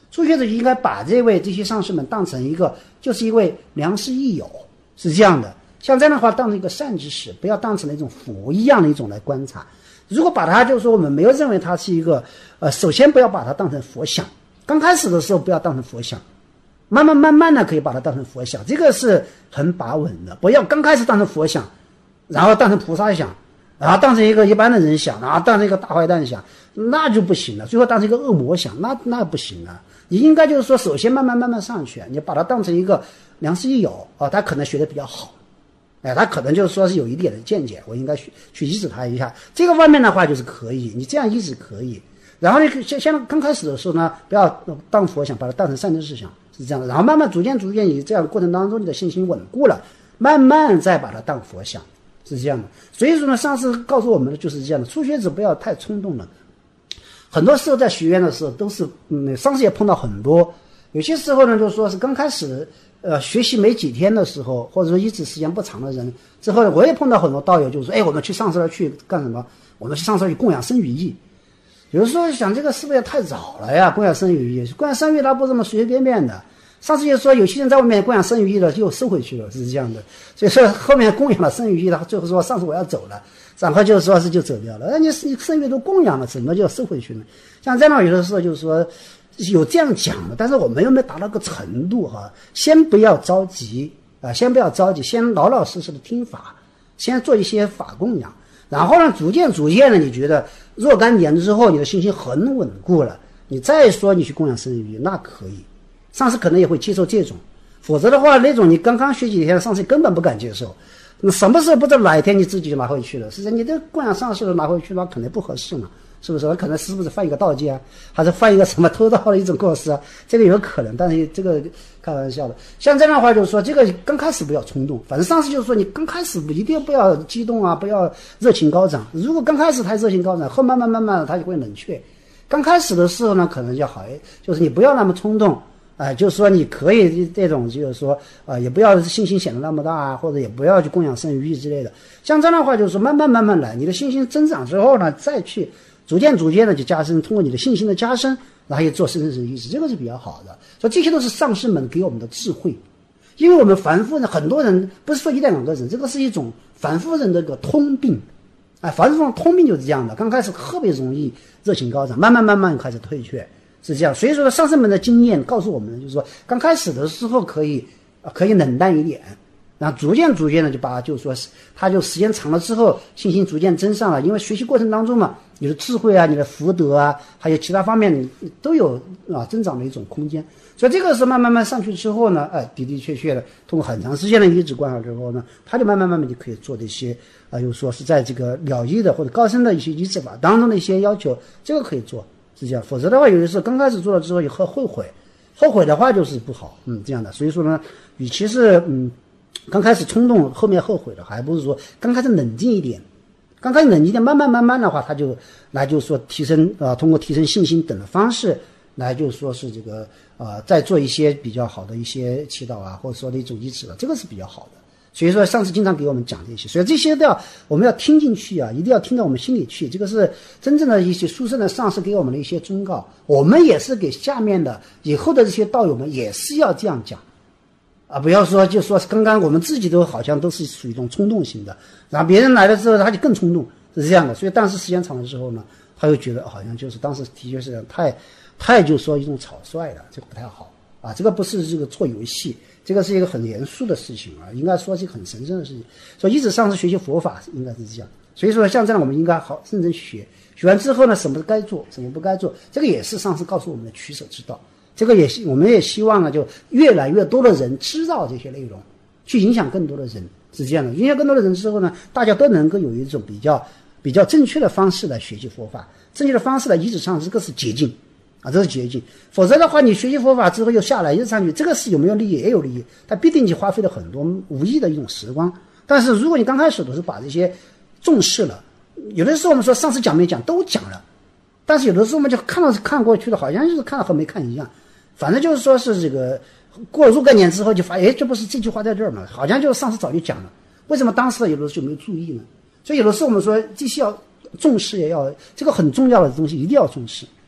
初学者应该把这位这些上师们当成一个就是一位良师益友，是这样的。像这样的话，当成一个善知识，不要当成那种佛一样的一种来观察。如果把它就是说我们没有认为它是一个呃，首先不要把它当成佛像，刚开始的时候不要当成佛像，慢慢慢慢的可以把它当成佛像，这个是很把稳的。不要刚开始当成佛像，然后当成菩萨像，然后当成一个一般的人想，然后当成一个大坏蛋想，那就不行了。最后当成一个恶魔想，那那不行了。你应该就是说，首先慢慢慢慢上去，你把它当成一个良师益友啊，他可能学得比较好，哎，他可能就是说是有一点的见解，我应该去去医治他一下。这个方面的话就是可以，你这样医治可以。然后呢，像像刚开始的时候呢，不要当佛想，把它当成善知识想，是这样的。然后慢慢逐渐逐渐，你这样的过程当中，你的信心稳固了，慢慢再把它当佛想，是这样的。所以说呢，上次告诉我们的就是这样的，初学者不要太冲动了。很多时候在学院的时候都是，嗯，上次也碰到很多，有些时候呢，就是说是刚开始，呃，学习没几天的时候，或者说一直时间不长的人，之后呢，我也碰到很多道友，就是说，哎，我们去上师那去干什么？我们去上师去供养生与意。有的时候想，这个是不是也太早了呀？供养生与意，供养生与它不这么随随便便的。上次就说，有些人在外面供养生与意了，就收回去了，是这样的。所以说后面供养了生与意，他最后说，上次我要走了。然后就说是就走掉了，那你生育都供养了，怎么就要收回去呢？像这样有的时候就是说有这样讲的，但是我们又没达到个程度哈。先不要着急啊，先不要着急，先老老实实的听法，先做一些法供养，然后呢，逐渐逐渐的，你觉得若干年之后，你的信心很稳固了，你再说你去供养生育，那可以。上师可能也会接受这种，否则的话，那种你刚刚学几天，上师根本不敢接受。那什么时候不知道哪一天你自己就拿回去了？是你这供养上师的拿回去，那可能不合适嘛？是不是？可能是不是犯一个盗戒啊，还是犯一个什么偷盗的一种过失啊？这个有可能，但是这个开玩笑的。像这样的话，就是说这个刚开始不要冲动，反正上师就是说你刚开始一定不要激动啊，不要热情高涨。如果刚开始太热情高涨，后慢慢慢慢它就会冷却。刚开始的时候呢，可能就好，就是你不要那么冲动。啊、呃，就是说你可以这种，就是说啊、呃，也不要信心显得那么大啊，或者也不要去供养生育之类的。像这样的话，就是说慢慢慢慢来，你的信心增长之后呢，再去逐渐逐渐的去加深，通过你的信心的加深，然后也做生生意志，这个是比较好的。所以这些都是上师们给我们的智慧，因为我们凡夫人很多人不是说一两个人，这个是一种凡夫人的一个通病。哎，凡夫人通病就是这样的，刚开始特别容易热情高涨，慢慢慢慢开始退却。是这样，所以说上师们的经验告诉我们，就是说刚开始的时候可以可以冷淡一点，然后逐渐逐渐的就把就是说他就时间长了之后信心逐渐增上了，因为学习过程当中嘛，你的智慧啊，你的福德啊，还有其他方面都有啊增长的一种空间。所以这个时候慢慢慢上去之后呢，哎，的的确确的通过很长时间的一直观察之后呢，他就慢慢慢慢就可以做这些啊，又说是在这个了义的或者高深的一些医治法当中的一些要求，这个可以做。是这样，否则的话，有的时候刚开始做了之后以后后悔，后悔的话就是不好，嗯，这样的。所以说呢，与其是嗯刚开始冲动，后面后悔了，还不是说刚开始冷静一点，刚开始冷静一点，慢慢慢慢的话，他就来就是说提升啊、呃，通过提升信心等的方式来就是说是这个啊、呃，再做一些比较好的一些祈祷啊，或者说的一种医治了，这个是比较好的。所以说上次经常给我们讲这些，所以这些都要我们要听进去啊，一定要听到我们心里去，这个是真正的一些殊胜的上师给我们的一些忠告，我们也是给下面的以后的这些道友们也是要这样讲啊，不要说就说刚刚我们自己都好像都是属于一种冲动型的，然后别人来了之后他就更冲动，是这样的。所以当时时间长了之后呢，他又觉得好像就是当时的确是太太就说一种草率了，这个不太好啊，这个不是这个做游戏，这个是一个很严肃的事情啊，应该说是很神圣的事情。所以一直上师学习佛法应该是这样。所以说像这样我们应该好认真学，学完之后呢，什么该做，什么不该做，这个也是上师告诉我们的取舍之道。这个也我们也希望呢，就越来越多的人知道这些内容，去影响更多的人，是这样的。影响更多的人之后呢，大家都能够有一种比较比较正确的方式来学习佛法，正确的方式来依止上师，这个是捷径。啊，这是捷径。否则的话，你学习佛法之后又下来又上去，这个是有没有利益？也有利益，但必定你花费了很多无益的一种时光。但是如果你刚开始都是把这些重视了，有的时候我们说上次讲没讲都讲了，但是有的时候我们就看到看过去了，好像就是看了和没看一样。反正就是说是这个过了若干年之后就发现，哎，这不是这句话在这儿吗？好像就是上次早就讲了，为什么当时有的时候就没注意呢？所以有的时候我们说这些要重视，也要这个很重要的东西一定要重视。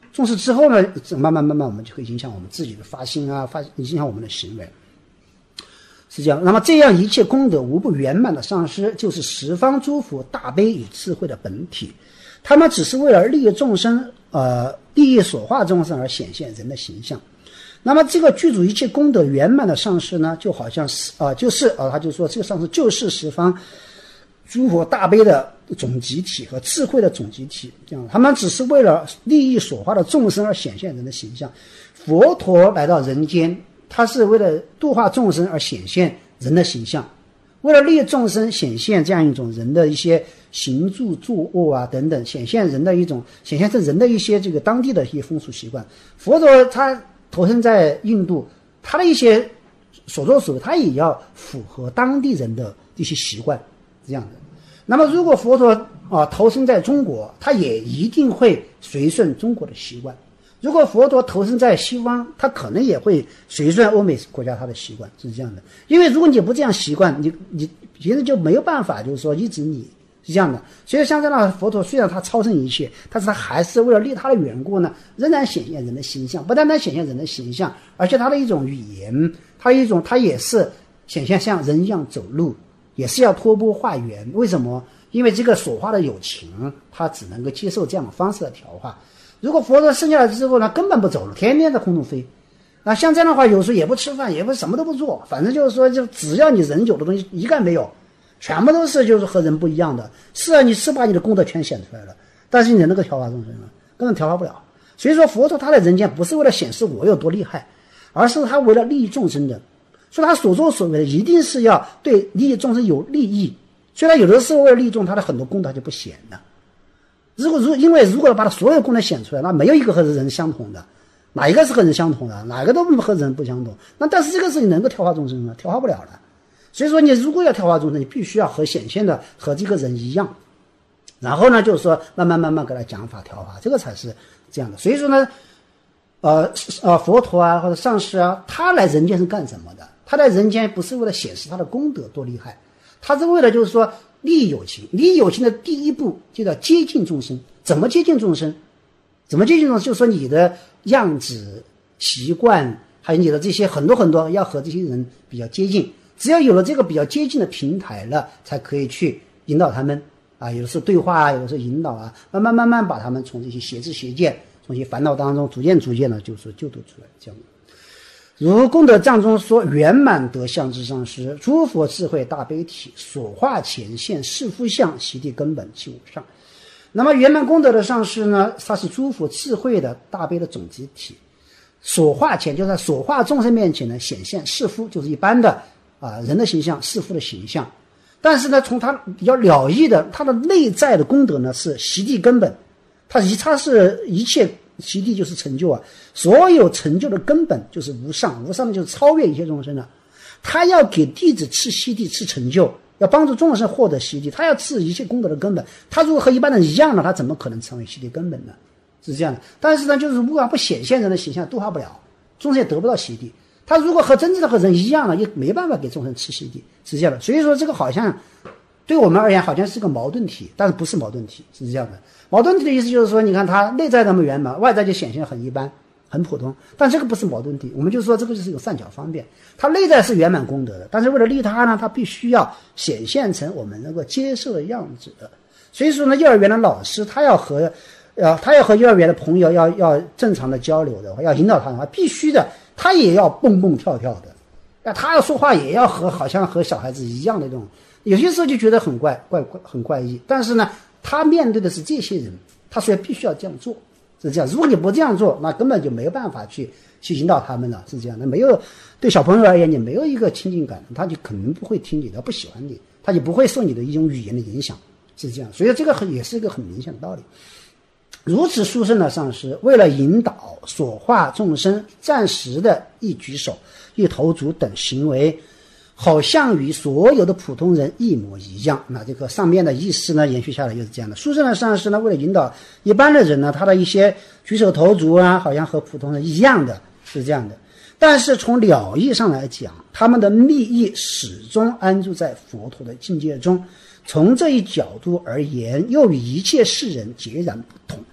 重视之后呢，慢慢慢慢我们就会影响我们自己的发心啊，发影响我们的行为。是这样，那么这样一切功德无不圆满的上师，就是十方诸佛大悲与智慧的本体。他们只是为了利益众生，呃，利益所化众生而显现人的形象。那么这个具足一切功德圆满的上师呢，就好像是啊、呃，就是啊、呃，他就说这个上师就是十方诸佛大悲的总集体和智慧的总集体。这样，他们只是为了利益所化的众生而显现人的形象。佛陀来到人间，他是为了度化众生而显现人的形象，为了利益众生显现这样一种人的一些行住坐卧啊等等，显现人的一种显现这人的一些这个当地的一些风俗习惯。佛陀他投身在印度，他的一些所作所为，他也要符合当地人的一些习惯，这样的。那么如果佛陀啊投身在中国，他也一定会随顺中国的习惯。如果佛陀投身在西方，他可能也会随顺欧美国家他的习惯，是这样的。因为如果你不这样习惯，你你别人就没有办法，就是说一直你是这样的。所以像这样的佛陀，虽然他超胜一切，但是他还是为了利他的缘故呢，仍然显现人的形象。不单单显现人的形象，而且他的一种语言，他一种他也是显现像人一样走路，也是要托钵化缘。为什么？因为这个所化的有情，他只能够接受这样的方式的调化。如果佛陀生下来之后呢，根本不走路，天天在空中飞。那像这样的话，有时候也不吃饭，也不什么都不做，反正就是说，就只要你人有的东西一概没有，全部都是就是和人不一样的。是啊，你是把你的功德全显出来了，但是你能够调化众生了，根本调化不了。所以说，佛陀他在人间不是为了显示我有多厉害，而是他为了利益众生的，所以他所作所为的一定是要对利益众生有利益。虽然有的时候为了利益众，他的很多功德就不显了。如果如因为如果把他所有功能显出来，那没有一个和人相同的，哪一个是和人相同的？哪个都和人不相同。那但是这个是你能够调化众生吗？调化不了了。所以说你如果要调化众生，你必须要和显现的和这个人一样。然后呢，就是说慢慢慢慢给他讲法调化，这个才是这样的。所以说呢，呃呃，佛陀啊或者上师啊，他来人间是干什么的？他在人间不是为了显示他的功德多厉害，他是为了就是说利益有情。利益有情的第一步就叫接近众生。怎么接近众生？怎么接近众生？就是说你的样子、习惯，还有你的这些很多很多，要和这些人比较接近。只要有了这个比较接近的平台了，才可以去引导他们啊，有的是对话啊，有的是引导啊，慢慢慢慢把他们从这些邪知邪见、从一些烦恼当中逐渐逐渐的，就是救度出来，这样的。如功德藏中说，圆满德相之上师，诸佛智慧大悲体，所化前现是夫相，悉地根本其无上。那么圆满功德的上师呢，它是诸佛智慧的大悲的总集体，所化前就在所化众生面前呢显现是夫，就是一般的啊人的形象，是夫的形象。但是呢，从他比较了义的，他的内在的功德呢是悉地根本，他一他是一切悉地就是成就啊，所有成就的根本就是无上，无上就是超越一切众生了。他要给弟子赐悉地，赐成就，要帮助众生获得悉地，他要赐一切功德的根本。他如果和一般人一样呢，他怎么可能成为悉地根本呢？是这样的。但是呢，就是如果不显现人的形象，度化不了，众生也得不到悉地。他如果和真正的和人一样了，也没办法给众生赐悉地，是这样的。所以说这个好像对我们而言好像是个矛盾体，但是不是矛盾体，是这样的。矛盾体的意思就是说，你看他内在那么圆满，外在就显现很一般很普通，但这个不是矛盾体，我们就说这个就是有善巧方便。他内在是圆满功德的，但是为了利他呢，他必须要显现成我们能够接受的样子的。所以说呢，幼儿园的老师他要和呃他要和幼儿园的朋友要要正常的交流的话，要引导他的话，必须的，他也要蹦蹦跳跳的，那他要说话也要和好像和小孩子一样的这种，有些时候就觉得很怪怪很怪异，但是呢，他面对的是这些人，他所以必须要这样做。是这样，如果你不这样做，那根本就没有办法去去引导他们了，是这样的。没有对小朋友而言，你没有一个亲近感，他就肯定不会听你的，不喜欢你，他就不会受你的一种语言的影响，是这样。所以这个很也是一个很明显的道理。如此殊胜的上师，为了引导所化众生，暂时的一举手、一投足等行为，好像与所有的普通人一模一样。那这个上面的意思呢，延续下来就是这样的。殊胜的上师呢，为了引导一般的人呢，他的一些举手投足啊，好像和普通人一样的，是这样的。但是从了义上来讲，他们的密意始终安住在佛陀的境界中。从这一角度而言，又与一切世人截然不同。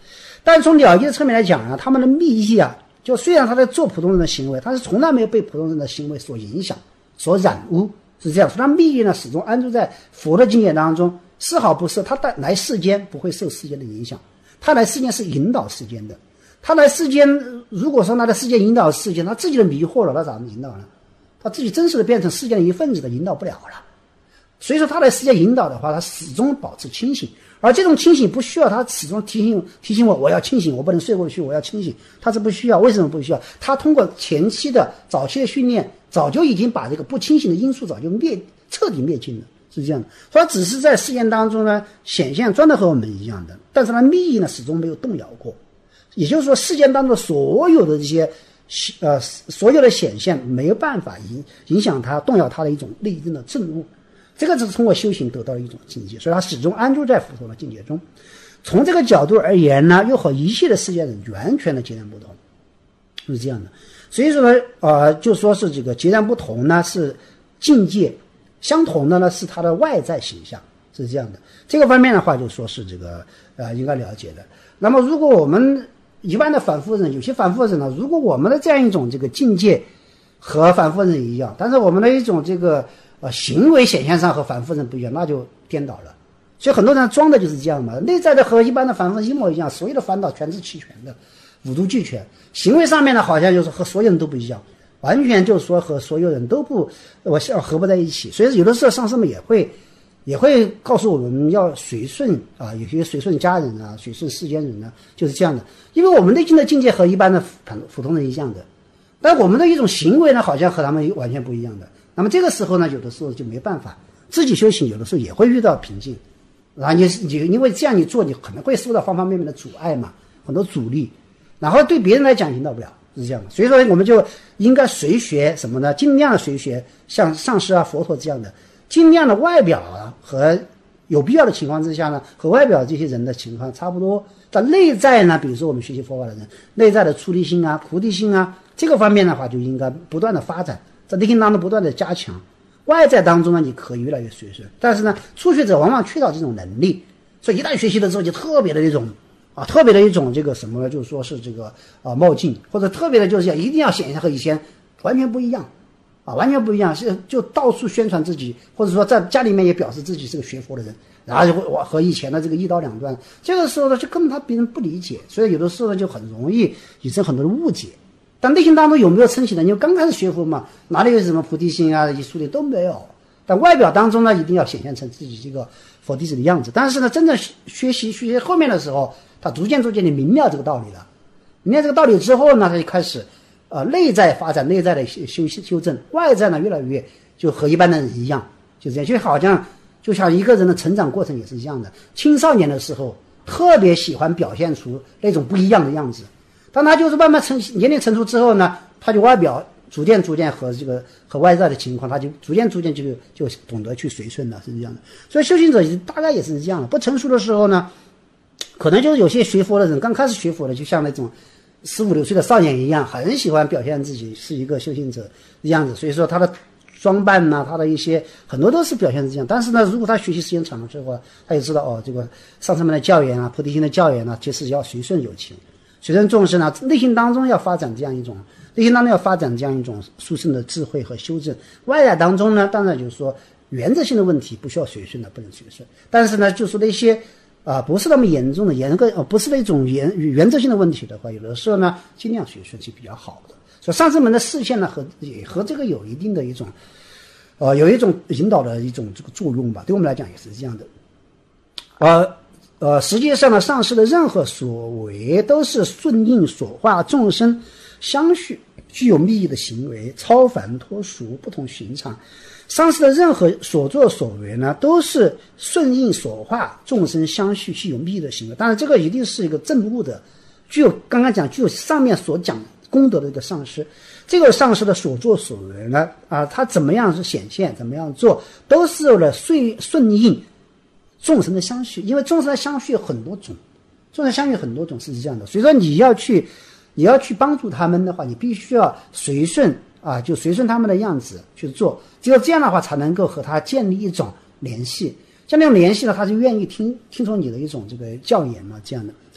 但是从了结的侧面来讲啊，他们的密意啊，就虽然他在做普通人的行为，他是从来没有被普通人的行为所影响、所染污，是这样。所以他密意呢，始终安住在佛的境界当中，丝毫不受。他来世间不会受世间的影响，他来世间是引导世间的。他来世间，如果说他在世间引导世间，他自己的迷惑了，他咋么引导呢？他自己真实的变成世间的一份子的，引导不了了。所以说他来世间引导的话，他始终保持清醒，而这种清醒不需要他始终提醒提醒我，我要清醒，我不能睡过去，我要清醒，他是不需要。为什么不需要？他通过前期的早期的训练，早就已经把这个不清醒的因素早就灭彻底灭尽了，是这样的。所以只是在事件当中呢显现装的和我们一样的，但是它密意呢始终没有动摇过。也就是说，事件当中所有的这些呃所有的显现没有办法影影响它、动摇它的一种内证的证悟。这个只是通过修行得到的一种境界，所以它始终安住在佛陀的境界中。从这个角度而言呢，又和一切的世界人完全的截然不同，是这样的。所以说呢，呃，就说是这个截然不同呢，是境界相同的呢，是它的外在形象，是这样的。这个方面的话，就说是这个呃应该了解的。那么，如果我们一般的反复人，有些反复人呢，如果我们的这样一种这个境界和反复人一样，但是我们的一种这个呃行为显现上和反复人不一样，那就颠倒了。所以很多人装的就是这样嘛，内在的和一般的反复人一模一样，所有的烦恼全是齐全的，五毒俱全。行为上面呢，好像就是和所有人都不一样，完全就是说和所有人都不我合不在一起。所以有的时候上师们也会也会告诉我们要随顺啊，有些随顺家人啊，随顺世间人啊，就是这样的。因为我们内心的境界和一般的普通人一样的，但我们的一种行为呢，好像和他们完全不一样的。那么这个时候呢，有的时候就没办法，自己修行有的时候也会遇到瓶颈，然后你你因为这样你做，你可能会受到方方面面的阻碍嘛，很多阻力，然后对别人来讲引导不了，是这样的。所以说我们就应该随学什么呢？尽量的随学像上师啊、佛陀这样的，尽量的外表啊和有必要的情况之下呢，和外表这些人的情况差不多。但内在呢，比如说我们学习佛法的人，内在的出离心啊、菩提心啊，这个方面的话就应该不断的发展，在内心当中不断的加强。外在当中呢，你可以越来越随顺，但是呢，初学者往往缺少这种能力，所以一旦学习了之后，就特别的一种啊，特别的一种这个什么，就是说是这个啊冒进，或者特别的就是一定要显现和以前完全不一样。啊，完全不一样，是就到处宣传自己，或者说在家里面也表示自己是个学佛的人，然后就会我和以前的这个一刀两断。这个时候呢，就根本他别人不理解，所以有的时候呢就很容易引生很多的误解。但内心当中有没有升起呢？因为刚开始学佛嘛，哪里有什么菩提心啊、一疏离都没有。但外表当中呢，一定要显现成自己这个佛弟子的样子。但是呢，真正学习学习后面的时候，他逐渐逐渐的明了这个道理了。明了这个道理之后呢，他就开始。呃，内在发展，内在的修修正，外在呢越来越就和一般的人一样，就这样，就好像就像一个人的成长过程也是一样的。青少年的时候特别喜欢表现出那种不一样的样子，当他就是慢慢成年龄成熟之后呢，他就外表逐渐逐渐和这个和外在的情况，他就逐渐逐渐就就懂得去随顺了，是这样的。所以修行者大概也是这样的。不成熟的时候呢，可能就是有些学佛的人刚开始学佛的，就像那种。十五六岁的少年一样，很喜欢表现自己是一个修行者的样子，所以说他的装扮呐、啊，他的一些很多都是表现这样。但是呢，如果他学习时间长了之后，他也知道哦，这个上师们的教言啊、菩提心的教言啊，其实要随顺有情，随顺众生啊，内心当中要发展这样一种，内心当中要发展这样一种殊胜的智慧和修正。外在当中呢，当然就是说原则性的问题不需要随顺的，不能随顺。但是呢，就是那些。啊，不是那么严重的严格，呃，不是那种原原则性的问题的话，有的时候呢，尽量随顺是比较好的。所以上师们的视线呢，和也和这个有一定的一种，呃，有一种引导的一种这个作用吧。对我们来讲也是这样的。呃呃，实际上呢，上师的任何所为都是顺应所化众生相续，具有密意的行为，超凡脱俗，不同寻常。上师的任何所作所为呢，都是顺应所化众生相续，具有密意的行为。当然，这个一定是一个正悟的，具有刚刚讲具有上面所讲功德的一个上师。这个上师的所作所为呢，啊，他怎么样是显现，怎么样做，都是为了顺顺应众生的相续。因为众生的相续有很多种，众生相续很多种是这样的。所以说，你要去你要去帮助他们的话，你必须要随顺。啊，就随顺他们的样子去做，只有这样的话，才能够和他建立一种联系。像那种联系呢，他就愿意听听从你的一种这个教言嘛，这样的。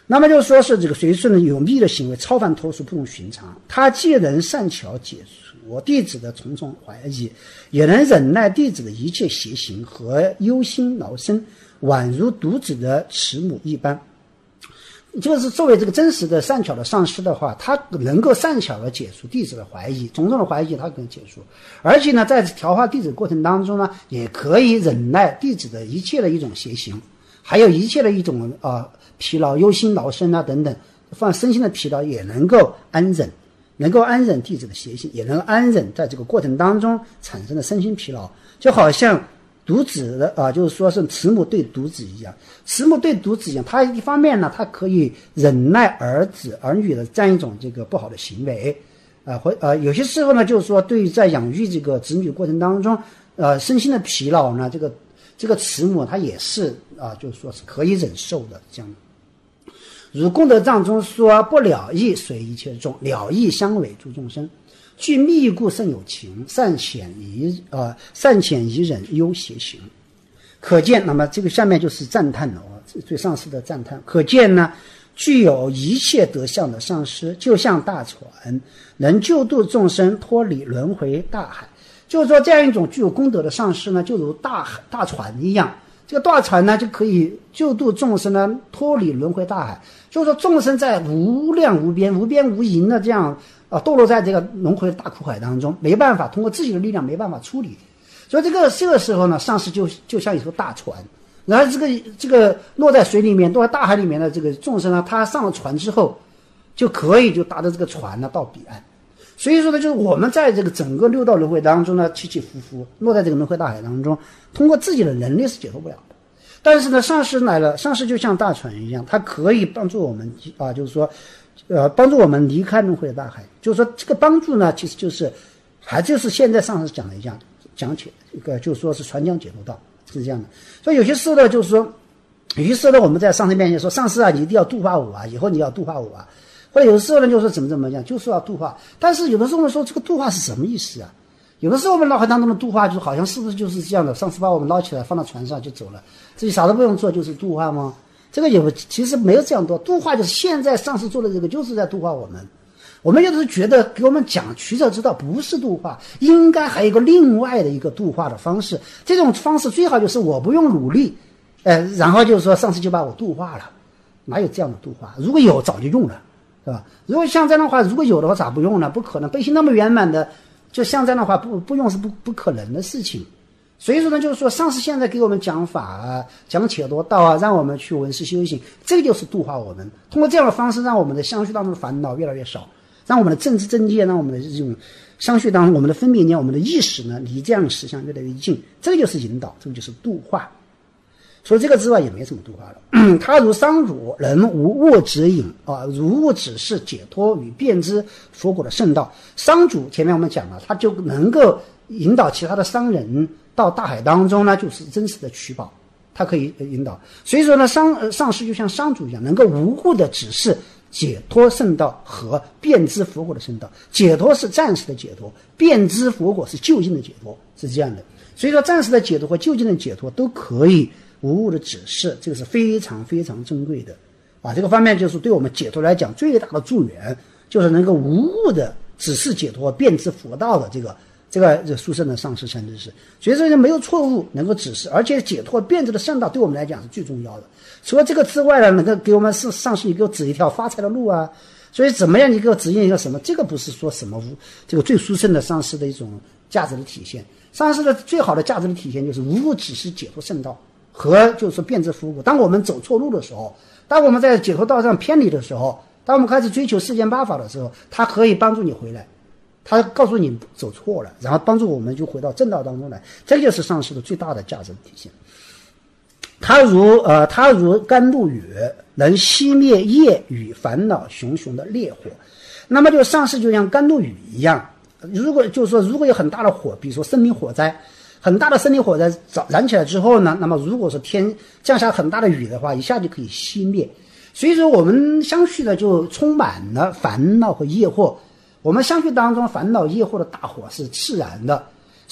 那么就是说是这个随顺的有密的行为超凡脱俗不同寻常，他既能善巧解除弟子的重重怀疑，也能忍耐弟子的一切邪行和忧心劳身，宛如独子的慈母一般。就是作为这个真实的善巧的上师的话，他能够善巧的解除弟子的怀疑，种种的怀疑他可以解除，而且呢在调化弟子的过程当中呢，也可以忍耐弟子的一切的一种邪行，还有一切的一种呃疲劳忧心劳身啊等等，放身心的疲劳也能够安忍，能够安忍弟子的邪行，也能安忍在这个过程当中产生的身心疲劳，就好像独子的啊，就是说是慈母对独子一样，慈母对独子一样，他一方面呢，他可以忍耐儿子儿女的这样一种这个不好的行为，啊，或呃有些时候呢，就是说对于在养育这个子女过程当中，呃身心的疲劳呢，这个这个慈母他也是啊，就是说是可以忍受的这样。如功德藏中说，不了义随一切众，了义相委诸众生。具密故甚有情，善显宜呃善显宜忍忧邪行。可见，那么这个下面就是赞叹了啊，对上师的赞叹。可见呢，具有一切德相的上师，就像大船，能救度众生脱离轮回大海。就是说，这样一种具有功德的上师呢，就如大海大船一样。这个大船呢，就可以救度众生呢，脱离轮回大海。就是说，众生在无量无边、无边无垠的这样啊，堕落在这个轮回的大苦海当中，没办法通过自己的力量没办法处理。所以这个这个时候呢，上师就就像一艘大船，然后这个这个落在水里面、落在大海里面的这个众生呢，他上了船之后，就可以就搭着这个船呢到彼岸。所以说呢，就是我们在这个整个六道轮回当中呢，起起伏伏，落在这个轮回大海当中，通过自己的能力是解脱不了的。但是呢，上师来了，上师就像大船一样，它可以帮助我们啊，就是说，呃，帮助我们离开轮回的大海。就是说，这个帮助呢，其实就是还就是现在上师讲的一样，讲解一个就是说是传讲解脱道是这样的。所以有些时候呢，就是说，有些时候呢，我们在上师面前说，上师啊，你一定要度化我啊，以后你要度化我啊。或者有的时候呢，就说怎么怎么样，就说要度化。但是有的时候呢，说这个度化是什么意思啊？有的时候我们脑海当中的度化，就好像是不是就是这样的？上次把我们捞起来放到船上就走了，自己啥都不用做，就是度化吗？这个也其实没有这样多。度化就是现在上次做的这个，就是在度化我们。我们有的时候觉得给我们讲取舍之道不是度化，应该还有一个另外的一个度化的方式。这种方式最好就是我不用努力，呃，然后就是说上次就把我度化了，哪有这样的度化？如果有，早就用了。是吧？如果像这样的话，如果有的话，咋不用呢？不可能，悲心那么圆满的，就像这样的话，不不用是不不可能的事情。所以说呢，就是说，上师现在给我们讲法啊，讲解脱道啊，让我们去闻思修行，这个就是度化我们。通过这样的方式，让我们的相续当中的烦恼越来越少，让我们的正知正见，让我们的这种相续当中，我们的分别念，我们的意识呢，离这样的实相越来越近。这个就是引导，这个就是度化。除了这个之外，也没什么度化了。他如商主，人无物指引啊，如物指示解脱与辨知佛果的圣道。商主前面我们讲了，他就能够引导其他的商人到大海当中呢，就是真实的取宝，他可以引导。所以说呢，上呃上师就像商主一样，能够无误的指示解脱圣道和辨知佛果的圣道。解脱是暂时的解脱，辨知佛果是究竟的解脱，是这样的。所以说，暂时的解脱和究竟的解脱都可以无误的指示，这个是非常非常珍贵的啊！这个方面就是对我们解脱来讲最大的助缘，就是能够无误的指示解脱、辨知佛道的这个这个这殊胜的上师善知识。所以说没有错误能够指示，而且解脱辨知的圣道对我们来讲是最重要的。除了这个之外呢，能够给我们上上师你给我指一条发财的路啊！所以怎么样你给我指引一个什么？这个不是说什么这个最殊胜的上师的一种价值的体现。上师的最好的价值的体现就是无误指示解脱圣道。和就是辨知佛果。当我们走错路的时候，当我们在解脱道上偏离的时候，当我们开始追求世间八法的时候，它可以帮助你回来，它告诉你走错了，然后帮助我们就回到正道当中来。这个就是上师的最大的价值的体现。它如呃，它如甘露雨，能熄灭业与烦恼熊熊的烈火。那么就上师就像甘露雨一样，如果就是说如果有很大的火，比如说森林火灾。很大的森林火灾燃起来之后呢，那么如果是天降下很大的雨的话，一下就可以熄灭。所以说我们相续呢就充满了烦恼和业惑。我们相续当中烦恼业惑的大火是炽然的，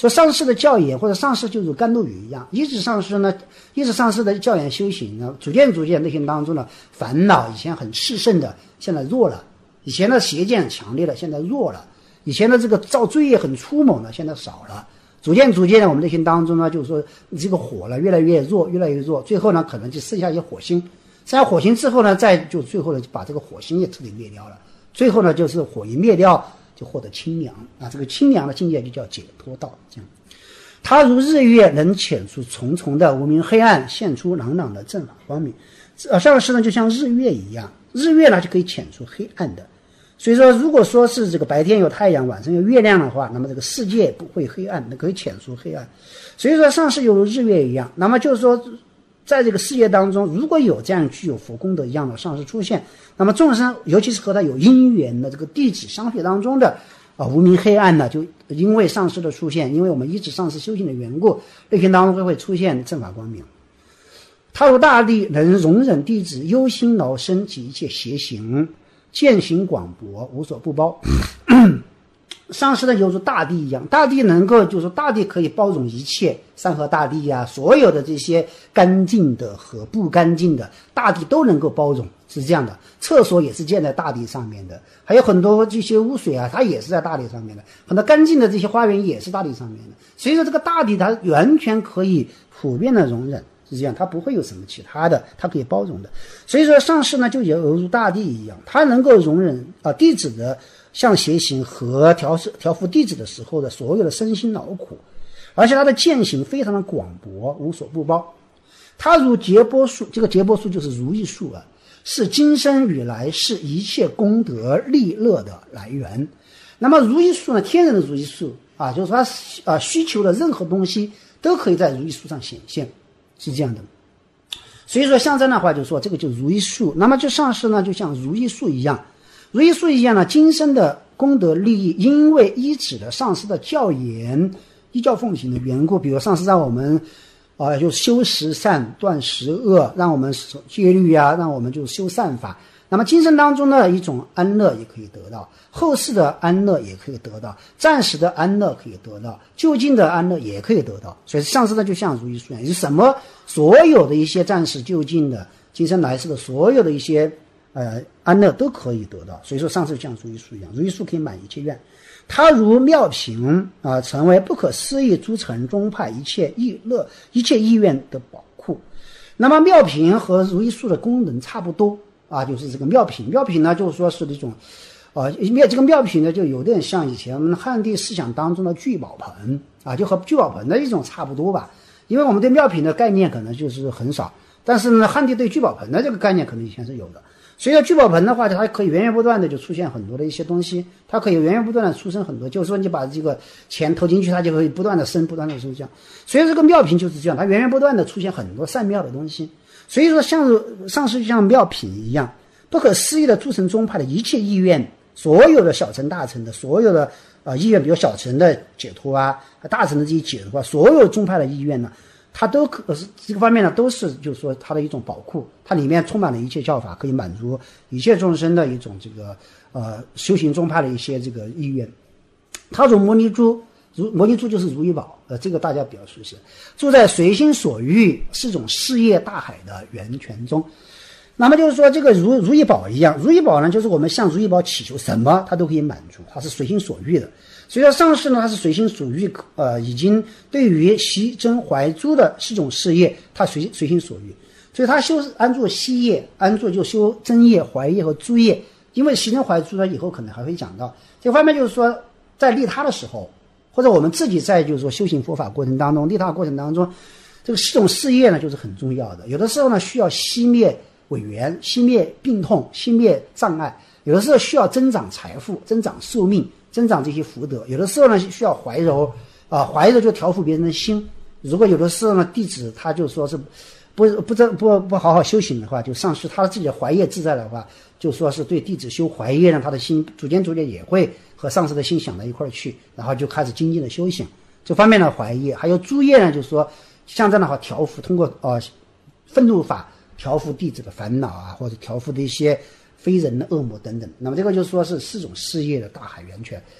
说上师的教言或者上师就如甘露雨一样，一直上师呢，一直上师的教言修行呢，逐渐逐渐内心当中呢，烦恼以前很炽盛的，现在弱了；以前的邪见强烈的，现在弱了；以前的这个造罪业很粗猛的，现在少了。逐渐逐渐的，我们内心当中呢，就是说这个火呢越来越弱，越来越弱，最后呢可能就剩下一些火星，剩下火星之后呢，再就最后呢就把这个火星也彻底灭掉了。最后呢就是火一灭掉，就获得清凉啊，这个清凉的境界就叫解脱道。这样，它如日月，能遣出重重的无明黑暗，现出朗朗的正法光明。呃，上师呢就像日月一样，日月呢就可以遣出黑暗的。所以说，如果说是这个白天有太阳，晚上有月亮的话，那么这个世界不会黑暗，可以遣出黑暗。所以说，上师犹如日月一样。那么就是说，在这个世界当中，如果有这样具有佛功德一样的上师出现，那么众生，尤其是和他有因缘的这个弟子相续当中的啊无明黑暗呢，就因为上师的出现，因为我们一直上师修行的缘故，内心当中会会出现正法光明。他如大地，能容忍弟子忧心劳身及一切邪行。见行广博，无所不包。上师呢，犹如大地一样，大地能够就是大地可以包容一切，山河大地啊，所有的这些干净的和不干净的，大地都能够包容，是这样的。厕所也是建在大地上面的，还有很多这些污水啊，它也是在大地上面的，很多干净的这些花园也是大地上面的。所以说，这个大地它完全可以普遍的容忍。是这样，它不会有什么其他的，它可以包容的。所以说上师呢就犹如大地一样，它能够容忍啊、呃、弟子的向邪行和调调伏弟子的时候的所有的身心劳苦，而且它的见行非常的广博，无所不包。它如劫波树，这个劫波树就是如意树啊，是今生与来世一切功德利乐的来源。那么如意树呢，天然的如意树啊，就是说它啊、呃、需求的任何东西都可以在如意树上显现。是这样的，所以说象征的话就说这个就如意树，那么就上师呢就像如意树一样，如意树一样呢，今生的功德利益，因为依止了上师的教言，依教奉行的缘故，比如上师让我们啊、呃、就修十善断十恶，让我们守戒律啊，让我们就修善法。那么今生当中的一种安乐也可以得到，后世的安乐也可以得到，暂时的安乐可以得到，就近的安乐也可以得到。所以上师呢就像如意树一样，就是什么所有的一些暂时就近的今生来世的所有的一些呃安乐都可以得到。所以说上师就像如意树一样，如意树可以满一切愿。它如妙瓶啊、呃，成为不可思议诸尘宗派一切意乐一切意愿的宝库。那么妙瓶和如意树的功能差不多。啊，就是这个妙品，妙品呢，就是说是一种，呃，妙这个妙品呢，就有点像以前我们汉地思想当中的聚宝盆啊，就和聚宝盆的一种差不多吧。因为我们对妙品的概念可能就是很少，但是呢，汉地对聚宝盆的这个概念可能以前是有的。所以说聚宝盆的话，它可以源源不断的就出现很多的一些东西，它可以源源不断的出生很多，就是说你把这个钱投进去，它就可以不断的生，不断的生这样。所以这个妙品就是这样，它源源不断的出现很多善妙的东西。所以说像上师就像妙品一样，不可思议的诸尘宗派的一切意愿，所有的小乘大乘的所有的呃意愿，比如小乘的解脱啊，大乘的这些解脱啊，所有宗派的意愿呢，它都可这个方面呢都是就是说它的一种宝库，它里面充满了一切教法，可以满足一切众生的一种这个呃修行宗派的一些这个意愿。它如摩尼珠，如摩尼珠就是如意宝，呃，这个大家比较熟悉。住在随心所欲是种事业大海的源泉中。那么就是说，这个如如意宝一样，如意宝呢，就是我们向如意宝祈求什么，它都可以满足，它是随心所欲的。所以说上师呢，它是随心所欲，呃，已经对于习真怀诛的四种事业，它随随心所欲。所以他修安住息业，安住就修真业、怀业和诸业。因为习真怀诛呢，以后可能还会讲到这方面，就是说在利他的时候。或者我们自己在就是说修行佛法过程当中，利他过程当中，这个四种事业呢就是很重要的。有的时候呢需要熄灭违缘，熄灭病痛，熄灭障碍；有的时候需要增长财富，增长寿命，增长这些福德；有的时候呢需要怀柔啊、呃，怀柔就调伏别人的心。如果有的时候呢弟子他就说是不不不不不好好修行的话，就上师他自己的怀业自在的话，就说是对弟子修怀业，让他的心逐渐逐渐也会和上师的心想到一块儿去，然后就开始精进的修行。这方面的怀业，还有诸业呢，就是说像这样的话调伏，通过呃愤怒法调伏弟子的烦恼啊，或者调伏的一些非人的恶魔等等。那么这个就是说是四种事业的大海源泉。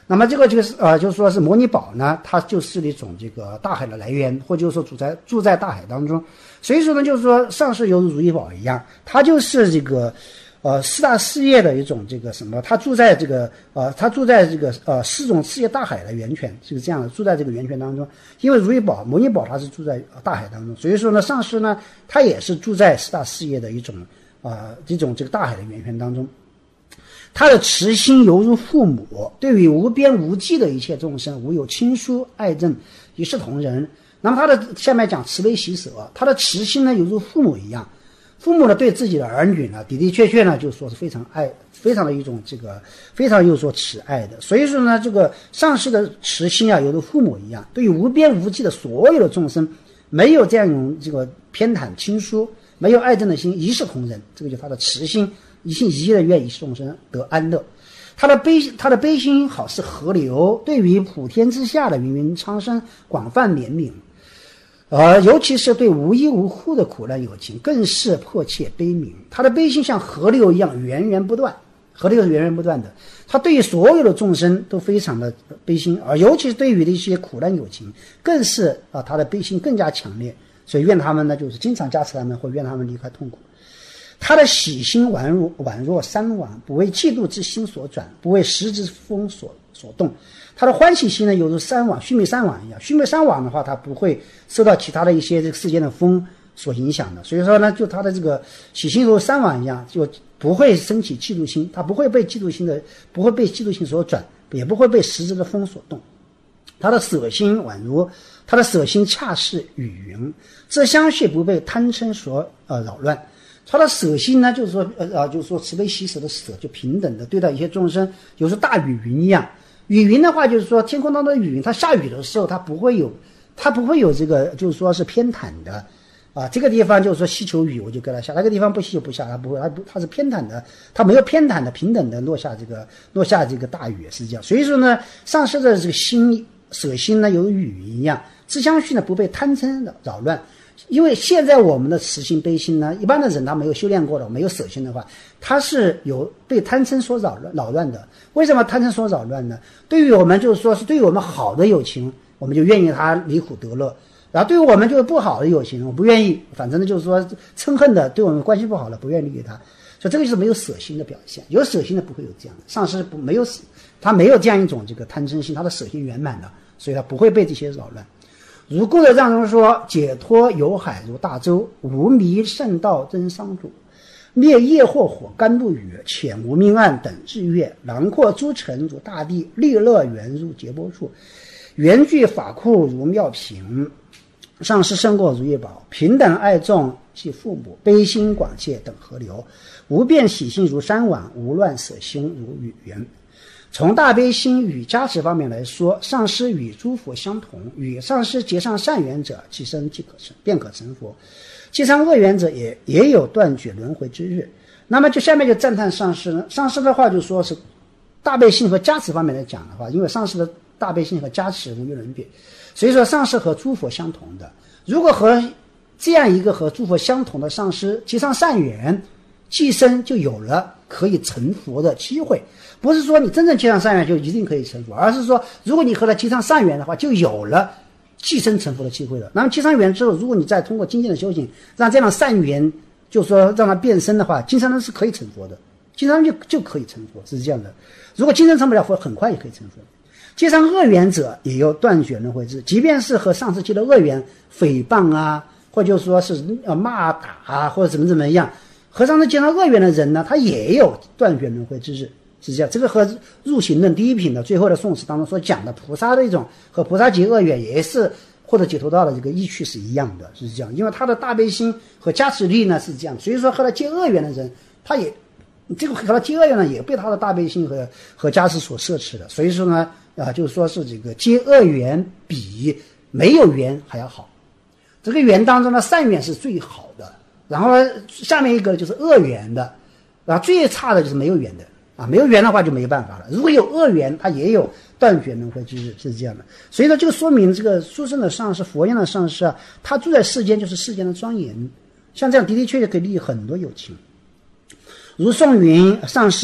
那么这个就是呃，就是说是摩尼宝呢，它就是一种这个大海的来源，或者就是说住在住在大海当中。所以说呢，就是说上师犹如如意宝一样，它就是这个呃四大事业的一种这个什么，它住在这个呃，它住在这个呃四种事业大海的源泉，是这样的，住在这个源泉当中。因为如意宝、摩尼宝它是住在大海当中，所以说呢，上师呢，它也是住在四大事业的一种啊、呃、这种这个大海的源泉当中。他的慈心犹如父母，对于无边无际的一切众生，无有亲疏爱憎，一视同仁。那么他的下面讲慈悲喜舍，他的慈心呢犹如父母一样，父母呢对自己的儿女呢的的确确呢就说是非常爱，非常的一种这个非常有所慈爱的。所以说呢，这个上师的慈心啊犹如父母一样，对于无边无际的所有的众生，没有这样一种这个偏袒亲疏，没有爱憎的心，一视同仁，这个就是他的慈心。一心一意的愿以众生得安乐，他的悲他的悲心好似河流，对于普天之下的芸芸苍生广泛怜悯，而尤其是对无依无护的苦难有情，更是迫切悲悯。他的悲心像河流一样源源不断，河流是源源不断的。他对于所有的众生都非常的悲心，而尤其是对于的一些苦难有情，更是啊他的悲心更加强烈。所以愿他们呢，就是经常加持他们，或愿他们离开痛苦。他的喜心宛若宛若山王，不为嫉妒之心所转，不为时之风所所动。他的欢喜心呢，犹如山王须弥山王一样。须弥山王的话，他不会受到其他的一些这个世间的风所影响的。所以说呢，就他的这个喜心如山王一样，就不会升起嫉妒心，他不会被嫉妒心的不会被嫉妒心所转，也不会被时之的风所动。他的舍心宛如他的舍心恰似雨云，这相续不被贪嗔所呃扰乱。他的舍心呢，就是说，呃啊，就是说慈悲喜舍的舍，就平等的对待一些众生，有时大雨云一样。雨云的话，就是说天空当中的雨云，它下雨的时候，它不会有，它不会有这个，就是说是偏袒的，啊，这个地方就是说希求雨，我就给它下；那个地方不希求不下，它不会，它不，它是偏袒的，它没有偏袒的，平等的落下这个落下这个大雨是这样。所以说呢，上师的这个心舍心呢，有雨云一样，自相续呢不被贪嗔的扰乱。因为现在我们的慈心悲心呢，一般的人他没有修炼过的，没有舍心的话，他是有被贪嗔所扰乱扰乱的。为什么贪嗔所扰乱呢？对于我们就是说是对于我们好的友情，我们就愿意他离苦得乐；然后对于我们就是不好的友情，我不愿意，反正呢就是说嗔恨的，对我们关系不好的，不愿意理给他。所以这个就是没有舍心的表现。有舍心的不会有这样的，上师不没有他没有这样一种这个贪嗔心，他的舍心圆满的，所以他不会被这些扰乱。如故的藏中说，解脱有海如大洲，无迷圣道真商主，灭业惑火甘露雨，潜无明暗等日月，囊括诸尘如大地，利乐园如劫波处，圆具法库如妙瓶，上师胜过如意宝，平等爱众系父母，悲心广切等河流，无变喜心如山王，无乱舍心如雨源。从大悲心与加持方面来说，上师与诸佛相同，与上师结上善缘者，其身即可成，便可成佛；结上恶缘者也，也也有断绝轮回之日。那么就下面就赞叹上师呢，上师的话就说是大悲心和加持方面来讲的话，因为上师的大悲心和加持无与伦比，所以说上师和诸佛相同的。如果和这样一个和诸佛相同的上师结上善缘，寄生就有了可以成佛的机会。不是说你真正结上善缘就一定可以成佛，而是说如果你和他结上善缘的话，就有了寄生成佛的机会了。那么结上缘之后，如果你再通过精进的修行，让这样善缘就说让它变深的话，今生是可以成佛的，今生就就可以成佛，是这样的。如果今生成不了佛，很快也可以成佛。结上恶缘者也有断绝轮回之，即便是和上次结的恶缘，诽谤啊，或者说是呃骂打啊，或者怎么怎么样，和上次结上恶缘的人呢，他也有断绝轮回之日。是这样，这个和入行论第一品的最后的宋词当中所讲的菩萨的一种和菩萨结恶缘，也是获得解脱道的这个意趣是一样的，是这样。因为他的大悲心和加持力呢是这样，所以说和他结恶缘的人，他也这个和他结恶缘呢也被他的大悲心和和加持所摄持的。所以说呢，啊，就是说是这个结恶缘比没有缘还要好。这个缘当中呢，善缘是最好的，然后下面一个就是恶缘的，啊，最差的就是没有缘的。啊，没有缘的话就没有办法了。如果有恶缘，它也有断绝轮回之日，是这样的。所以说，这个说明这个殊胜的上师、佛样的上师啊，他住在世间就是世间的庄严。像这样的的确确可以利益很多有情。如宋云上师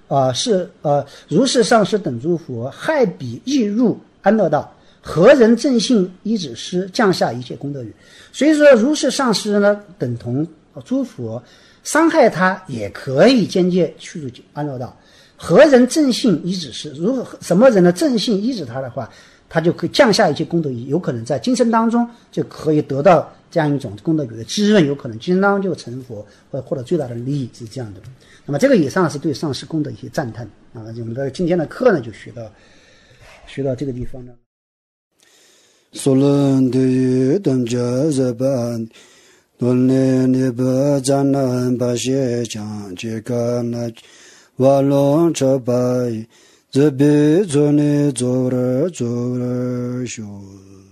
啊、呃、是呃如是上师等诸佛，害彼亦入安乐道，何人正信依止师，降下一切功德语。所以说如是上师呢，等同诸佛，伤害他也可以间接去入安乐道。何人正信依止师？如果什么人呢正信依止他的话，他就可以降下一切功德语，有可能在今生当中就可以得到这样一种功德语的滋润，有可能今生当中就成佛，或者获得最大的利益，是这样的。那么这个以上是对上师功德一些赞叹啊。我们的今天的课呢就学到学到这个地方呢。 索伦的于等家日本伦理尼不赞南巴谢讲这个那瓦隆车白这比做你做了做了修